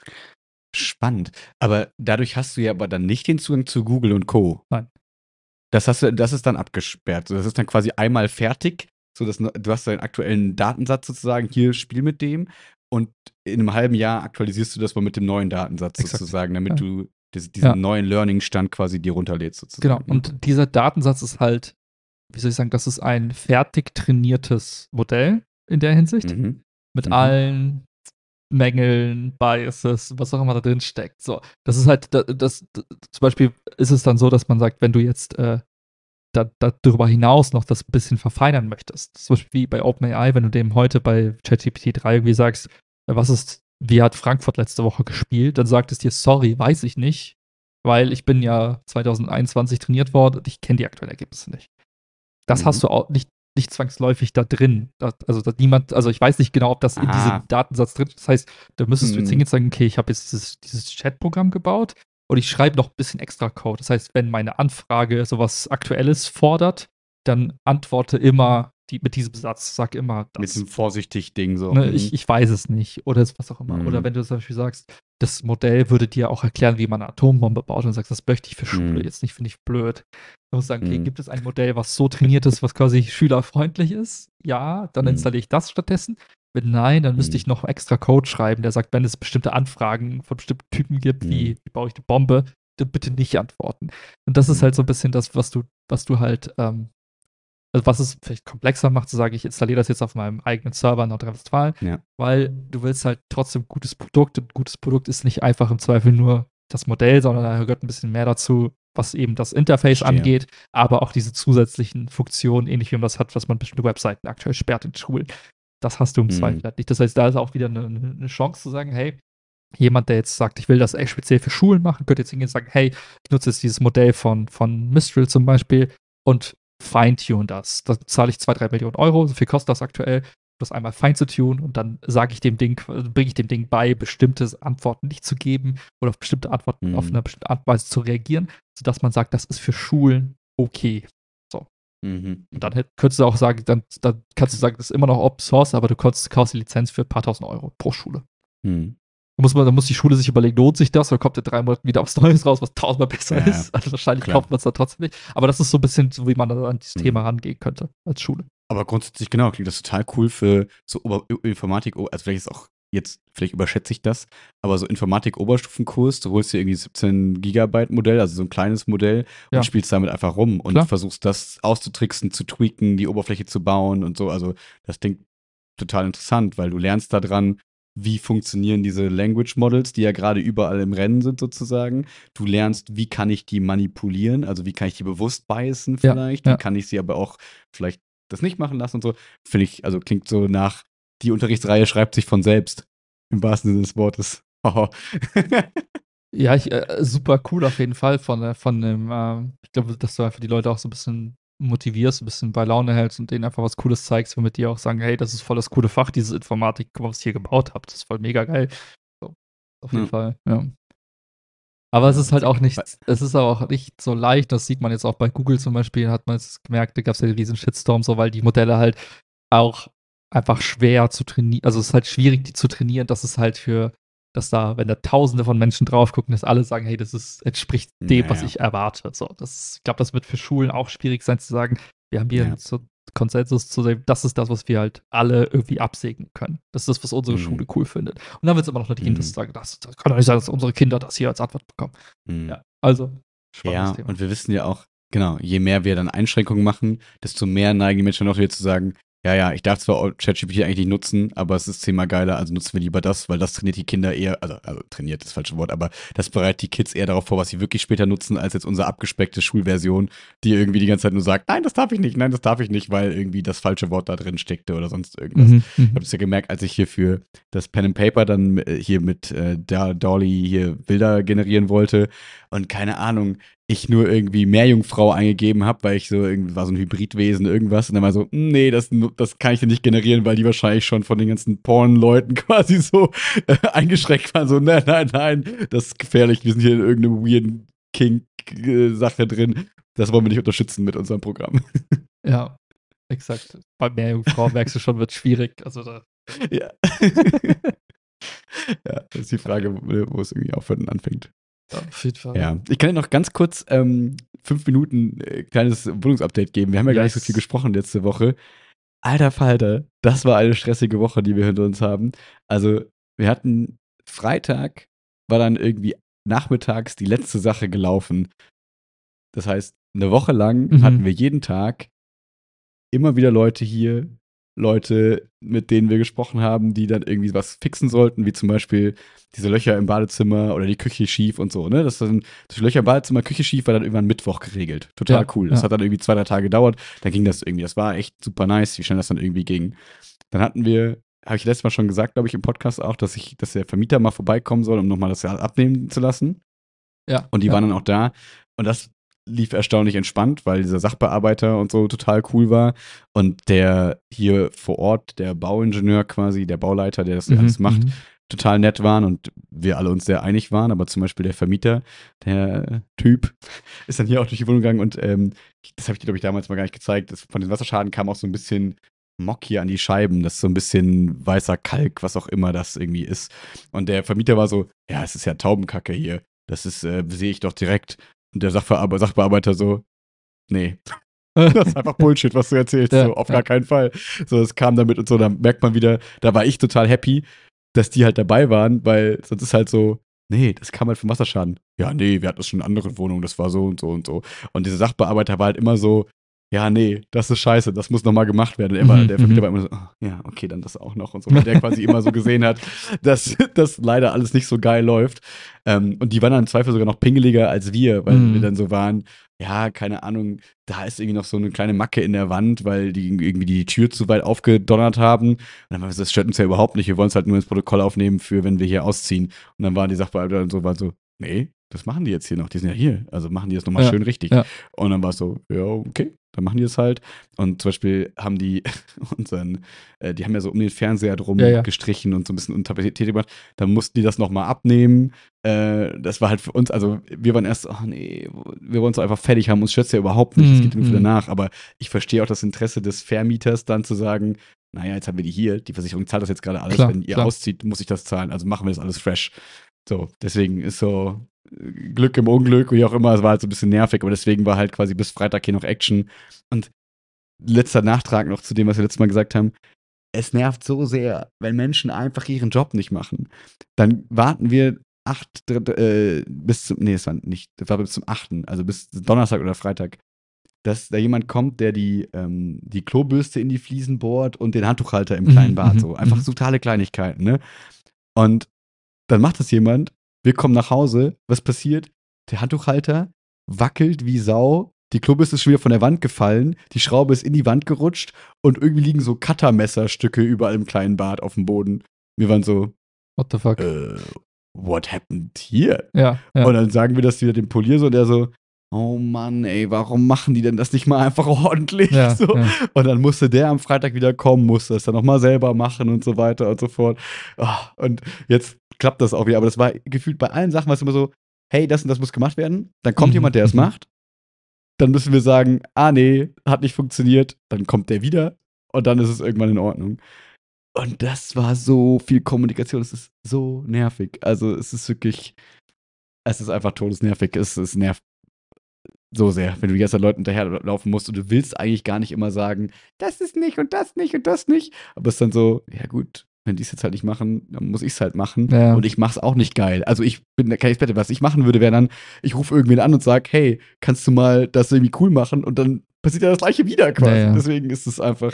Spannend. Aber dadurch hast du ja aber dann nicht den Zugang zu Google und Co. Nein. Das ist dann abgesperrt. Das ist dann quasi einmal fertig. Du hast deinen aktuellen Datensatz sozusagen, hier spiel mit dem. Und in einem halben Jahr aktualisierst du das mal mit dem neuen Datensatz sozusagen, damit du diesen neuen Learning-Stand quasi dir runterlädst sozusagen. Genau, und dieser Datensatz ist halt, wie soll ich sagen, das ist ein fertig trainiertes Modell in der Hinsicht. Mit allen Mängeln, Biases, was auch immer da drin steckt. So, das ist halt, zum Beispiel ist es dann so, dass man sagt, wenn du jetzt darüber hinaus noch das ein bisschen verfeinern möchtest, zum Beispiel wie bei OpenAI, wenn du dem heute bei ChatGPT 3 irgendwie sagst, wie hat Frankfurt letzte Woche gespielt, dann sagt es dir, sorry, weiß ich nicht, weil ich bin ja 2021 trainiert worden und ich kenne die aktuellen Ergebnisse nicht. Das hast du auch nicht zwangsläufig da drin. Also ich weiß nicht genau, ob das in diesem Datensatz drin ist. Das heißt, da müsstest du jetzt hingehen und sagen, okay, ich habe jetzt dieses Chat-Programm gebaut und ich schreibe noch ein bisschen extra Code. Das heißt, wenn meine Anfrage sowas Aktuelles fordert, dann antworte immer mit diesem Satz, sag immer das. Mit diesem vorsichtig Ding so. Ne, ich weiß es nicht oder was auch immer. Oder wenn du zum Beispiel sagst, das Modell würde dir auch erklären, wie man eine Atombombe baut und sagst, das möchte ich für Schule jetzt nicht, finde ich blöd. Du musst sagen, okay, gibt es ein Modell, was so trainiert ist, was quasi schülerfreundlich ist? Ja, dann installiere ich das stattdessen. Wenn nein, dann müsste ich noch extra Code schreiben, der sagt, wenn es bestimmte Anfragen von bestimmten Typen gibt, wie baue ich eine Bombe, dann bitte nicht antworten. Und das ist halt so ein bisschen das, was du halt, also was es vielleicht komplexer macht, zu sagen, ich installiere das jetzt auf meinem eigenen Server in Nordrhein-Westfalen, weil du willst halt trotzdem gutes Produkt, und ein gutes Produkt ist nicht einfach im Zweifel nur das Modell, sondern da gehört ein bisschen mehr dazu, was eben das Interface angeht, aber auch diese zusätzlichen Funktionen, ähnlich wie man das hat, was man bestimmte Webseiten aktuell sperrt in Schulen. Das hast du im Zweifel halt nicht. Das heißt, da ist auch wieder eine Chance zu sagen, hey, jemand, der jetzt sagt, ich will das echt speziell für Schulen machen, könnte jetzt hingehen und sagen, hey, ich nutze jetzt dieses Modell von Mistral zum Beispiel und fine-tune das. Da zahle ich 2-3 Millionen Euro, so viel kostet das aktuell, das einmal fein zu tun und dann bringe ich dem Ding bei, bestimmte Antworten nicht zu geben oder auf bestimmte Antworten auf eine bestimmte Art und Weise zu reagieren, sodass man sagt, das ist für Schulen okay. So. Und dann könntest du auch sagen, dann kannst du sagen, das ist immer noch Open Source, aber du kaufst die Lizenz für ein paar tausend Euro pro Schule. Da muss die Schule sich überlegen, lohnt sich das oder kommt in 3 Monaten wieder was Neues raus, was 1000-mal besser ist? Also wahrscheinlich kauft man es dann trotzdem nicht. Aber das ist so ein bisschen so, wie man an dieses Thema rangehen könnte als Schule. Aber grundsätzlich, genau, klingt das total cool für so Informatik, also vielleicht ist auch jetzt, vielleicht überschätze ich das, aber so Informatik-Oberstufenkurs, du holst dir irgendwie 17 Gigabyte Modell, also so ein kleines Modell und spielst damit einfach rum und versuchst das auszutricksen, zu tweaken, die Oberfläche zu bauen und so. Also das klingt total interessant, weil du lernst da dran, wie funktionieren diese Language Models, die ja gerade überall im Rennen sind sozusagen. Du lernst, wie kann ich die manipulieren, also wie kann ich die bewusst biasen vielleicht, wie kann ich sie aber auch vielleicht das nicht machen lassen und so. Finde ich, also klingt so nach, die Unterrichtsreihe schreibt sich von selbst, im wahrsten Sinne des Wortes. Ja, super cool auf jeden Fall von dem, ich glaube, dass du einfach die Leute auch so ein bisschen motivierst, ein bisschen bei Laune hältst und denen einfach was Cooles zeigst, womit die auch sagen, hey, das ist voll das coole Fach, diese Informatik, was ihr hier gebaut habt, das ist voll mega geil. So, auf jeden Fall, ja. Aber es ist halt auch nicht, es ist aber auch nicht so leicht, das sieht man jetzt auch bei Google zum Beispiel, hat man es gemerkt, da gab es ja diesen Shitstorm, so, weil die Modelle halt auch einfach schwer zu trainieren, also es ist halt schwierig, die zu trainieren, dass es halt dass da, wenn da Tausende von Menschen drauf gucken, dass alle sagen, hey, entspricht dem, was ich erwarte. So, ich glaube, das wird für Schulen auch schwierig sein zu sagen, wir haben hier einen Konsensus zu sehen, das ist das, was wir halt alle irgendwie absegnen können. Das ist das, was unsere Schule cool findet. Und dann wird es immer noch nicht das sagen, das kann doch nicht sein, dass unsere Kinder das hier als Antwort bekommen. Ja, also, spannendes Thema. Und wir wissen ja auch, genau, je mehr wir dann Einschränkungen machen, desto mehr neigen die Menschen noch wieder zu sagen, ja, ich darf zwar ChatGPT eigentlich nicht nutzen, aber es ist 10-mal geiler, also nutzen wir lieber das, weil das trainiert die Kinder eher, also trainiert ist das falsche Wort, aber das bereitet die Kids eher darauf vor, was sie wirklich später nutzen, als jetzt unsere abgespeckte Schulversion, die irgendwie die ganze Zeit nur sagt, nein, das darf ich nicht, weil irgendwie das falsche Wort da drin steckte oder sonst irgendwas. Ich habe es ja gemerkt, als ich hier für das Pen and Paper dann hier mit Dolly hier Bilder generieren wollte und keine Ahnung, ich nur irgendwie Meerjungfrau eingegeben habe, weil ich so irgendwie war so ein Hybridwesen, irgendwas. Und dann war so, nee, das kann ich dir nicht generieren, weil die wahrscheinlich schon von den ganzen Porn-Leuten quasi so eingeschränkt waren. So, nein, das ist gefährlich. Wir sind hier in irgendeinem weirden Kink-Sache drin. Das wollen wir nicht unterstützen mit unserem Programm. Ja, exakt. Bei Meerjungfrau merkst du schon, wird schwierig. Also da. Ja. Ja, das ist die Frage, wo es irgendwie aufhört und anfängt. Ja, auf jeden Fall. Ja, ich kann dir noch ganz kurz 5 Minuten kleines Wohnungsupdate geben. Wir haben ja gar nicht so viel gesprochen letzte Woche. Alter Falter, das war eine stressige Woche, die wir hinter uns haben. Also, wir hatten Freitag, war dann irgendwie nachmittags die letzte Sache gelaufen. Das heißt, eine Woche lang hatten wir jeden Tag immer wieder Leute hier, Leute, mit denen wir gesprochen haben, die dann irgendwie was fixen sollten, wie zum Beispiel diese Löcher im Badezimmer oder die Küche schief und so, ne? Das dann durch Löcher im Badezimmer, Küche schief war dann irgendwann Mittwoch geregelt. Total cool. Das hat dann irgendwie 2-3 Tage gedauert. Dann ging das irgendwie. Das war echt super nice, wie schnell das dann irgendwie ging. Dann hatten wir, habe ich letztes Mal schon gesagt, glaube ich, im Podcast auch, dass der Vermieter mal vorbeikommen soll, um nochmal das abnehmen zu lassen. Ja. Und die waren dann auch da. Und das lief erstaunlich entspannt, weil dieser Sachbearbeiter und so total cool war. Und der hier vor Ort, der Bauingenieur quasi, der Bauleiter, der das alles macht, total nett waren und wir alle uns sehr einig waren. Aber zum Beispiel der Vermieter, der Typ, ist dann hier auch durch die Wohnung gegangen und das habe ich dir, glaube ich, damals mal gar nicht gezeigt. Von den Wasserschaden kam auch so ein bisschen Mock hier an die Scheiben. Das ist so ein bisschen weißer Kalk, was auch immer das irgendwie ist. Und der Vermieter war so, ja, es ist ja Taubenkacke hier. Das ist, sehe ich doch direkt. Und der Sachbearbeiter so, nee, das ist einfach Bullshit, was du erzählst. So, auf gar keinen Fall. So, es kam damit und so, da merkt man wieder, da war ich total happy, dass die halt dabei waren, weil sonst ist halt so, nee, das kam halt vom Wasserschaden. Ja, nee, wir hatten das schon in anderen Wohnungen, das war so und so und so. Und dieser Sachbearbeiter war halt immer so, ja, nee, das ist scheiße, das muss nochmal gemacht werden. Der Vermieter war immer so, oh, ja, okay, dann das auch noch und so, weil der quasi immer so gesehen hat, dass das leider alles nicht so geil läuft. Und die waren dann im Zweifel sogar noch pingeliger als wir, weil wir dann so waren, ja, keine Ahnung, da ist irgendwie noch so eine kleine Macke in der Wand, weil die irgendwie die Tür zu weit aufgedonnert haben. Und dann war das stört uns ja überhaupt nicht, wir wollen es halt nur ins Protokoll aufnehmen, für wenn wir hier ausziehen. Und dann waren die Sachbearbeiter und so, waren so, nee, das machen die jetzt hier noch, die sind ja hier, also machen die das nochmal schön richtig. Ja. Und dann war es so, ja, okay, dann machen die es halt. Und zum Beispiel haben die die haben ja so um den Fernseher drum gestrichen und so ein bisschen unter Tapete gemacht. Dann mussten die das nochmal abnehmen. Das war halt für uns, also wir waren erst, ach nee, wir wollen es einfach fertig haben, uns stört es ja überhaupt nicht, es geht nur für danach. Aber ich verstehe auch das Interesse des Vermieters dann zu sagen, naja, jetzt haben wir die hier, die Versicherung zahlt das jetzt gerade alles, wenn ihr auszieht, muss ich das zahlen, also machen wir das alles fresh. So, deswegen ist so Glück im Unglück, wie auch immer, es war halt so ein bisschen nervig, aber deswegen war halt quasi bis Freitag hier noch Action. Und letzter Nachtrag noch zu dem, was wir letztes Mal gesagt haben. Es nervt so sehr, wenn Menschen einfach ihren Job nicht machen. Dann warten wir bis zum, nee, das war bis zum 8., also bis Donnerstag oder Freitag, dass da jemand kommt, der die Klobürste in die Fliesen bohrt und den Handtuchhalter im kleinen Bad. So einfach totale Kleinigkeiten, ne? Und dann macht das jemand, wir kommen nach Hause, was passiert? Der Handtuchhalter wackelt wie Sau, die Klobürste ist schon wieder von der Wand gefallen, die Schraube ist in die Wand gerutscht und irgendwie liegen so Cuttermesserstücke überall im kleinen Bad auf dem Boden. Wir waren so, what the fuck? What happened here? Ja. Und dann sagen wir das wieder dem Polier so und der so, oh Mann, ey, warum machen die denn das nicht mal einfach ordentlich? Ja. Und dann musste der am Freitag wieder kommen, musste es dann nochmal selber machen und so weiter und so fort. Und jetzt klappt das auch wieder, aber das war gefühlt bei allen Sachen, war es immer so, hey, das und das muss gemacht werden. Dann kommt jemand, der es macht. Dann müssen wir sagen, nee, hat nicht funktioniert. Dann kommt der wieder und dann ist es irgendwann in Ordnung. Und das war so viel Kommunikation, es ist so nervig. Also es ist wirklich, es ist einfach todesnervig. Es nervt so sehr, wenn du die ganze Zeit Leuten hinterherlaufen musst und du willst eigentlich gar nicht immer sagen, das ist nicht und das nicht und das nicht. Aber es ist dann so, ja gut, wenn die es jetzt halt nicht machen, dann muss ich es halt machen. Ja. Und ich mach's auch nicht geil. Also ich bin kein Experte. Was ich machen würde, wäre dann, ich rufe irgendwen an und sage, hey, kannst du mal das irgendwie cool machen? Und dann passiert ja das gleiche wieder quasi. Ja. Deswegen ist es einfach,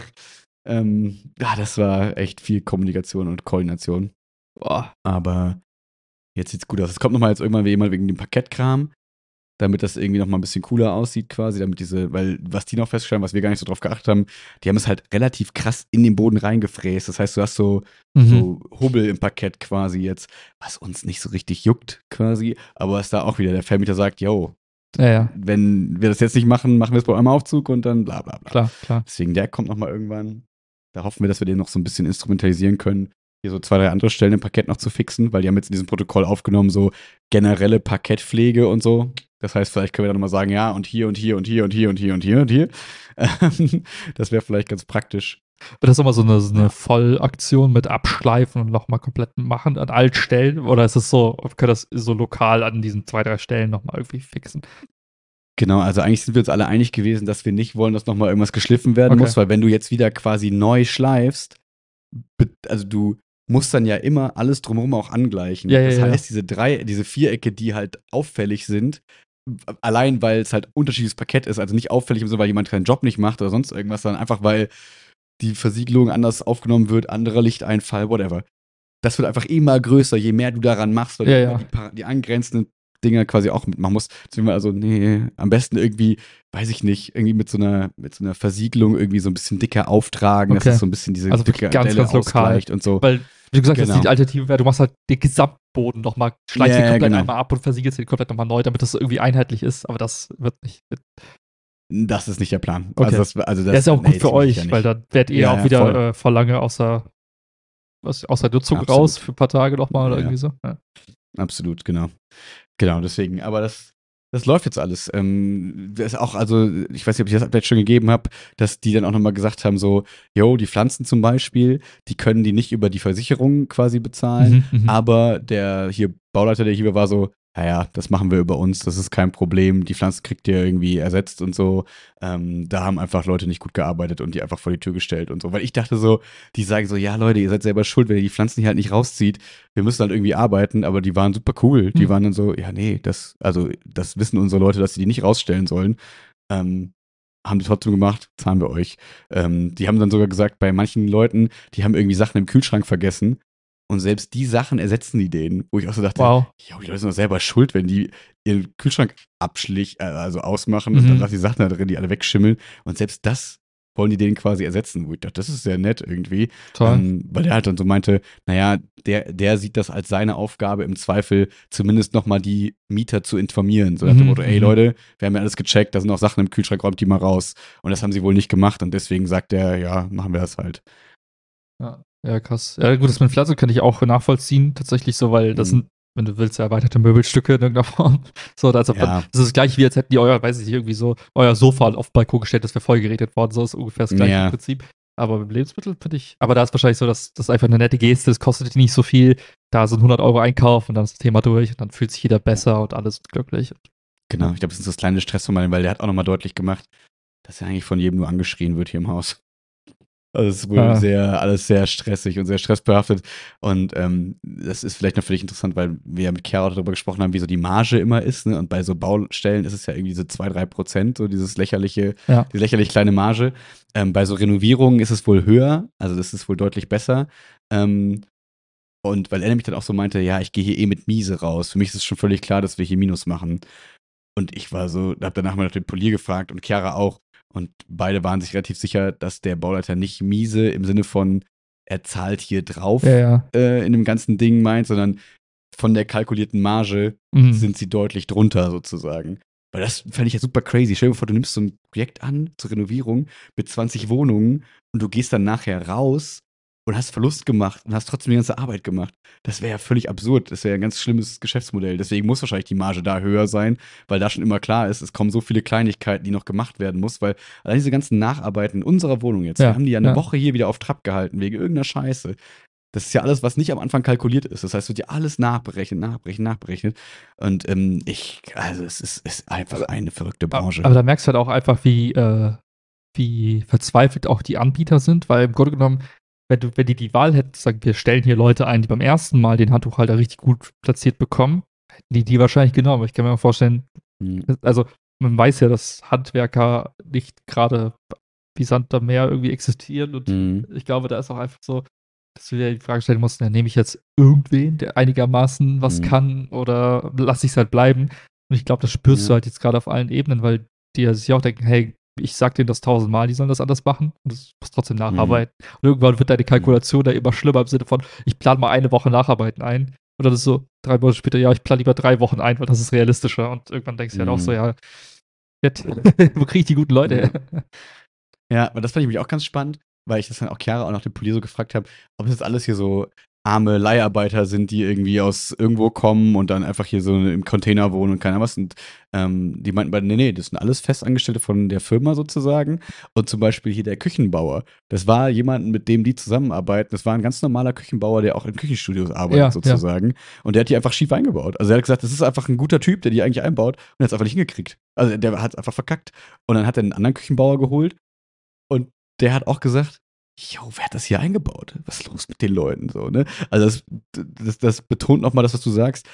das war echt viel Kommunikation und Koordination. Boah. Aber jetzt sieht's gut aus. Es kommt nochmal jetzt irgendwann jemand wegen dem Parkettkram, damit das irgendwie nochmal ein bisschen cooler aussieht quasi, weil was die noch feststellen, was wir gar nicht so drauf geachtet haben, die haben es halt relativ krass in den Boden reingefräst. Das heißt, du hast so Hubbel im Parkett quasi jetzt, was uns nicht so richtig juckt quasi, aber was da auch wieder der Vermieter sagt, yo, wenn wir das jetzt nicht machen, machen wir es bei einem Aufzug und dann bla bla bla. Klar. Deswegen, der kommt nochmal irgendwann. Da hoffen wir, dass wir den noch so ein bisschen instrumentalisieren können, hier so 2, 3 andere Stellen im Parkett noch zu fixen, weil die haben jetzt in diesem Protokoll aufgenommen, so generelle Parkettpflege und so. Das heißt, vielleicht können wir dann nochmal sagen, ja, und hier und hier und hier und hier und hier und hier und hier. Das wäre vielleicht ganz praktisch. Wird das nochmal so eine Vollaktion mit Abschleifen und nochmal komplett machen an allen Stellen? Oder ist es so, können das so lokal an diesen 2, 3 Stellen nochmal irgendwie fixen? Genau, also eigentlich sind wir uns alle einig gewesen, dass wir nicht wollen, dass nochmal irgendwas geschliffen werden muss, weil wenn du jetzt wieder quasi neu schleifst, also du musst dann ja immer alles drumherum auch angleichen. Das heißt, diese Vierecke, die halt auffällig sind, allein weil es halt unterschiedliches Parkett ist, also nicht auffällig im Sinne, weil jemand seinen Job nicht macht oder sonst irgendwas, sondern einfach, weil die Versiegelung anders aufgenommen wird, anderer Lichteinfall, whatever. Das wird einfach immer größer, je mehr du daran machst, weil du die angrenzenden Dinger quasi auch mitmachen musst. Deswegen also, am besten irgendwie, weiß ich nicht, irgendwie mit so einer Versiegelung irgendwie so ein bisschen dicker auftragen, dass es so ein bisschen diese dicke Delle ausgleicht und so. Weil, wie du gesagt hast, die Alternative wäre, du machst halt den Gesamtboden nochmal, schleichst den komplett einmal ab und versiegelst den komplett nochmal neu, damit das irgendwie einheitlich ist, aber das wird nicht. Das ist nicht der Plan. Okay. Das ist ja auch gut für euch, weil dann werdet ihr auch wieder vor lange außer Nutzung raus für ein paar Tage nochmal oder irgendwie so. Ja. Absolut, genau. Genau, deswegen, aber das läuft jetzt alles. Das ist auch, also, ich weiß nicht, ob ich das Update schon gegeben habe, dass die dann auch nochmal gesagt haben, so, die Pflanzen zum Beispiel, die können die nicht über die Versicherung quasi bezahlen, aber der Bauleiter, der hier war, so, naja, das machen wir über uns, das ist kein Problem, die Pflanzen kriegt ihr irgendwie ersetzt und so. Da haben einfach Leute nicht gut gearbeitet und die einfach vor die Tür gestellt und so. Weil ich dachte so, die sagen so, ja Leute, ihr seid selber schuld, wenn ihr die Pflanzen hier halt nicht rauszieht. Wir müssen halt irgendwie arbeiten, aber die waren super cool. Die waren dann so, ja nee, das wissen unsere Leute, dass sie die nicht rausstellen sollen. haben die trotzdem gemacht, zahlen wir euch. Die haben dann sogar gesagt, bei manchen Leuten, die haben irgendwie Sachen im Kühlschrank vergessen und selbst die Sachen ersetzen die denen, wo ich auch so dachte, Wow. ja, die Leute sind doch selber schuld, wenn die ihren Kühlschrank also ausmachen und dann lassen die Sachen da drin, die alle wegschimmeln und selbst das wollen die denen quasi ersetzen, wo ich dachte, das ist sehr nett irgendwie. Toll. Weil der halt dann so meinte, naja, der sieht das als seine Aufgabe im Zweifel, zumindest nochmal die Mieter zu informieren. So nach dem Motto, ey Leute, wir haben ja alles gecheckt, da sind auch Sachen im Kühlschrank, räumt die mal raus. Und das haben sie wohl nicht gemacht und deswegen sagt er, ja, machen wir das halt. Ja, krass. Ja, gut, das mit Flazo kann ich auch nachvollziehen, tatsächlich so, weil das sind, wenn du willst, erweiterte Möbelstücke in irgendeiner Form. So, also das ist das gleiche, wie als hätten die weiß ich nicht, irgendwie so euer Sofa auf den Balkon gestellt, das wäre voll gerätet worden. So ist ungefähr das gleiche Prinzip. Aber mit Lebensmitteln finde ich, aber da ist wahrscheinlich so, dass das einfach eine nette Geste ist, kostet nicht so viel. Da sind 100 Euro Einkauf und dann ist das Thema durch und dann fühlt sich jeder besser und alles glücklich. Genau, ich glaube, das ist das kleine Stressvermeiden, weil der hat auch nochmal deutlich gemacht, dass er eigentlich von jedem nur angeschrien wird hier im Haus. Also es ist wohl alles sehr stressig und sehr stressbehaftet. Und das ist vielleicht noch für dich interessant, weil wir ja mit Chiara darüber gesprochen haben, wie so die Marge immer ist. Ne? Und bei so Baustellen ist es ja irgendwie so 2-3%, so diese lächerlich kleine Marge. Bei so Renovierungen ist es wohl höher, also das ist wohl deutlich besser. Und weil er nämlich dann auch so meinte, ja, ich gehe hier mit Miese raus. Für mich ist es schon völlig klar, dass wir hier Minus machen. Und ich war so, hab danach mal nach dem Polier gefragt und Chiara auch. Und beide waren sich relativ sicher, dass der Bauleiter nicht miese im Sinne von, er zahlt hier drauf in dem ganzen Ding meint, sondern von der kalkulierten Marge sind sie deutlich drunter sozusagen. Weil das fände ich ja super crazy. Stell dir vor, du nimmst so ein Projekt an zur Renovierung mit 20 Wohnungen und du gehst dann nachher raus und hast Verlust gemacht und hast trotzdem die ganze Arbeit gemacht. Das wäre ja völlig absurd. Das wäre ein ganz schlimmes Geschäftsmodell. Deswegen muss wahrscheinlich die Marge da höher sein, weil da schon immer klar ist, es kommen so viele Kleinigkeiten, die noch gemacht werden muss, weil allein diese ganzen Nacharbeiten in unserer Wohnung jetzt, wir haben die ja eine Woche hier wieder auf Trab gehalten, wegen irgendeiner Scheiße. Das ist ja alles, was nicht am Anfang kalkuliert ist. Das heißt, wird ja alles nachberechnet. Und es ist einfach eine verrückte Branche. Aber da merkst du halt auch einfach, wie verzweifelt auch die Anbieter sind, weil im Grunde genommen, wenn die Wahl hätten, sagen, wir stellen hier Leute ein, die beim ersten Mal den Handtuchhalter richtig gut platziert bekommen, hätten die wahrscheinlich genommen. Ich kann mir mal vorstellen, also man weiß ja, dass Handwerker nicht gerade wie Sand am Meer irgendwie existieren und ich glaube, da ist auch einfach so, dass du dir die Frage stellen musst, nehme ich jetzt irgendwen, der einigermaßen was kann oder lasse ich es halt bleiben? Und ich glaube, das spürst du halt jetzt gerade auf allen Ebenen, weil die sich auch denken, hey, ich sag denen das 1000-mal, die sollen das anders machen und das muss trotzdem nacharbeiten. Und irgendwann wird deine Kalkulation da immer schlimmer im Sinne von, ich plane mal eine Woche Nacharbeiten ein. Und dann ist so 3 Monate später, ja, ich plane lieber 3 Wochen ein, weil das ist realistischer. Und irgendwann denkst du halt auch so, ja, wo kriege ich die guten Leute her? Ja, aber das fand ich mich auch ganz spannend, weil ich das dann auch Chiara auch nach dem Polier so gefragt habe, ob es jetzt alles hier so arme Leiharbeiter sind, die irgendwie aus irgendwo kommen und dann einfach hier so im Container wohnen und keiner was. Und die meinten beide, nee, das sind alles Festangestellte von der Firma sozusagen. Und zum Beispiel hier der Küchenbauer. Das war jemand, mit dem die zusammenarbeiten. Das war ein ganz normaler Küchenbauer, der auch in Küchenstudios arbeitet sozusagen. Ja. Und der hat die einfach schief eingebaut. Also er hat gesagt, das ist einfach ein guter Typ, der die eigentlich einbaut und er hat es einfach nicht hingekriegt. Also der hat es einfach verkackt. Und dann hat er einen anderen Küchenbauer geholt und der hat auch gesagt, jo, wer hat das hier eingebaut? Was ist los mit den Leuten? So, ne? Also das betont nochmal das, was du sagst,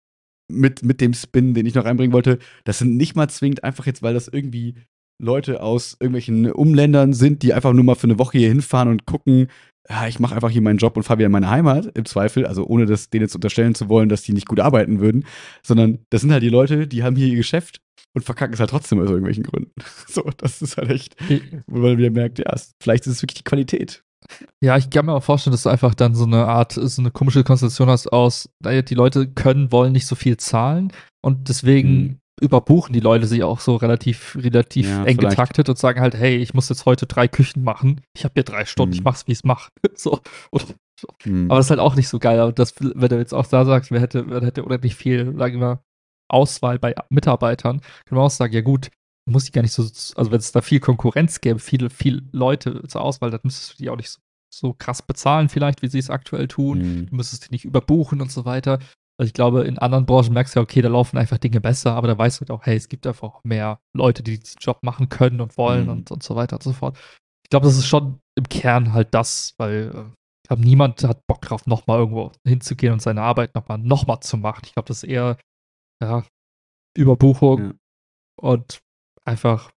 mit dem Spin, den ich noch reinbringen wollte. Das sind nicht mal zwingend einfach jetzt, weil das irgendwie Leute aus irgendwelchen Umländern sind, die einfach nur mal für eine Woche hier hinfahren und gucken, ja, ich mache einfach hier meinen Job und fahre wieder in meine Heimat, im Zweifel, also ohne das denen jetzt unterstellen zu wollen, dass die nicht gut arbeiten würden, sondern das sind halt die Leute, die haben hier ihr Geschäft und verkacken es halt trotzdem aus irgendwelchen Gründen. So, das ist halt echt, wo man wieder merkt, ja, vielleicht ist es wirklich die Qualität. Ja, ich kann mir auch vorstellen, dass du einfach dann so eine komische Konstellation hast aus, die Leute wollen nicht so viel zahlen und deswegen überbuchen die Leute sich auch so relativ eng getaktet und sagen halt, hey, ich muss jetzt heute 3 Küchen machen. Ich habe hier 3 Stunden, ich mach's, wie ich es mache. So. Aber das ist halt auch nicht so geil. Das, wenn du jetzt auch da sagst, man hätte unendlich viel, sagen wir mal, Auswahl bei Mitarbeitern, kann man auch sagen, ja gut, muss ich gar nicht so, also wenn es da viel Konkurrenz gäbe, viele Leute zur Auswahl, dann müsstest du die auch nicht so krass bezahlen vielleicht, wie sie es aktuell tun. Du müsstest die nicht überbuchen und so weiter. Also ich glaube, in anderen Branchen merkst du ja, okay, da laufen einfach Dinge besser, aber da weißt du halt auch, hey, es gibt einfach auch mehr Leute, die diesen Job machen können und wollen und so weiter und so fort. Ich glaube, das ist schon im Kern halt das, weil ich glaube, niemand hat Bock drauf, nochmal irgendwo hinzugehen und seine Arbeit nochmal zu machen. Ich glaube, das ist eher Überbuchung und einfach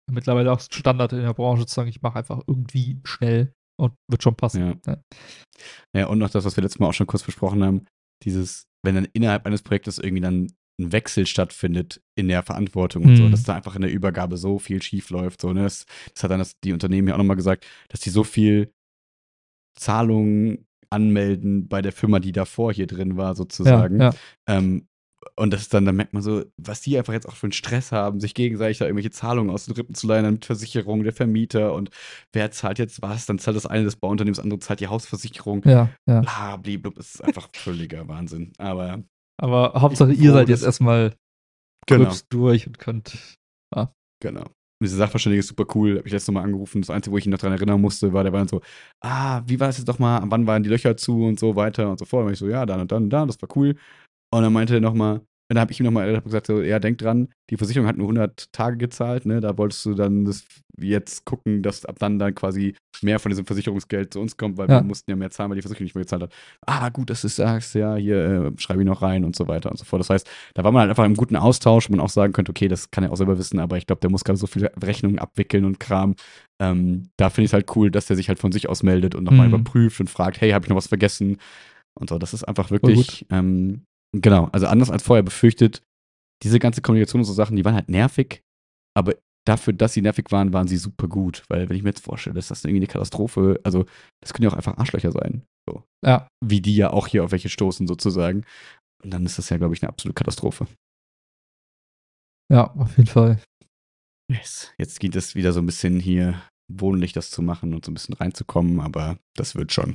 mittlerweile auch Standard in der Branche zu sagen, ich mache einfach irgendwie schnell und wird schon passen. Ja. Ja, und noch das, was wir letztes Mal auch schon kurz besprochen haben, wenn dann innerhalb eines Projektes irgendwie dann ein Wechsel stattfindet in der Verantwortung und so, dass da einfach in der Übergabe so viel schief läuft. So, ne? Das hat dann die Unternehmen ja auch nochmal gesagt, dass die so viel Zahlungen anmelden bei der Firma, die davor hier drin war, sozusagen. Ja. Und das ist dann merkt man so, was die einfach jetzt auch für einen Stress haben, sich gegenseitig da irgendwelche Zahlungen aus den Rippen zu leihen mit Versicherung, der Vermieter und wer zahlt jetzt was, dann zahlt das eine das Bauunternehmen, das andere zahlt die Hausversicherung. Ja. Blablabla, das ist einfach völliger Wahnsinn. Aber Hauptsache, ihr seid jetzt erstmal kurz durch und könnt. Genau. Diese Sachverständige ist super cool, habe ich letztes Mal angerufen. Das Einzige, wo ich ihn noch dran erinnern musste, der war dann so, wie war es jetzt doch mal, wann waren die Löcher zu und so weiter und so fort. Und ich so, ja, dann und dann, das war cool. Und dann meinte er nochmal, dann habe ich ihm nochmal gesagt, so, ja, denk dran, die Versicherung hat nur 100 Tage gezahlt, ne, da wolltest du dann jetzt gucken, dass ab dann quasi mehr von diesem Versicherungsgeld zu uns kommt, weil wir mussten ja mehr zahlen, weil die Versicherung nicht mehr gezahlt hat. Gut, dass du es sagst, ja, hier schreibe ich noch rein und so weiter und so fort. Das heißt, da war man halt einfach im guten Austausch, wo man auch sagen könnte, okay, das kann er auch selber wissen, aber ich glaube, der muss gerade so viele Rechnungen abwickeln und Kram. Da finde ich es halt cool, dass der sich halt von sich aus meldet und nochmal überprüft und fragt, hey, habe ich noch was vergessen? Und so, das ist einfach wirklich, genau, also anders als vorher befürchtet, diese ganze Kommunikation und so Sachen, die waren halt nervig, aber dafür, dass sie nervig waren, waren sie super gut. Weil wenn ich mir jetzt vorstelle, dass das irgendwie eine Katastrophe, also das können ja auch einfach Arschlöcher sein. So. Ja. Wie die ja auch hier auf welche stoßen sozusagen. Und dann ist das ja, glaube ich, eine absolute Katastrophe. Ja, auf jeden Fall. Yes. Jetzt geht es wieder so ein bisschen hier wohnlich, das zu machen und so ein bisschen reinzukommen, aber das wird schon.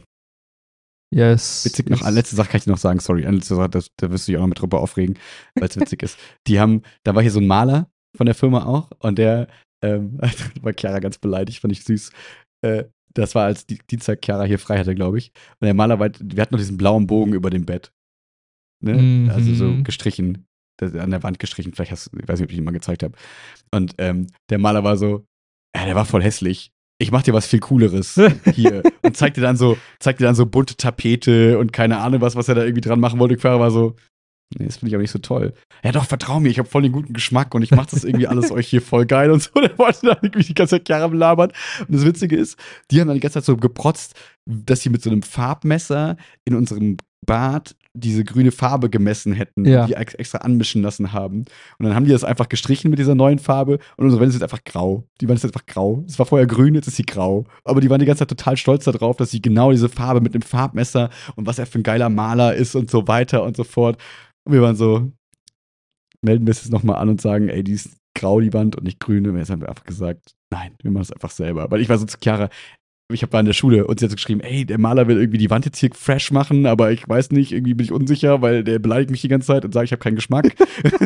Yes. Witzig noch, eine letzte Sache kann ich noch sagen, sorry, eine letzte Sache, da wirst du dich auch noch mit drüber aufregen, weil es witzig ist. Da war hier so ein Maler von der Firma auch und der war Chiara ganz beleidigt, fand ich süß. Das war, als Dienstag Chiara hier frei hatte, glaube ich. Und der Maler, wir hatten noch diesen blauen Bogen über dem Bett. Ne? Also so gestrichen, an der Wand gestrichen, ich weiß nicht, ob ich ihn mal gezeigt habe. Und der Maler war so, der war voll hässlich. Ich mach dir was viel Cooleres hier. Und zeigt dir dann so bunte Tapete und keine Ahnung was er da irgendwie dran machen wollte. Chiara war so, nee, das finde ich aber nicht so toll. Ja doch, vertrau mir, ich habe voll den guten Geschmack und ich mach das irgendwie alles euch hier voll geil und so. Der wollte dann irgendwie die ganze Zeit Chiara belabern. Und das Witzige ist, die haben dann die ganze Zeit so geprotzt, dass sie mit so einem Farbmesser in unserem Bad diese grüne Farbe gemessen hätten und die extra anmischen lassen haben. Und dann haben die das einfach gestrichen mit dieser neuen Farbe und unsere Wände sind jetzt einfach grau. Die Wand ist jetzt einfach grau. Es war vorher grün, jetzt ist sie grau. Aber die waren die ganze Zeit total stolz darauf, dass sie genau diese Farbe mit dem Farbmesser und was er für ein geiler Maler ist und so weiter und so fort. Und wir waren so, melden wir es jetzt nochmal an und sagen, ey, die ist grau, die Wand und nicht grün. Und jetzt haben wir einfach gesagt, nein, wir machen es einfach selber. Weil ich war so zu Chiara, ich war in der Schule und sie hat so geschrieben, ey, der Maler will irgendwie die Wand jetzt hier fresh machen, aber ich weiß nicht, irgendwie bin ich unsicher, weil der beleidigt mich die ganze Zeit und sagt, ich habe keinen Geschmack.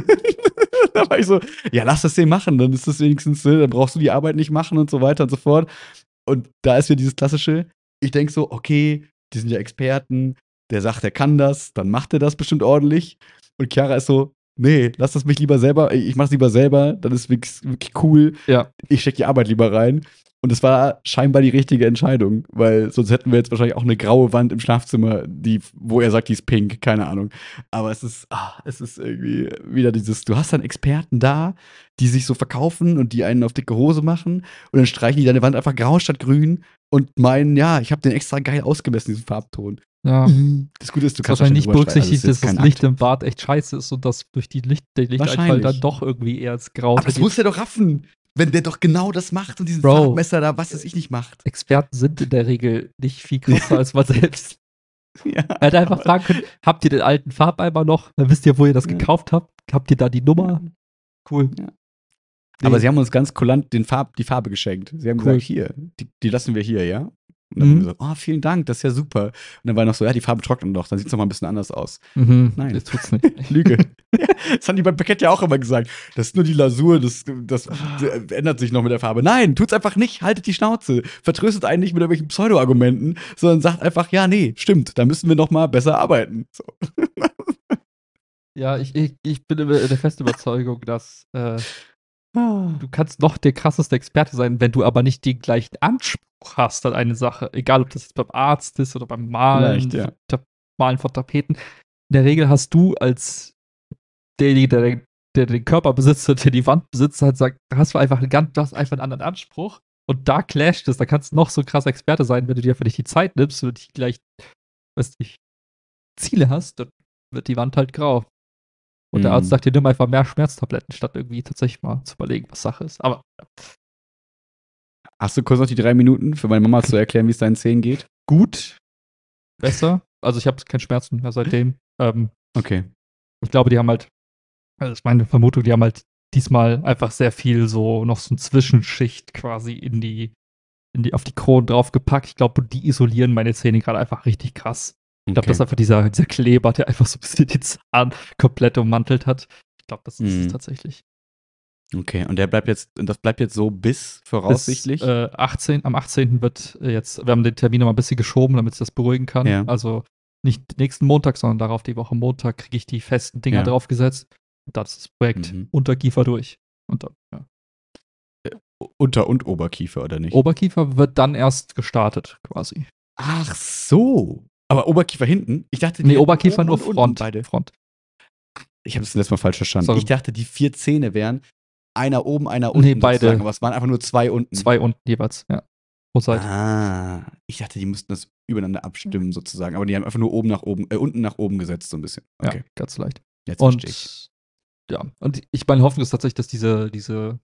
Da war ich so, ja, lass das den machen, dann ist das wenigstens, dann brauchst du die Arbeit nicht machen und so weiter und so fort. Und da ist wieder dieses klassische, ich denke so, okay, die sind ja Experten, der sagt, er kann das, dann macht er das bestimmt ordentlich. Und Chiara ist so, nee, lass das mich lieber selber, ich mach's lieber selber, dann ist wirklich cool. Ja. Ich steck die Arbeit lieber rein. Und es war scheinbar die richtige Entscheidung, weil sonst hätten wir jetzt wahrscheinlich auch eine graue Wand im Schlafzimmer, wo er sagt, die ist pink, keine Ahnung. Aber es ist irgendwie wieder dieses, du hast dann Experten da, die sich so verkaufen und die einen auf dicke Hose machen und dann streichen die deine Wand einfach grau statt grün und meinen, ja, ich habe den extra geil ausgemessen, diesen Farbton. Ja. Das Gute ist, du kannst wahrscheinlich nicht berücksichtigt, dass das Licht im Bad echt scheiße ist und dass durch der Lichteinfall dann doch irgendwie eher ins Grau. Aber das muss er doch raffen. Wenn der doch genau das macht und diesen Farbmesser da, was das ich nicht macht. Experten sind in der Regel nicht viel krasser als man selbst. Ja, er hätte einfach fragen können, habt ihr den alten Farbeimer noch? Dann wisst ihr, wo ihr das gekauft habt. Habt ihr da die Nummer? Cool. Ja. Nee. Aber sie haben uns ganz kulant die Farbe geschenkt. Sie haben gesagt, hier, die lassen wir hier, ja? Und dann haben wir gesagt, oh, vielen Dank, das ist ja super. Und dann war noch so, ja, die Farbe trocknet noch, dann sieht es noch mal ein bisschen anders aus. Nein, das tut's nicht. Lüge. Das haben die beim Parkett ja auch immer gesagt. Das ist nur die Lasur, das ändert sich noch mit der Farbe. Nein, tut's einfach nicht, haltet die Schnauze. Vertröstet einen nicht mit irgendwelchen Pseudo-Argumenten, sondern sagt einfach, ja, nee, stimmt, da müssen wir noch mal besser arbeiten. So. Ja, ich bin der festen Überzeugung, dass du kannst noch der krasseste Experte sein, wenn du aber nicht den gleichen Anspruch hast an eine Sache. Egal, ob das jetzt beim Arzt ist oder beim Malen, Malen von Tapeten. In der Regel hast du als derjenige, den Körper besitzt und der die Wand besitzt, halt sagt, da hast du einfach einen anderen Anspruch. Und da clasht es. Da kannst du noch so ein krasser Experte sein, wenn du dir einfach nicht die Zeit nimmst und dich gleich, Ziele hast, dann wird die Wand halt grau. Und der Arzt sagt dir, nimm einfach mehr Schmerztabletten, statt irgendwie tatsächlich mal zu überlegen, was Sache ist. Aber Hast du kurz noch die 3 Minuten für meine Mama zu erklären, wie es deinen Zähnen geht? gut, besser. Also ich habe keine Schmerzen mehr seitdem. Okay. Ich glaube, die haben halt, also das ist meine Vermutung, die haben halt diesmal einfach sehr viel so noch so eine Zwischenschicht quasi auf die Kronen draufgepackt. Ich glaube, die isolieren meine Zähne gerade einfach richtig krass. Ich glaube, das ist einfach dieser Kleber, der einfach so ein bisschen den Zahn komplett ummantelt hat. Ich glaube, das ist es tatsächlich. Okay, und das bleibt jetzt so bis voraussichtlich? Bis, am 18. wir haben den Termin noch mal ein bisschen geschoben, damit es das beruhigen kann. Ja. Also nicht nächsten Montag, sondern darauf die Woche Montag kriege ich die festen Dinger draufgesetzt. Und dann ist das Projekt Unterkiefer durch. Und dann, ja. Unter- und Oberkiefer, oder nicht? Oberkiefer wird dann erst gestartet, quasi. Ach so. Aber Oberkiefer hinten? Ich dachte, nee, Oberkiefer nur Front. Beide. Front. Ich habe das letzte Mal falsch verstanden. Sorry. Ich dachte, die 4 Zähne wären einer oben, einer unten. Nee, beide. Aber es waren einfach nur 2 unten. 2 unten jeweils, ja. Pro Seite. Ah, ich dachte, die müssten das übereinander abstimmen, sozusagen. Aber die haben einfach nur unten nach oben gesetzt, so ein bisschen. Okay. Ja, ganz leicht. Jetzt verstehe ich. Ja, und meine Hoffnung ist tatsächlich, dass diese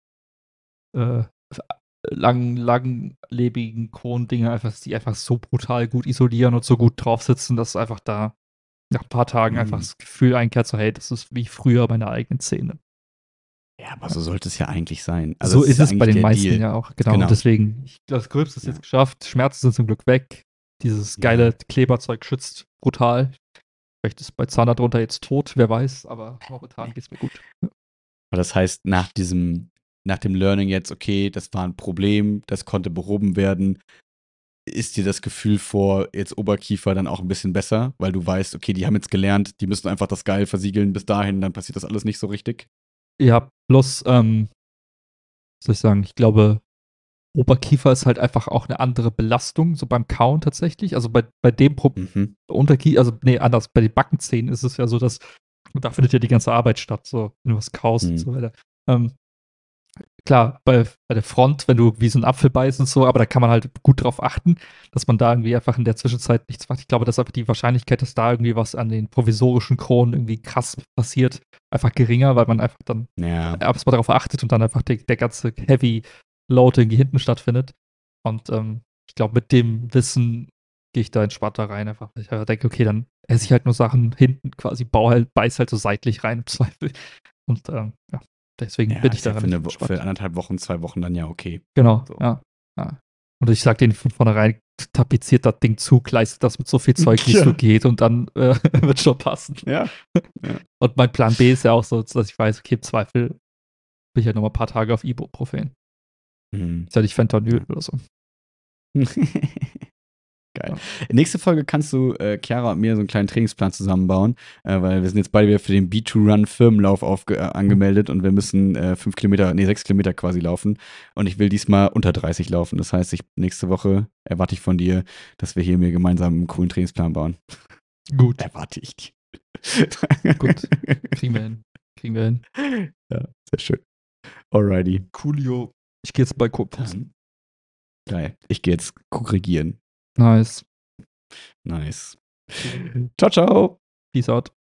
langlebigen Krondinger einfach, die einfach so brutal gut isolieren und so gut drauf sitzen, dass einfach da nach ein paar Tagen einfach das Gefühl einkehrt, so, hey, das ist wie früher meine eigenen Zähne. Ja, aber so sollte es ja eigentlich sein. Also so ist es bei den meisten Deal. Ja auch, genau. Und deswegen, ich glaube, das Gröbste ist jetzt geschafft. Schmerzen sind zum Glück weg. Dieses geile Kleberzeug schützt brutal. Vielleicht ist bei Zahn darunter jetzt tot, wer weiß, aber momentan geht's mir gut. Aber das heißt, nach dem Learning jetzt, okay, das war ein Problem, das konnte behoben werden, ist dir das Gefühl vor jetzt Oberkiefer dann auch ein bisschen besser, weil du weißt, okay, die haben jetzt gelernt, die müssen einfach das geil versiegeln bis dahin, dann passiert das alles nicht so richtig? Ja, bloß, was soll ich sagen, ich glaube, Oberkiefer ist halt einfach auch eine andere Belastung, so beim Kauen tatsächlich. Also bei dem Unterkiefer, also nee, anders, bei den Backenzähnen ist es ja so, dass, da findet ja die ganze Arbeit statt, so, wenn du was kaust und so weiter. Klar, bei der Front, wenn du wie so einen Apfel beißt und so, aber da kann man halt gut drauf achten, dass man da irgendwie einfach in der Zwischenzeit nichts macht. Ich glaube, dass einfach die Wahrscheinlichkeit, dass da irgendwie was an den provisorischen Kronen irgendwie krass passiert, einfach geringer, weil man einfach dann erstmal darauf achtet und dann einfach der ganze Heavy Load irgendwie hinten stattfindet. Und ich glaube, mit dem Wissen gehe ich da entspannter rein, einfach. Ich denke, okay, dann esse ich halt nur Sachen hinten quasi, beiß halt so seitlich rein im Zweifel. Und ja. Deswegen bin ich daran für 1,5 Wochen, 2 Wochen dann ja okay. Genau, so. Ja. Und ich sag denen von vornherein, tapeziert das Ding zu, leistet das mit so viel Zeug, wie es so geht und dann wird schon passen. Ja. Und mein Plan B ist ja auch so, dass ich weiß, okay, im Zweifel bin ich halt noch mal ein paar Tage auf Ibuprofen. Ist ja nicht Fentanyl oder so. Geil. Nächste Folge kannst du Chiara und mir so einen kleinen Trainingsplan zusammenbauen, weil wir sind jetzt beide wieder für den B2Run Firmenlauf angemeldet und wir müssen 6 Kilometer quasi laufen. Und ich will diesmal unter 30 laufen. Das heißt, nächste Woche erwarte ich von dir, dass wir hier mir gemeinsam einen coolen Trainingsplan bauen. Gut. Erwarte ich dir. Gut. Kriegen wir hin. Ja, sehr schön. Alrighty. Coolio. Ich gehe jetzt bei Kuchen. Geil. Ich gehe jetzt korrigieren. Nice. Ciao, ciao. Peace out.